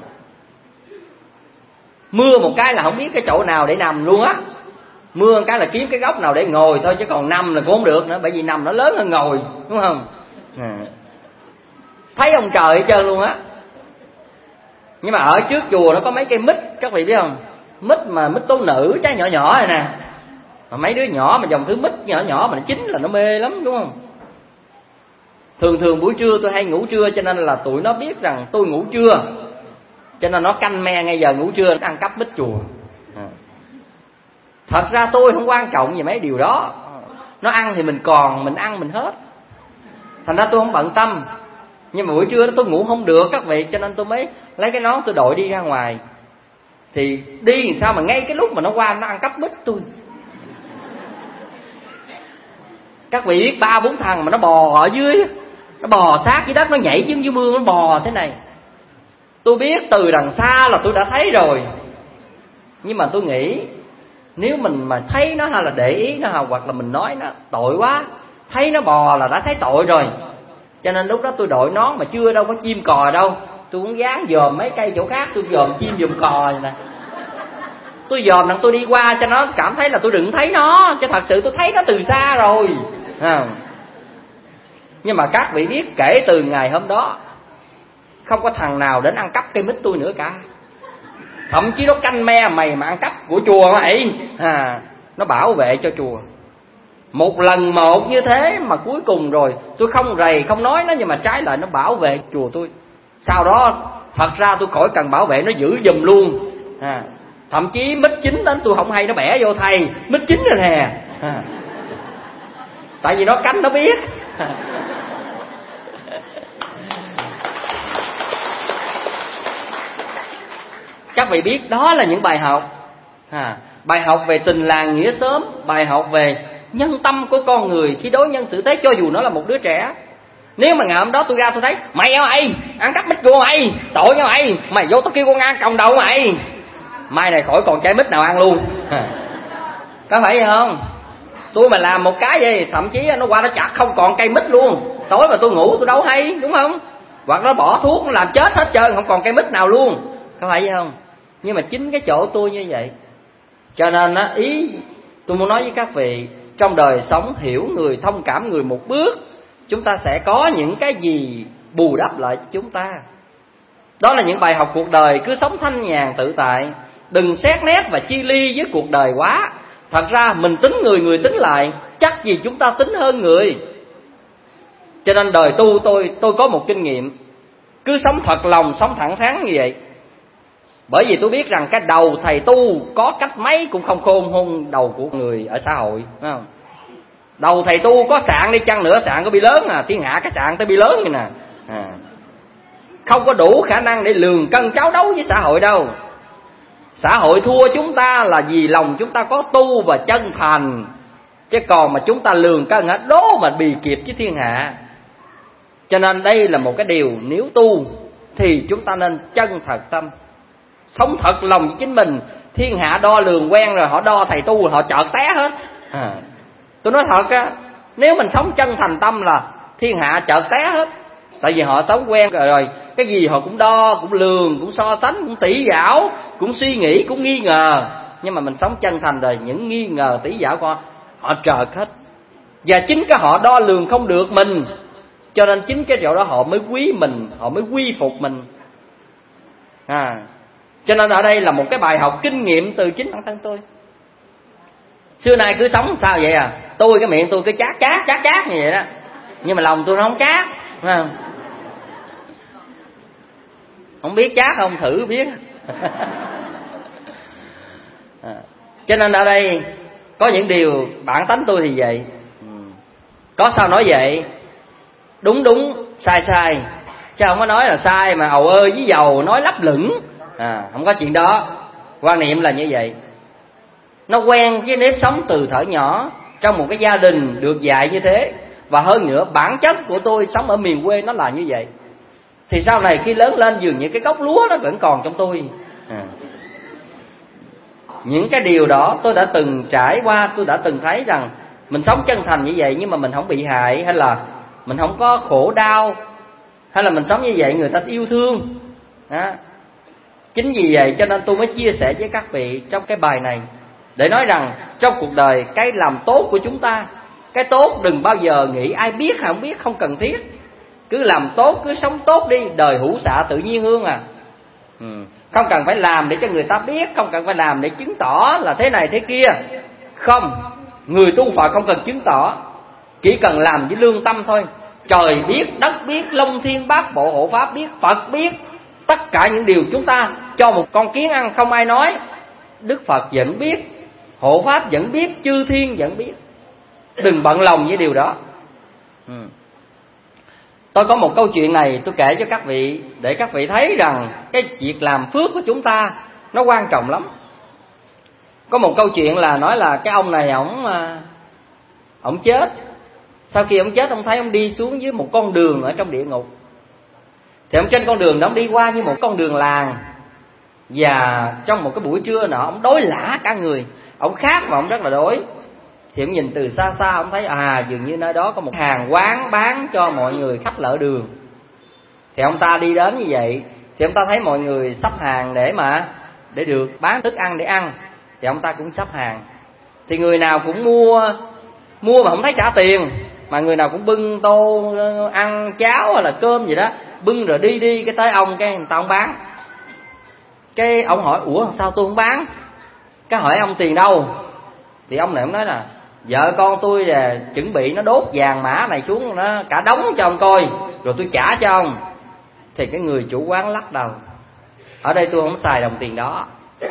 mưa một cái là không biết cái chỗ nào để nằm luôn á. Mưa một cái là kiếm cái góc nào để ngồi thôi, chứ còn nằm là cũng không được nữa, bởi vì nằm nó lớn hơn ngồi, đúng không? À, thấy ông trời hết trơn luôn á. Nhưng mà ở trước chùa nó có mấy cây mít, các vị biết không? Mít mà mít tố nữ, trái nhỏ nhỏ này nè. Mà mấy đứa nhỏ mà dòng thứ mít nhỏ nhỏ mà nó chín là nó mê lắm, đúng không? Thường thường buổi trưa tôi hay ngủ trưa, cho nên là tụi nó biết rằng tôi ngủ trưa, cho nên nó canh me ngay giờ ngủ trưa, nó ăn cắp mít chùa. À. Thật ra tôi không quan trọng về mấy điều đó. Nó ăn thì mình còn, mình ăn mình hết, thành ra tôi không bận tâm. Nhưng mà buổi trưa đó tôi ngủ không được các vị, cho nên tôi mới lấy cái nón tôi đội đi ra ngoài. Thì đi làm sao mà ngay cái lúc mà nó qua nó ăn cắp mít tôi. Các vị biết ba bốn thằng mà nó bò ở dưới, nó bò sát dưới đất, nó nhảy xuống dưới mương, nó bò thế này. Tôi biết từ đằng xa là tôi đã thấy rồi, nhưng mà tôi nghĩ nếu mình mà thấy nó hay là để ý nó, hoặc là mình nói nó tội quá, thấy nó bò là đã thấy tội rồi. Cho nên lúc đó tôi đội nón mà chưa đâu có chim cò đâu, tôi cũng dán dòm mấy cây chỗ khác, tôi dòm chim dòm cò này nè. Tôi dòm rằng tôi đi qua cho nó cảm thấy là tôi đừng thấy nó, chứ thật sự tôi thấy nó từ xa rồi. À. Nhưng mà các vị biết kể từ ngày hôm đó không có thằng nào đến ăn cắp cây mít tôi nữa cả. Thậm chí nó canh me mày mà ăn cắp của chùa mày. À, nó bảo vệ cho chùa. Một lần một như thế mà cuối cùng rồi tôi không rầy không nói nó, nhưng mà trái lại nó bảo vệ chùa tôi. Sau đó thật ra tôi khỏi cần bảo vệ, nó giữ giùm luôn. À, thậm chí mít chín đến tôi không hay nó bẻ vô thầy, mít chín rồi nè. À, tại vì nó canh nó biết. À. Các vị biết đó là những bài học. À, bài học về tình làng nghĩa xóm, bài học về nhân tâm của con người khi đối nhân xử thế, cho dù nó là một đứa trẻ. Nếu mà ngày hôm đó tôi ra tôi thấy mày hả mày ăn cắp mít của mày, tội nha mày, mày vô tao kêu con ăn còng đầu mày, mai này khỏi còn trái mít nào ăn luôn. À, có phải vậy không? Tôi mà làm một cái gì thậm chí nó qua nó chặt không còn cây mít luôn, tối mà tôi ngủ tôi đâu hay, đúng không? Hoặc nó bỏ thuốc nó làm chết hết trơn, không còn cây mít nào luôn, có phải vậy không? Nhưng mà chính cái chỗ tôi như vậy, cho nên á, ý tôi muốn nói với các vị, trong đời sống hiểu người, thông cảm người một bước, chúng ta sẽ có những cái gì bù đắp lại cho chúng ta. Đó là những bài học cuộc đời. Cứ sống thanh nhàn tự tại, đừng xét nét và chi ly với cuộc đời quá. Thật ra mình tính người, người tính lại, chắc gì chúng ta tính hơn người. Cho nên đời tu tôi tôi có một kinh nghiệm, cứ sống thật lòng, sống thẳng thắn như vậy. Bởi vì tôi biết rằng cái đầu thầy tu có cách mấy cũng không khôn hơn đầu của người ở xã hội, phải không? Đầu thầy tu có sạn đi chăng nữa, sạn có bị lớn à, thiên hạ cái sạn tới bị lớn vậy nè. À, không có đủ khả năng để lường cân cháo đấu với xã hội đâu. Xã hội thua chúng ta là vì lòng chúng ta có tu và chân thành, chứ còn mà chúng ta lường cân hết đố mà bì kịp với thiên hạ. Cho nên đây là một cái điều, nếu tu thì chúng ta nên chân thật tâm, sống thật lòng với chính mình. Thiên hạ đo lường quen rồi, họ đo thầy tu họ chợt té hết. à, Tôi nói thật á, nếu mình sống chân thành tâm là thiên hạ chợt té hết. Tại vì họ sống quen rồi, rồi cái gì họ cũng đo, cũng lường, cũng so sánh, cũng tỉ dảo, cũng suy nghĩ, cũng nghi ngờ. Nhưng mà mình sống chân thành rồi, những nghi ngờ tỉ dảo của họ, họ trợt hết. Và chính cái họ đo lường không được mình, cho nên chính cái chỗ đó họ mới quý mình, họ mới quy phục mình. à, Cho nên ở đây là một cái bài học kinh nghiệm từ chính bản thân tôi. Xưa nay cứ sống sao vậy à? Tôi cái miệng tôi cứ chát chát chát chát như vậy đó, nhưng mà lòng tôi nó không chát, phải không? Không biết chát không, thử biết. à, Cho nên ở đây có những điều bản tánh tôi thì vậy. Có sao nói vậy, đúng đúng, sai sai, chứ không có nói là sai mà ầu ơi với dầu nói lấp lửng. à, Không có chuyện đó. Quan niệm là như vậy. Nó quen với nếp sống từ thuở nhỏ, trong một cái gia đình được dạy như thế. Và hơn nữa, bản chất của tôi sống ở miền quê nó là như vậy. Thì sau này khi lớn lên, dường như cái gốc lúa nó vẫn còn trong tôi. à. Những cái điều đó tôi đã từng trải qua, tôi đã từng thấy rằng mình sống chân thành như vậy nhưng mà mình không bị hại, hay là mình không có khổ đau, hay là mình sống như vậy người ta yêu thương. đó. Chính vì vậy cho nên tôi mới chia sẻ với các vị trong cái bài này, để nói rằng trong cuộc đời cái làm tốt của chúng ta, cái tốt đừng bao giờ nghĩ ai biết hay không biết, không cần thiết. Cứ làm tốt, cứ sống tốt đi, đời hữu xạ tự nhiên hương à. ừ. Không cần phải làm để cho người ta biết, không cần phải làm để chứng tỏ là thế này thế kia. Không, người tu Phật không cần chứng tỏ, chỉ cần làm với lương tâm thôi. Trời biết, đất biết, Long Thiên Bát Bộ Hộ Pháp biết, Phật biết. Tất cả những điều chúng ta cho một con kiến ăn không ai nói, Đức Phật vẫn biết, Hộ Pháp vẫn biết, chư thiên vẫn biết. Đừng bận lòng với điều đó. ừ. Tôi có một câu chuyện này tôi kể cho các vị, để các vị thấy rằng cái việc làm phước của chúng ta nó quan trọng lắm. Có một câu chuyện là nói là cái ông này ổng ổng chết. Sau khi ổng chết, ông thấy ông đi xuống dưới một con đường ở trong địa ngục. Thì ông trên con đường đó ông đi qua như một con đường làng. Và trong một cái buổi trưa nọ, ông đói lả cả người, ông khát và ông rất là đói. Thì ông nhìn từ xa xa, ông thấy à dường như nơi đó có một hàng quán bán cho mọi người khách lỡ đường. Thì ông ta đi đến như vậy, thì ông ta thấy mọi người sắp hàng để mà để được bán thức ăn để ăn. Thì ông ta cũng sắp hàng. Thì người nào cũng mua mua mà không thấy trả tiền, mà người nào cũng bưng tô ăn cháo hay là cơm gì đó, bưng rồi đi đi cái tới ông, cái người ta không bán. Cái ông hỏi ủa sao tôi không bán? Cái hỏi ông tiền đâu? Thì ông này ông nói là vợ con tôi là chuẩn bị nó đốt vàng mã này xuống, nó cả đống cho ông coi, rồi tôi trả cho ông. Thì cái người chủ quán lắc đầu, ở đây tôi không xài đồng tiền đó.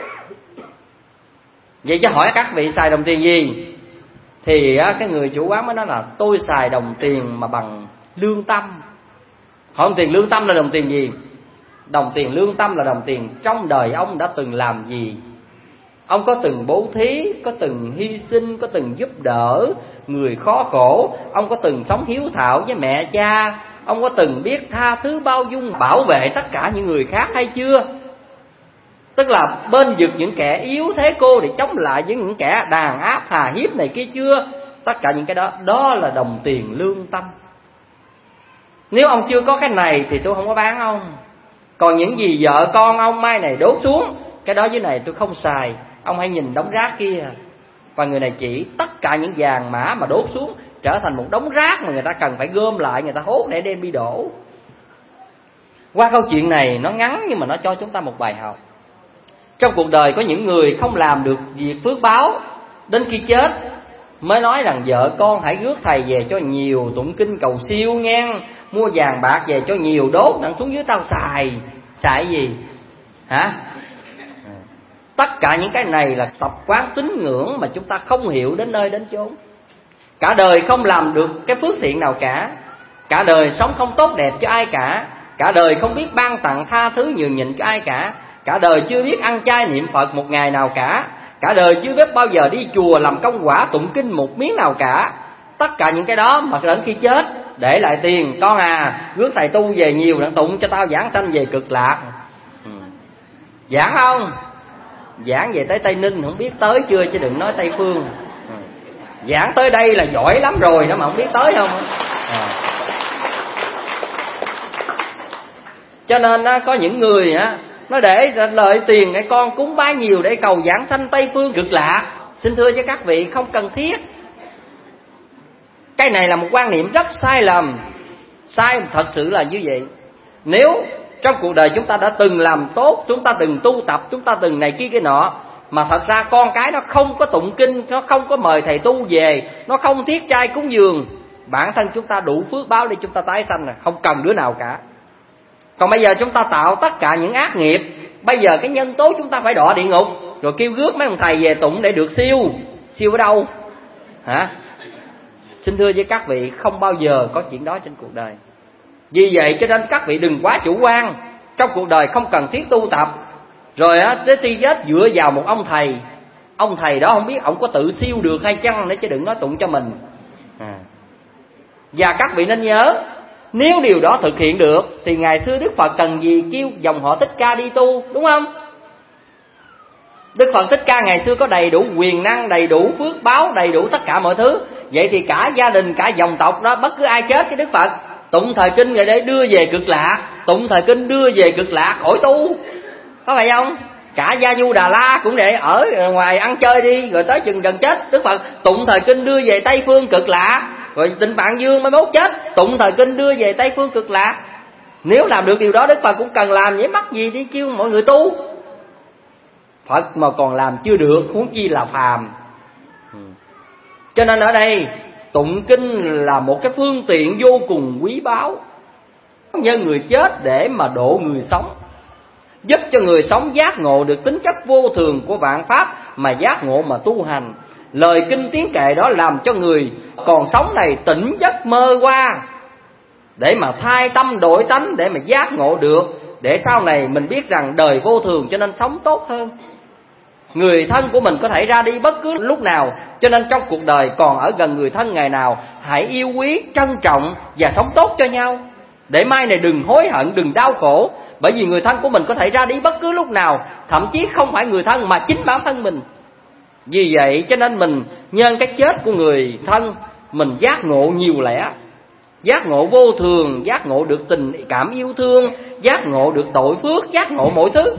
Vậy chứ hỏi các vị xài đồng tiền gì? Thì á, cái người chủ quán mới nói là tôi xài đồng tiền mà bằng lương tâm. Hỏi đồng tiền lương tâm là đồng tiền gì? Đồng tiền lương tâm là đồng tiền trong đời ông đã từng làm gì. Ông có từng bố thí, có từng hy sinh, có từng giúp đỡ người khó khổ. Ông có từng sống hiếu thảo với mẹ cha. Ông có từng biết tha thứ bao dung, bảo vệ tất cả những người khác hay chưa? Tức là bên vực những kẻ yếu thế cô để chống lại với những kẻ đàn áp hà hiếp này kia chưa? Tất cả những cái đó, đó là đồng tiền lương tâm. Nếu ông chưa có cái này thì tôi không có bán ông. Còn những gì vợ con ông mai này đốt xuống, cái đó dưới này tôi không xài. Ông hãy nhìn đống rác kia. Và người này chỉ tất cả những vàng mã mà đốt xuống trở thành một đống rác mà người ta cần phải gom lại, người ta hốt để đem đi đổ. Qua câu chuyện này nó ngắn nhưng mà nó cho chúng ta một bài học. Trong cuộc đời có những người không làm được việc phước báo, đến khi chết mới nói rằng vợ con hãy rước thầy về cho nhiều, tụng kinh cầu siêu ngang, mua vàng bạc về cho nhiều, đốt nặng xuống dưới tao xài. Xài gì? Hả? Tất cả những cái này là tập quán tín ngưỡng mà chúng ta không hiểu đến nơi đến chốn. Cả đời không làm được cái phước thiện nào cả, cả đời sống không tốt đẹp cho ai cả, cả đời không biết ban tặng tha thứ nhường nhịn cho ai cả, cả đời chưa biết ăn chay niệm Phật một ngày nào cả, cả đời chưa biết bao giờ đi chùa làm công quả tụng kinh một miếng nào cả. Tất cả những cái đó mà đến khi chết để lại tiền, con à, rước thầy tu về nhiều đặng tụng cho tao giảng sanh về cực lạc. Ừ. Giảng không? Giảng về tới Tây Ninh không biết tới chưa, chứ đừng nói Tây Phương. Ừ. Giảng tới đây là giỏi lắm rồi đó mà không biết tới không. À. Cho nên á, có những người á, nó để lợi tiền để con cúng bái nhiều để cầu giảng sanh Tây Phương cực lạc. Xin thưa với các vị, không cần thiết. Cái này là một quan niệm rất sai lầm. Sai thật sự là như vậy. Nếu trong cuộc đời chúng ta đã từng làm tốt, chúng ta từng tu tập, chúng ta từng này kia cái nọ, mà thật ra con cái nó không có tụng kinh, nó không có mời thầy tu về, nó không thiết trai cúng dường, bản thân chúng ta đủ phước báo để chúng ta tái sanh rồi, không cần đứa nào cả. Còn bây giờ chúng ta tạo tất cả những ác nghiệp, bây giờ cái nhân tố chúng ta phải đọa địa ngục, rồi kêu rước mấy ông thầy về tụng để được siêu. Siêu ở đâu? Hả? Xin thưa với các vị, không bao giờ có chuyện đó trên cuộc đời. Vì vậy cho nên các vị đừng quá chủ quan. Trong cuộc đời không cần thiết tu tập, rồi á tới khi chết dựa vào một ông thầy. Ông thầy đó không biết ông có tự siêu được hay chăng nữa, chứ đừng nói tụng cho mình. à. Và các vị nên nhớ, nếu điều đó thực hiện được thì ngày xưa Đức Phật cần gì kêu dòng họ Thích Ca đi tu, đúng không? Đức Phật Thích Ca ngày xưa có đầy đủ quyền năng, đầy đủ phước báo, đầy đủ tất cả mọi thứ. Vậy thì cả gia đình, cả dòng tộc đó, bất cứ ai chết với Đức Phật tụng thời kinh rồi để đưa về cực lạc, tụng thời kinh đưa về cực lạc khỏi tu, có phải không? Cả Gia Du Đà La cũng để ở ngoài ăn chơi đi, rồi tới chừng gần chết Đức Phật tụng thời kinh đưa về Tây Phương cực lạc. Rồi Tịnh Bạn Dương mới mốt chết tụng thời kinh đưa về Tây Phương cực lạc. Nếu làm được điều đó Đức Phật cũng cần làm, vậy mắc gì đi kêu mọi người tu. Phật mà còn làm chưa được, huống chi là phàm. Cho nên ở đây tụng kinh là một cái phương tiện vô cùng quý báu, nhân người chết để mà độ người sống, giúp cho người sống giác ngộ được tính chất vô thường của vạn pháp, mà giác ngộ mà tu hành. Lời kinh tiếng kệ đó làm cho người còn sống này tỉnh giấc mơ qua, để mà thay tâm đổi tánh, để mà giác ngộ được, để sau này mình biết rằng đời vô thường, cho nên sống tốt hơn. Người thân của mình có thể ra đi bất cứ lúc nào, cho nên trong cuộc đời còn ở gần người thân ngày nào, hãy yêu quý, trân trọng và sống tốt cho nhau, để mai này đừng hối hận, đừng đau khổ. Bởi vì người thân của mình có thể ra đi bất cứ lúc nào, thậm chí không phải người thân mà chính bản thân mình. Vì vậy cho nên mình nhân cái chết của người thân, mình giác ngộ nhiều lẽ, giác ngộ vô thường, giác ngộ được tình cảm yêu thương, giác ngộ được tội phước, giác ngộ mọi thứ.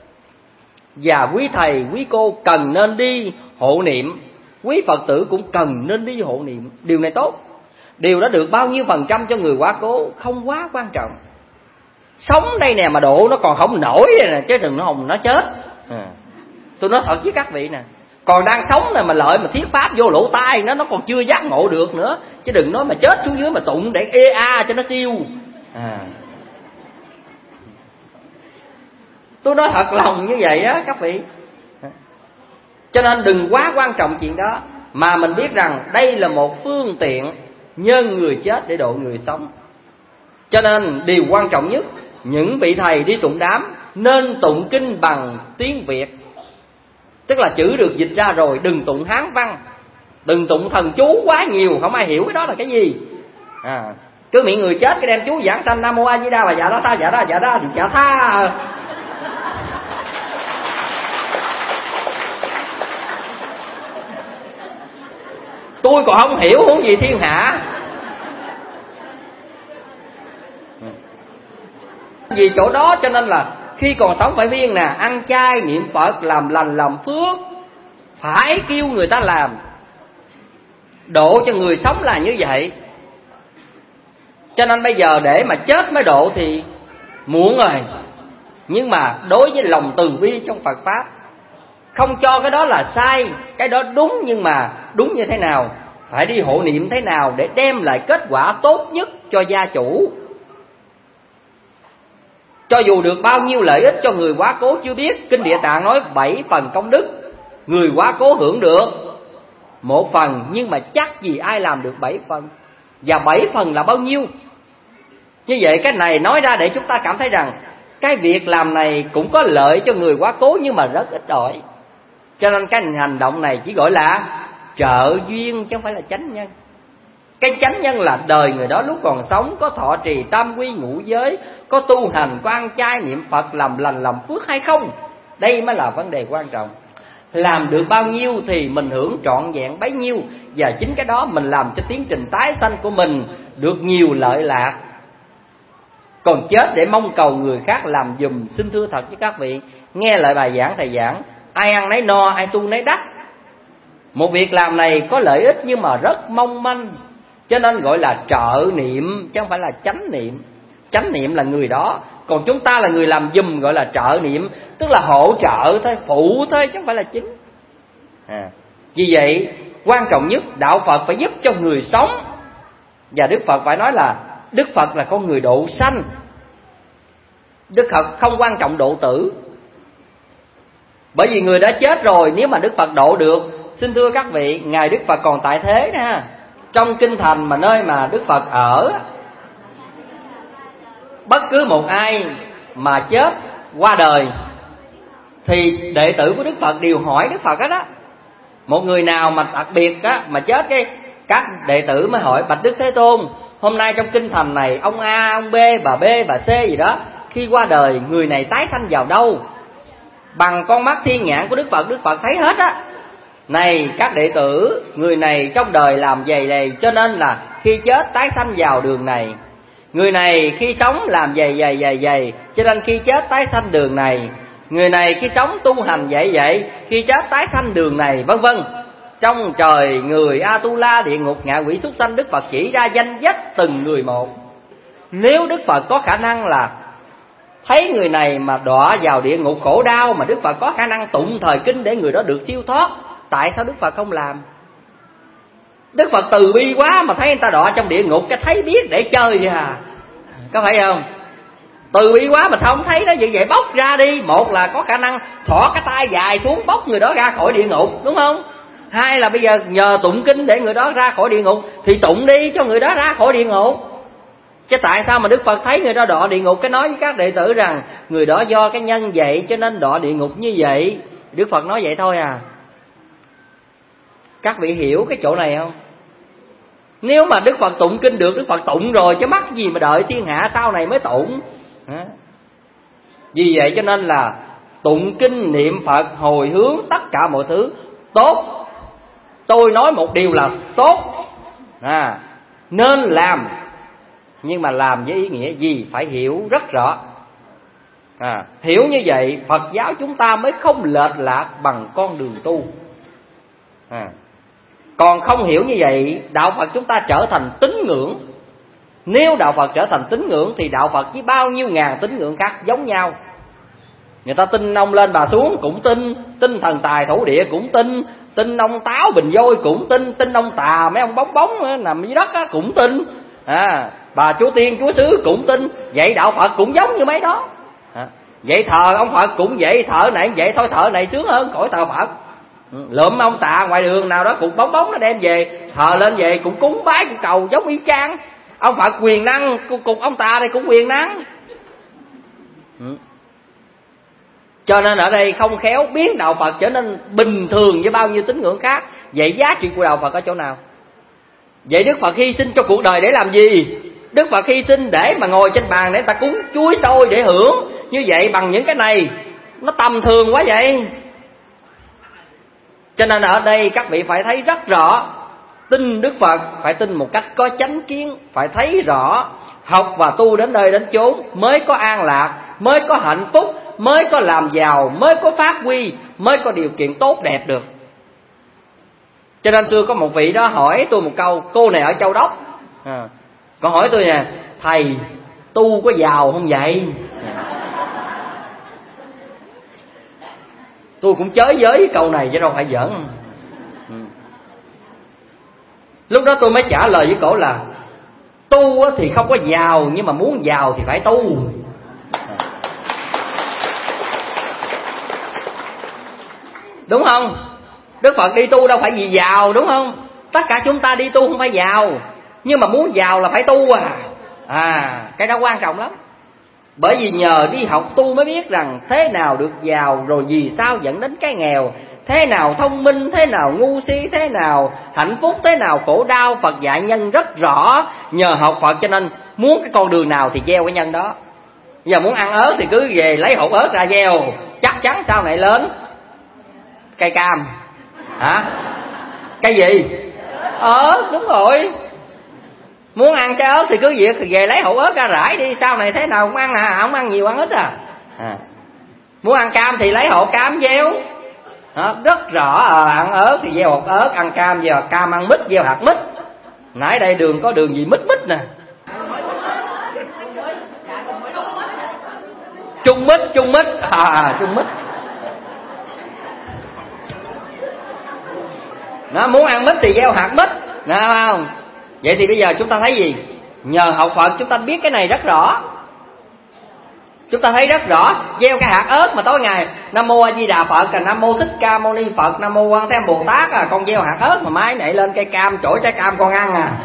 Và quý thầy, quý cô cần nên đi hộ niệm, quý Phật tử cũng cần nên đi hộ niệm. Điều này tốt. Điều đó được bao nhiêu phần trăm cho người quá cố không quá quan trọng. Sống đây nè mà độ nó còn không nổi nè, chứ đừng nó hồng nó chết. à. Tôi nói thật với các vị nè, còn đang sống này mà lợi mà thiết pháp vô lỗ tai nó, nó còn chưa giác ngộ được nữa, chứ đừng nói mà chết xuống dưới mà tụng để ê a cho nó siêu. à. Tôi nói thật lòng như vậy á các vị. Cho nên đừng quá quan trọng chuyện đó, mà mình biết rằng đây là một phương tiện nhân người chết để độ người sống. Cho nên điều quan trọng nhất, những vị thầy đi tụng đám nên tụng kinh bằng tiếng Việt, tức là chữ được dịch ra rồi, đừng tụng Hán văn, đừng tụng thần chú quá nhiều, không ai hiểu cái đó là cái gì. à, Cứ miệng người chết cái đem chú giảng sanh Nam Mô A Di Đà và dạ đó ta dạ đó dạ đó thì dạ tha. Tôi còn không hiểu huống gì thiên hạ. Vì chỗ đó cho nên là khi còn sống phải viên nè, ăn chay, niệm Phật, làm lành, làm phước, phải kêu người ta làm. Độ cho người sống là như vậy. Cho nên bây giờ để mà chết mới độ thì muộn rồi. Nhưng mà đối với lòng từ bi trong Phật Pháp, không cho cái đó là sai, cái đó đúng, nhưng mà đúng như thế nào, phải đi hộ niệm thế nào để đem lại kết quả tốt nhất cho gia chủ. Cho dù được bao nhiêu lợi ích cho người quá cố chưa biết, Kinh Địa Tạng nói bảy phần công đức, người quá cố hưởng được một phần, nhưng mà chắc gì ai làm được bảy phần. Và bảy phần là bao nhiêu? Như vậy cái này nói ra để chúng ta cảm thấy rằng cái việc làm này cũng có lợi cho người quá cố nhưng mà rất ít ỏi. Cho nên cái hành động này chỉ gọi là trợ duyên chứ không phải là chánh nhân. Cái chánh nhân là đời người đó lúc còn sống có thọ trì tam quy ngũ giới, có tu hành, có ăn chay niệm Phật, làm lành làm phước hay không. Đây mới là vấn đề quan trọng. Làm được bao nhiêu thì mình hưởng trọn vẹn bấy nhiêu. Và chính cái đó mình làm cho tiến trình tái sanh của mình được nhiều lợi lạc. Còn chết để mong cầu người khác làm giùm, xin thưa thật với các vị, nghe lại bài giảng thầy giảng, ai ăn nấy no, ai tu nấy đắc. Một việc làm này có lợi ích nhưng mà rất mong manh, cho nên gọi là trợ niệm chứ không phải là chánh niệm. Chánh niệm là người đó, còn chúng ta là người làm giùm gọi là trợ niệm, tức là hỗ trợ thôi, phụ thôi chứ không phải là chính. À, vì vậy quan trọng nhất đạo Phật phải giúp cho người sống. Và Đức Phật phải nói là Đức Phật là con người độ sanh. Đức Phật không quan trọng độ tử. Bởi vì người đã chết rồi, nếu mà Đức Phật độ được, xin thưa các vị, ngày Đức Phật còn tại thế nè, trong kinh thành mà nơi mà Đức Phật ở, bất cứ một ai mà chết qua đời thì đệ tử của Đức Phật đều hỏi Đức Phật hết á. Một người nào mà đặc biệt á mà chết, cái các đệ tử mới hỏi: bạch Đức Thế Tôn, hôm nay trong kinh thành này ông A, ông B, bà B, bà C gì đó, khi qua đời người này tái sanh vào đâu? Bằng con mắt thiên nhãn của Đức Phật, Đức Phật thấy hết á. Này các đệ tử, người này trong đời làm vậy này, cho nên là khi chết tái sanh vào đường này. Người này khi sống làm vậy vậy vậy vậy, cho nên khi chết tái sanh đường này. Người này khi sống tu hành vậy vậy, khi chết tái sanh đường này, vân vân. Trong trời, người, Atula, địa ngục, ngạ quỷ, súc sanh, Đức Phật chỉ ra danh sách từng người một. Nếu Đức Phật có khả năng là thấy người này mà đọa vào địa ngục khổ đau, mà Đức Phật có khả năng tụng thời kinh để người đó được siêu thoát, tại sao Đức Phật không làm? Đức Phật từ bi quá mà thấy người ta đọa trong địa ngục, cái thấy biết để chơi vậy à, có phải không? Từ bi quá mà sao không thấy đó? Vậy vậy bóc ra đi. Một là có khả năng thỏ cái tay dài xuống bóc người đó ra khỏi địa ngục, đúng không? Hai là bây giờ nhờ tụng kinh để người đó ra khỏi địa ngục, thì tụng đi cho người đó ra khỏi địa ngục. Chứ tại sao mà Đức Phật thấy người đó đọa địa ngục, cái nói với các đệ tử rằng người đó do cái nhân vậy cho nên đọa địa ngục như vậy? Đức Phật nói vậy thôi à. Các vị hiểu cái chỗ này không? Nếu mà Đức Phật tụng kinh được, Đức Phật tụng rồi, chứ mắc gì mà đợi thiên hạ sau này mới tụng. Vì vậy cho nên là tụng kinh niệm Phật hồi hướng tất cả mọi thứ tốt. Tôi nói một điều là tốt, à, nên làm. Nhưng mà làm với ý nghĩa gì phải hiểu rất rõ. à, Hiểu như vậy Phật giáo chúng ta mới không lệch lạc bằng con đường tu. à, Còn không hiểu như vậy, đạo Phật chúng ta trở thành tín ngưỡng. Nếu đạo Phật trở thành tín ngưỡng thì đạo Phật với bao nhiêu ngàn tín ngưỡng khác giống nhau. Người ta tin ông lên bà xuống cũng tin, tin thần tài thủ địa cũng tin, tin ông táo bình dôi cũng tin, tin ông tà mấy ông bóng bóng nằm dưới đất cũng tin, à, bà chúa tiên chúa xứ cũng tin. Vậy đạo Phật cũng giống như mấy đó. à, Vậy thờ ông Phật cũng vậy, thờ này vậy thôi, thờ này sướng hơn khỏi thờ Phật. Lượm ông tà ngoài đường nào đó cục bóng bóng nó đem về, thờ lên về cũng cúng bái cũng cầu giống y chang. Ông Phật quyền năng, cục ông tà này cũng quyền năng. ừ. Cho nên ở đây không khéo biến đạo Phật trở nên bình thường với bao nhiêu tín ngưỡng khác. Vậy giá trị của đạo Phật ở chỗ nào? Vậy Đức Phật hy sinh cho cuộc đời để làm gì? Đức Phật hy sinh để mà ngồi trên bàn để người ta cúng chuối xôi để hưởng. Như vậy bằng những cái này nó tầm thường quá vậy. Cho nên ở đây các vị phải thấy rất rõ, tin Đức Phật phải tin một cách có chánh kiến, phải thấy rõ, học và tu đến nơi đến chốn mới có an lạc, mới có hạnh phúc, mới có làm giàu, mới có phát huy, mới có điều kiện tốt đẹp được. Cho nên xưa có một vị đó hỏi tôi một câu, cô này ở Châu Đốc, à, cô hỏi tôi nè, thầy tu có giàu không vậy? Tôi cũng chới với cái câu này chứ đâu phải giỡn. ừ. Lúc đó tôi mới trả lời với cổ là tu thì không có giàu, nhưng mà muốn giàu thì phải tu. Đúng không? Đức Phật đi tu đâu phải vì giàu, đúng không? Tất cả chúng ta đi tu không phải giàu, nhưng mà muốn giàu là phải tu à. À, cái đó quan trọng lắm. Bởi vì nhờ đi học tu mới biết rằng thế nào được giàu, rồi vì sao dẫn đến cái nghèo, thế nào thông minh, thế nào ngu si, thế nào hạnh phúc, thế nào khổ đau. Phật dạy nhân rất rõ. Nhờ học Phật cho nên muốn cái con đường nào thì gieo cái nhân đó. Giờ muốn ăn ớt thì cứ về lấy hột ớt ra gieo, chắc chắn sau này lớn cây cam. Hả? Cây gì? Ớt, đúng rồi. Muốn ăn trái ớt thì cứ việc về lấy hột ớt ra rải đi, sau này thế nào cũng ăn à, không ăn nhiều ăn ít à. à. Muốn ăn cam thì lấy hột cam gieo. Đó, rất rõ. À, ăn ớt thì gieo hột ớt, ăn cam gieo cam, ăn mít gieo hạt mít. Nãy đây đường có đường gì mít mít nè. Chung mít, chung mít. À, chung mít. Nó muốn ăn mít thì gieo hạt mít, nghe không? Vậy thì bây giờ chúng ta thấy gì? Nhờ học Phật chúng ta biết cái này rất rõ. Chúng ta thấy rất rõ. Gieo cái hạt ớt mà tối ngày Nam Mô A Di Đà Phật, Nam Mô Thích Ca Mâu Ni Phật, Nam Mô Quan Thế Âm Bồ Tát à, con gieo hạt ớt mà mai nảy lên cây cam, trỗi trái cam con ăn à.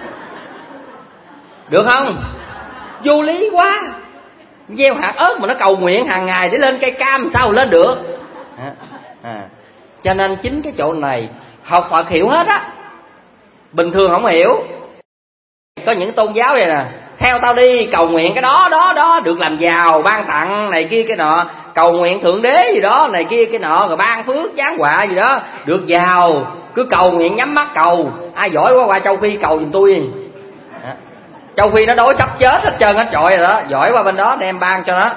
Được không? Vô lý quá. Gieo hạt ớt mà nó cầu nguyện hàng ngày để lên cây cam sao lên được. à, à. Cho nên chính cái chỗ này học Phật hiểu hết á, bình thường không hiểu. Có những tôn giáo vậy nè, theo tao đi, cầu nguyện cái đó đó đó được làm giàu, ban tặng này kia cái nọ, cầu nguyện thượng đế gì đó này kia cái nọ, rồi ban phước giáng họa gì đó được giàu. Cứ cầu nguyện nhắm mắt cầu. Ai giỏi quá qua châu Phi cầu giùm tôi. Châu Phi nó đói sắp chết hết trơn hết trọi rồi đó, giỏi qua bên đó đem ban cho nó.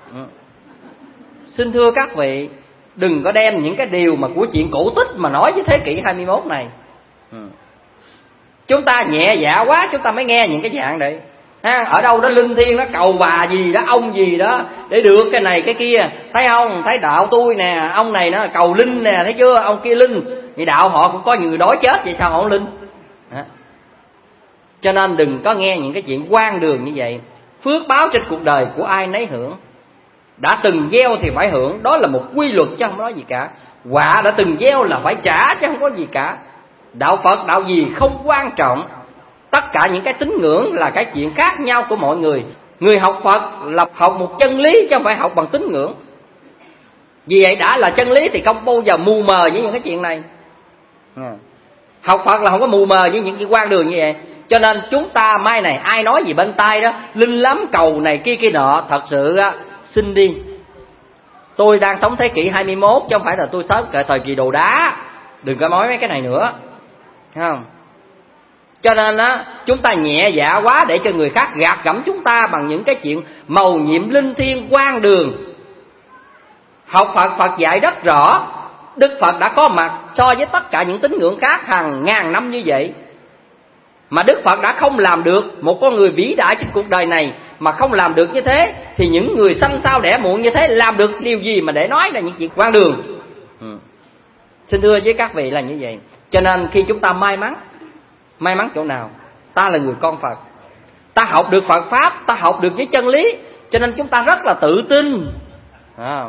Xin thưa các vị, đừng có đem những cái điều mà của chuyện cổ tích mà nói với thế kỷ hai mươi mốt này. Chúng ta nhẹ dạ quá, chúng ta mới nghe những cái dạng đấy. Ha, ở đâu đó linh thiêng nó cầu bà gì đó, ông gì đó để được cái này cái kia. Thấy không? Thấy đạo tôi nè, ông này nó cầu linh nè, thấy chưa? Ông kia linh. Thì đạo họ cũng có người đói chết, vậy sao họ linh? Đó. Cho nên đừng có nghe những cái chuyện hoang đường như vậy. Phước báo trên cuộc đời của ai nấy hưởng. Đã từng gieo thì phải hưởng, đó là một quy luật chứ không nói gì cả. Quả đã từng gieo là phải trả chứ không có gì cả. Đạo Phật, đạo gì không quan trọng. Tất cả những cái tín ngưỡng là cái chuyện khác nhau của mọi người. Người học Phật là học một chân lý chứ không phải học bằng tín ngưỡng. Vì vậy đã là chân lý thì không bao giờ mù mờ với những cái chuyện này. Học Phật là không có mù mờ với những cái quan đường như vậy. Cho nên chúng ta mai này ai nói gì bên tai đó, linh lắm cầu này kia kia nọ, thật sự á, xin đi. Tôi đang sống thế kỷ hai mươi mốt chứ không phải là tôi sống cái thời kỳ đồ đá. Đừng có nói mấy cái này nữa. Thấy không? Cho nên á, chúng ta nhẹ dạ quá để cho người khác gạt gẫm chúng ta bằng những cái chuyện mầu nhiệm linh thiêng quan đường. Học Phật, Phật dạy rất rõ. Đức Phật đã có mặt so với tất cả những tín ngưỡng khác hàng ngàn năm như vậy. Mà Đức Phật đã không làm được, một con người vĩ đại trên cuộc đời này mà không làm được như thế, thì những người sanh sao đẻ muộn như thế làm được điều gì mà để nói là những chuyện quan đường. ừ. Xin thưa với các vị là như vậy. Cho nên khi chúng ta may mắn, may mắn chỗ nào? Ta là người con Phật, ta học được Phật Pháp, ta học được với chân lý, cho nên chúng ta rất là tự tin. à.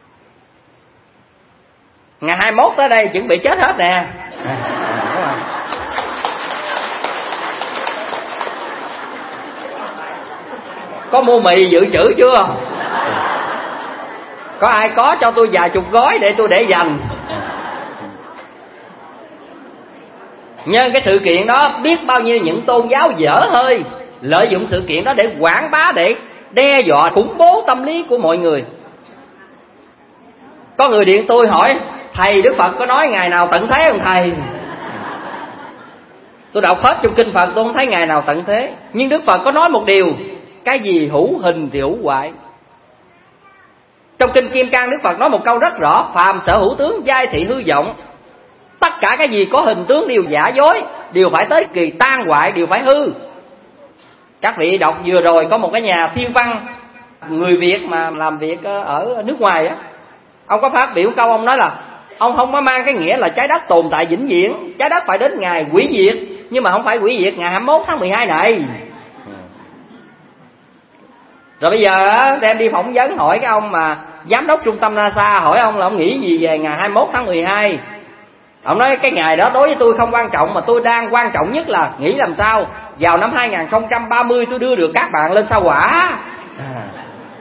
Ngày hai mươi mốt tới đây chuẩn bị chết hết nè. à, à, Có mua mì dự trữ chưa? Có ai có cho tôi vài chục gói để tôi để dành. Nhân cái sự kiện đó, biết bao nhiêu những tôn giáo dở hơi lợi dụng sự kiện đó để quảng bá, để đe dọa, khủng bố tâm lý của mọi người. Có người điện tôi hỏi: thầy, Đức Phật có nói ngày nào tận thế không thầy? Tôi đọc hết trong kinh Phật tôi không thấy ngày nào tận thế. Nhưng Đức Phật có nói một điều: cái gì hữu hình thì hữu hoại. Trong kinh Kim Cang, Đức Phật nói một câu rất rõ: phàm sở hữu tướng, giai thị hư vọng. Tất cả cái gì có hình tướng đều giả dối, đều phải tới kỳ tan hoại, đều phải hư. Các vị đọc vừa rồi có một cái nhà thiên văn người Việt mà làm việc ở nước ngoài á, ông có phát biểu câu, ông nói là ông không có mang cái nghĩa là trái đất tồn tại vĩnh viễn, trái đất phải đến ngày hủy diệt, nhưng mà không phải hủy diệt ngày hai mươi mốt tháng mười hai này. Rồi bây giờ đem đi phỏng vấn hỏi cái ông mà giám đốc trung tâm NASA, hỏi ông là ông nghĩ gì về ngày hai mươi mốt tháng mười hai. Ông nói cái ngày đó đối với tôi không quan trọng, mà tôi đang quan trọng nhất là nghĩ làm sao vào năm hai không ba mươi tôi đưa được các bạn lên sao Hỏa. à.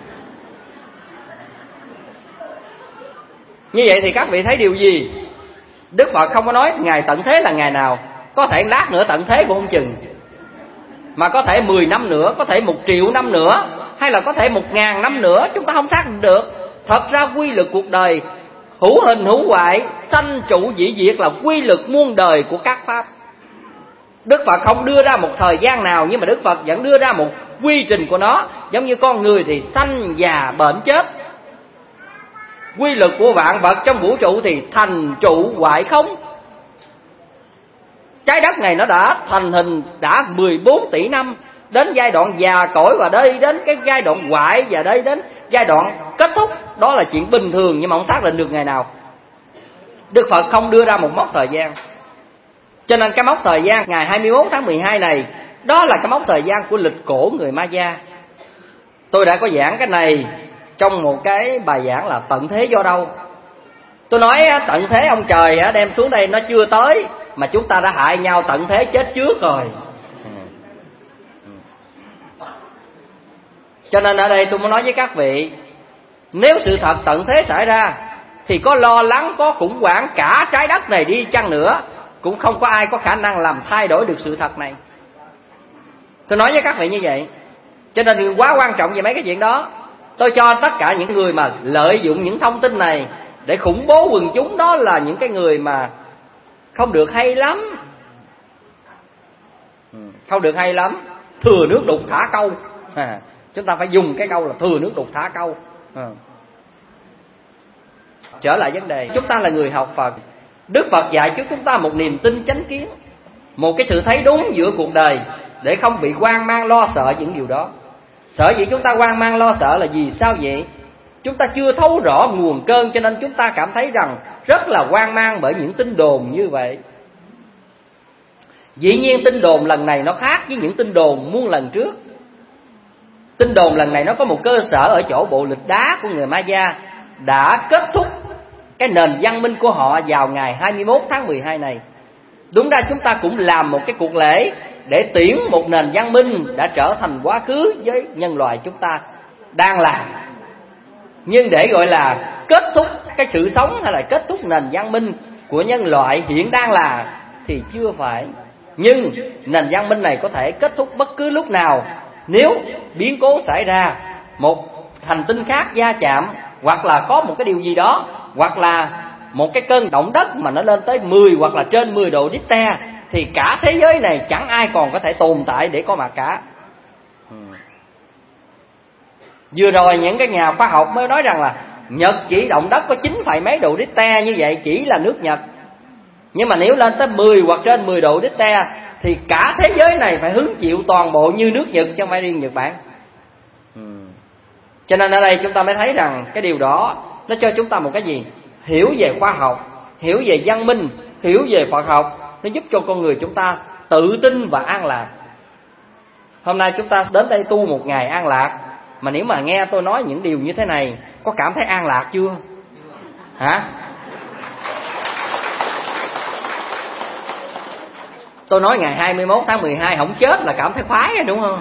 Như vậy thì các vị thấy điều gì? Đức Phật không có nói ngày tận thế là ngày nào. Có thể lát nữa tận thế cũng không chừng, mà có thể mười năm nữa, có thể một triệu năm nữa, hay là có thể một ngàn năm nữa, chúng ta không xác định được. Thật ra quy luật cuộc đời hữu hình hữu hoại, sanh trụ dĩ diệt là quy luật muôn đời của các pháp. Đức Phật không đưa ra một thời gian nào, nhưng mà Đức Phật vẫn đưa ra một quy trình của nó. Giống như con người thì sanh già bệnh chết, quy luật của vạn vật trong vũ trụ thì thành trụ hoại không. Trái đất này nó đã thành hình đã mười bốn tỷ năm, đến giai đoạn già cỗi và đây đến cái giai đoạn hoại, và đây đến giai đoạn kết thúc. Đó là chuyện bình thường, nhưng mà không xác định được ngày nào. Đức Phật không đưa ra một mốc thời gian. Cho nên cái mốc thời gian ngày hai mươi mốt tháng mười hai này, đó là cái mốc thời gian của lịch cổ người Maya. Tôi đã có giảng cái này trong một cái bài giảng là tận thế do đâu. Tôi nói tận thế ông trời đem xuống đây nó chưa tới, mà chúng ta đã hại nhau tận thế chết trước rồi. Cho nên ở đây tôi muốn nói với các vị, nếu sự thật tận thế xảy ra thì có lo lắng, có khủng hoảng cả trái đất này đi chăng nữa, cũng không có ai có khả năng làm thay đổi được sự thật này. Tôi nói với các vị như vậy. Cho nên quá quan trọng về mấy cái chuyện đó. Tôi cho tất cả những người mà lợi dụng những thông tin này để khủng bố quần chúng, đó là những cái người mà không được hay lắm. Không được hay lắm. Thừa nước đục thả câu. à, Chúng ta phải dùng cái câu là thừa nước đục thả câu. à. Trở lại vấn đề, chúng ta là người học Phật. Đức Phật dạy cho chúng ta một niềm tin chánh kiến, một cái sự thấy đúng giữa cuộc đời, để không bị hoang mang lo sợ những điều đó. Sở dĩ chúng ta hoang mang lo sợ là vì sao vậy? Chúng ta chưa thấu rõ nguồn cơn, cho nên chúng ta cảm thấy rằng rất là hoang mang bởi những tin đồn như vậy. Dĩ nhiên tin đồn lần này nó khác với những tin đồn muôn lần trước. Tin đồn lần này nó có một cơ sở ở chỗ bộ lịch đá của người Maya đã kết thúc cái nền văn minh của họ vào ngày hai mươi mốt tháng mười hai này. Đúng ra chúng ta cũng làm một cái cuộc lễ để tiễn một nền văn minh đã trở thành quá khứ với nhân loại chúng ta đang làm. Nhưng để gọi là kết thúc cái sự sống hay là kết thúc nền văn minh của nhân loại hiện đang là thì chưa phải. Nhưng nền văn minh này có thể kết thúc bất cứ lúc nào, nếu biến cố xảy ra, một hành tinh khác va chạm, hoặc là có một cái điều gì đó, hoặc là một cái cơn động đất mà nó lên tới mười hoặc là trên mười độ Richter, thì cả thế giới này chẳng ai còn có thể tồn tại để có mặt cả. Vừa rồi những cái nhà khoa học mới nói rằng là Nhật chỉ động đất có chín phẩy mấy độ Richter, như vậy chỉ là nước Nhật. Nhưng mà nếu lên tới mười hoặc trên mười độ Richter thì cả thế giới này phải hứng chịu toàn bộ như nước Nhật, chứ không phải riêng Nhật Bản. Cho nên ở đây chúng ta mới thấy rằng cái điều đó nó cho chúng ta một cái gì? Hiểu về khoa học, hiểu về văn minh, hiểu về Phật học. Nó giúp cho con người chúng ta tự tin và an lạc. Hôm nay chúng ta đến đây tu một ngày an lạc, mà nếu mà nghe tôi nói những điều như thế này, có cảm thấy an lạc chưa? Hả? Tôi nói ngày hai mươi mốt tháng mười hai không chết là cảm thấy khoái rồi, đúng không?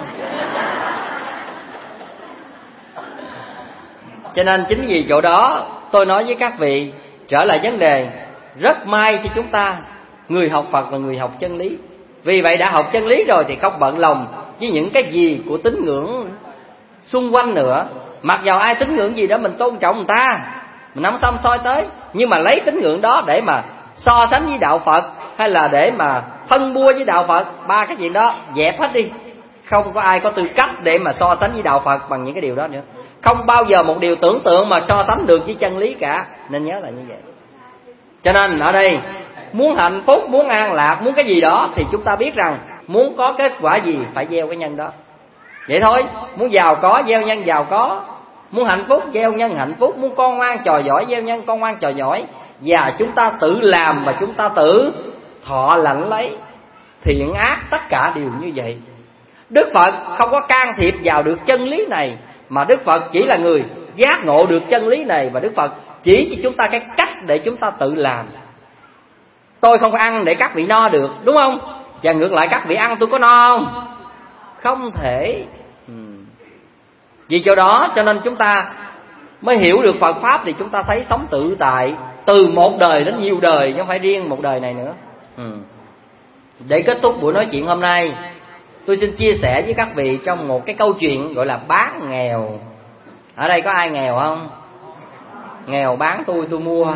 Cho nên chính vì chỗ đó tôi nói với các vị, trở lại vấn đề, rất may cho chúng ta người học Phật và người học chân lý. Vì vậy đã học chân lý rồi thì không bận lòng với những cái gì của tín ngưỡng xung quanh nữa. Mặc dầu ai tín ngưỡng gì đó mình tôn trọng người ta, mình không xăm soi tới, nhưng mà lấy tín ngưỡng đó để mà so sánh với đạo Phật, hay là để mà phân bua với đạo Phật, ba cái chuyện đó dẹp hết đi. Không có ai có tư cách để mà so sánh với đạo Phật bằng những cái điều đó nữa. Không bao giờ một điều tưởng tượng mà so sánh được với chân lý cả. Nên nhớ là như vậy. Cho nên ở đây muốn hạnh phúc, muốn an lạc, muốn cái gì đó thì chúng ta biết rằng muốn có kết quả gì phải gieo cái nhân đó. Vậy thôi. Muốn giàu có gieo nhân giàu có, muốn hạnh phúc gieo nhân hạnh phúc, muốn con ngoan trò giỏi gieo nhân con ngoan trò giỏi. Và chúng ta tự làm và chúng ta tự thọ lãnh lấy. Thiện ác tất cả đều như vậy. Đức Phật không có can thiệp vào được chân lý này, mà Đức Phật chỉ là người giác ngộ được chân lý này, và Đức Phật chỉ cho chúng ta cái cách để chúng ta tự làm. Tôi không có ăn để các vị no được, đúng không? Và ngược lại các vị ăn tôi có no không? Không thể. Vì chỗ đó cho nên chúng ta Mới hiểu được Phật Pháp thì chúng ta thấy sống tự tại từ một đời đến nhiều đời, chứ không phải riêng một đời này nữa. ừ. Để kết thúc buổi nói chuyện hôm nay, tôi xin chia sẻ với các vị trong một cái câu chuyện gọi là bán nghèo. Ở đây có ai nghèo không? Nghèo bán tôi, tôi mua.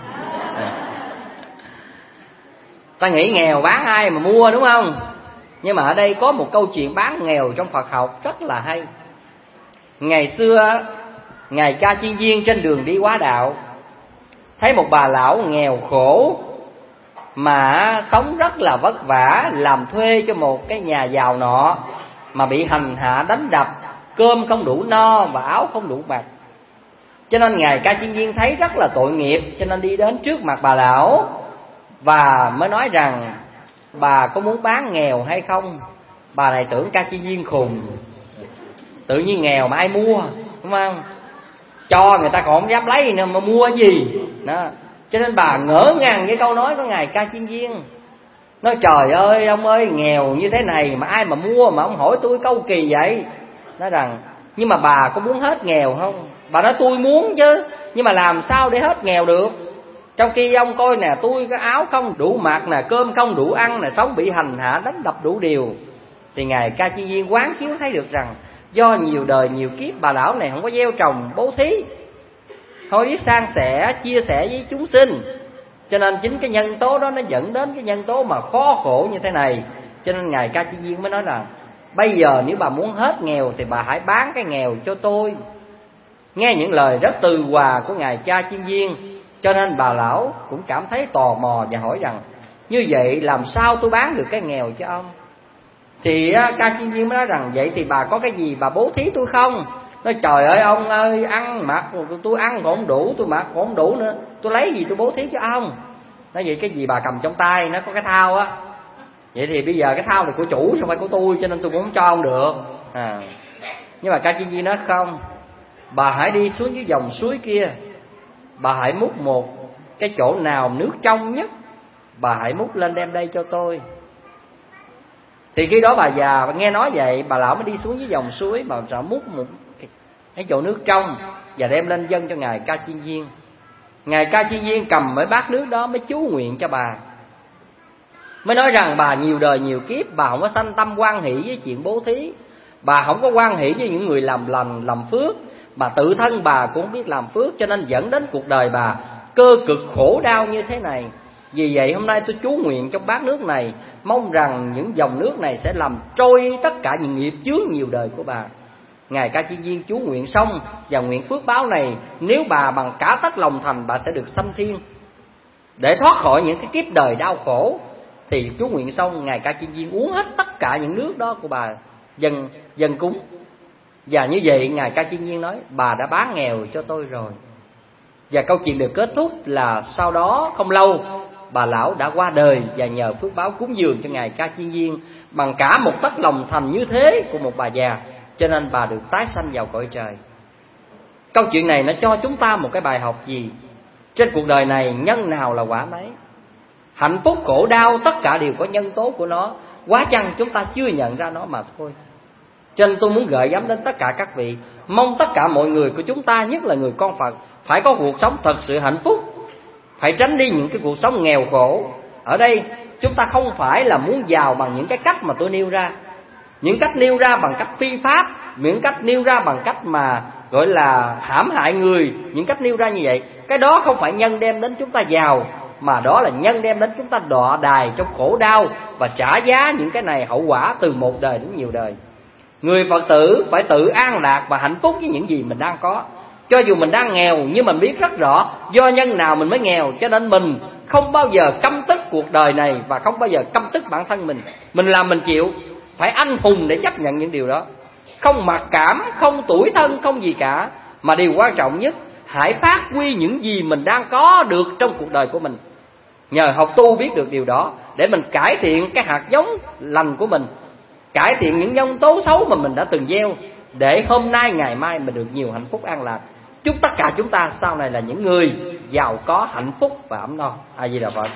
Ta nghĩ nghèo bán ai mà mua, đúng không? Nhưng mà ở đây có một câu chuyện bán nghèo trong Phật học rất là hay. Ngày xưa, Ngài Ca Chiên Viên trên đường đi hóa đạo, thấy một bà lão nghèo khổ mà sống rất là vất vả, làm thuê cho một cái nhà giàu nọ, mà bị hành hạ đánh đập, cơm không đủ no và áo không đủ mặc. Cho nên Ngài Ca Chiên Viên thấy rất là tội nghiệp, cho nên đi đến trước mặt bà lão và mới nói rằng: bà có muốn bán nghèo hay không? Bà này tưởng Ca Chiên Viên khùng, tự nhiên nghèo mà ai mua, đúng không? Cho người ta còn không dám lấy nữa mà mua gì đó. Cho nên bà ngỡ ngàng với câu nói của Ngài Ca Chiên Viên, nói: trời ơi ông ơi, nghèo như thế này mà ai mà mua, mà ông hỏi tôi câu kỳ vậy. Nói rằng: nhưng mà bà có muốn hết nghèo không? Bà nói: tôi muốn chứ, nhưng mà làm sao để hết nghèo được? Trong khi ông coi nè, tôi có áo không đủ mặc nè, cơm không đủ ăn nè, sống bị hành hạ đánh đập đủ điều. Thì Ngài Ca Chiên Viên quán chiếu thấy được rằng do nhiều đời nhiều kiếp bà lão này không có gieo trồng bố thí, không biết san sẻ chia sẻ với chúng sinh, cho nên chính cái nhân tố đó nó dẫn đến cái nhân tố mà khó khổ như thế này. Cho nên Ngài Ca Chiên Viên mới nói rằng: bây giờ nếu bà muốn hết nghèo thì bà hãy bán cái nghèo cho tôi. Nghe những lời rất từ hòa của Ngài Ca Chiên Viên, cho nên bà lão cũng cảm thấy tò mò và hỏi rằng: như vậy làm sao tôi bán được cái nghèo cho ông? Thì Ca Chiên Viên mới nói rằng: vậy thì bà có cái gì bà bố thí tôi không? Nói: trời ơi ông ơi, ăn mặc tôi ăn còn không đủ, tôi mặc còn không đủ nữa, tôi lấy gì tôi bố thí cho ông? Nói: vậy cái gì bà cầm trong tay? Nó có cái thao á. Vậy thì bây giờ cái thao này của chủ chứ không phải của tôi, cho nên tôi cũng không cho ông được. à. Nhưng mà Ca Chiên Viên nói: không, bà hãy đi xuống dưới dòng suối kia, bà hãy múc một cái chỗ nào nước trong nhất, bà hãy múc lên đem đây cho tôi. Thì khi đó bà già nghe nói vậy, bà lão mới đi xuống dưới dòng suối, bà lão múc một cái, cái chỗ nước trong và đem lên dâng cho Ngài Ca Chiên Viên. Ngài Ca Chiên Viên cầm mấy bát nước đó mới chú nguyện cho bà, mới nói rằng bà nhiều đời nhiều kiếp bà không có sanh tâm hoan hỷ với chuyện bố thí, bà không có hoan hỷ với những người làm lành làm phước, bà tự thân bà cũng không biết làm phước, cho nên dẫn đến cuộc đời bà cơ cực khổ đau như thế này. Vì vậy hôm nay tôi chú nguyện trong bát nước này, mong rằng những dòng nước này sẽ làm trôi tất cả những nghiệp chướng nhiều đời của bà. Ngài Ca Chiên Viên chú nguyện xong, và nguyện phước báo này nếu bà bằng cả tất lòng thành, bà sẽ được sanh thiên để thoát khỏi những cái kiếp đời đau khổ. Thì chú nguyện xong, Ngài Ca Chiên Viên uống hết tất cả những nước đó của bà, dâng dâng cúng. Và như vậy Ngài Ca Chiên Viên nói: bà đã bán nghèo cho tôi rồi. Và câu chuyện được kết thúc là sau đó không lâu, bà lão đã qua đời, và nhờ phước báo cúng dường cho Ngài Ca Chiên Viên bằng cả một tấc lòng thành như thế của một bà già, cho nên bà được tái sanh vào cõi trời. Câu chuyện này nó cho chúng ta một cái bài học gì? Trên cuộc đời này nhân nào là quả nấy, hạnh phúc khổ đau tất cả đều có nhân tố của nó, quá chăng chúng ta chưa nhận ra nó mà thôi. Cho nên tôi muốn gợi gắm đến tất cả các vị, mong tất cả mọi người của chúng ta, nhất là người con Phật, phải có cuộc sống thật sự hạnh phúc, phải tránh đi những cái cuộc sống nghèo khổ. Ở đây chúng ta không phải là muốn giàu bằng những cái cách mà tôi nêu ra, những cách nêu ra bằng cách phi pháp, những cách nêu ra bằng cách mà gọi là hãm hại người, những cách nêu ra như vậy, cái đó không phải nhân đem đến chúng ta giàu, mà đó là nhân đem đến chúng ta đọa đài trong khổ đau và trả giá những cái này hậu quả từ một đời đến nhiều đời. Người Phật tử phải tự an lạc và hạnh phúc với những gì mình đang có. Cho dù mình đang nghèo, nhưng mình biết rất rõ do nhân nào mình mới nghèo, cho nên mình không bao giờ căm tức cuộc đời này và không bao giờ căm tức bản thân mình. Mình làm mình chịu, phải anh hùng để chấp nhận những điều đó, không mặc cảm, không tủi thân, không gì cả. Mà điều quan trọng nhất, hãy phát huy những gì mình đang có được trong cuộc đời của mình. Nhờ học tu biết được điều đó, để mình cải thiện cái hạt giống lành của mình, cải thiện những nhân tố xấu mà mình đã từng gieo, để hôm nay ngày mai mình được nhiều hạnh phúc an lạc. Chúc tất cả chúng ta sau này là những người giàu có, hạnh phúc và ấm no. A Di Đà Phật.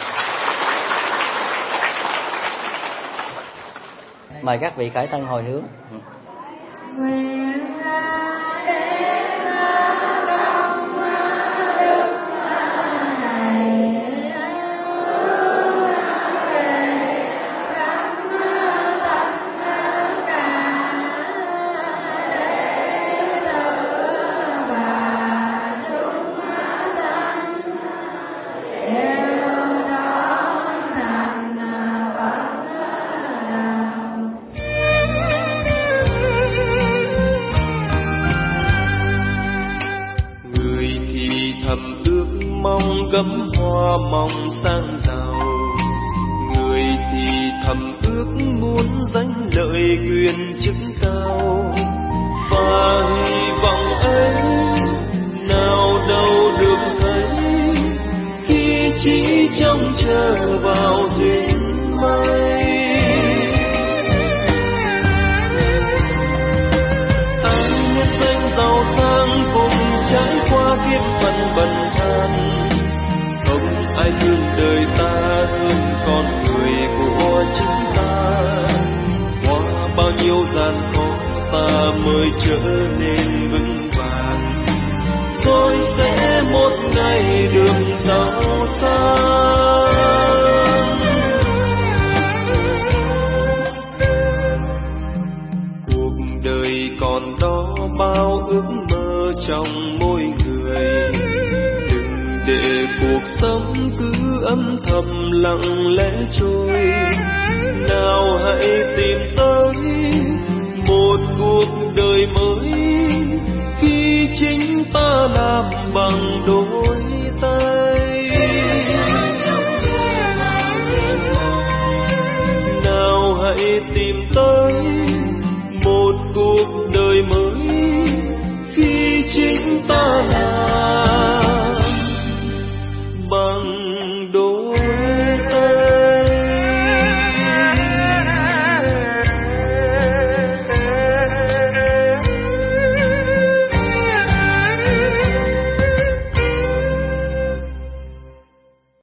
Mời các vị khởi thân hồi hướng. Nguyện là để gấm hoa mong sang giàu, người thì thầm ước muốn danh lợi quyền chức cao, và hy vọng ấy nào đâu được thấy khi chỉ trông chờ vào duyên may. Ai biết danh giàu sang cùng trải qua kiếp phận bần than, không ai thương đời ta hơn con người của chính ta. Qua bao nhiêu gian khó ta mới trở nên vững vàng, rồi sẽ một ngày được giàu sang. Cuộc đời còn đó bao ước mơ trong mỗi người, đừng để cuộc sống cứ âm thầm lặng lẽ trôi. Nào hãy tìm tới một cuộc đời mới khi chính ta làm bằng đôi tay. Nào hãy tìm tới một cuộc đời mới khi chính ta làm bằng đôi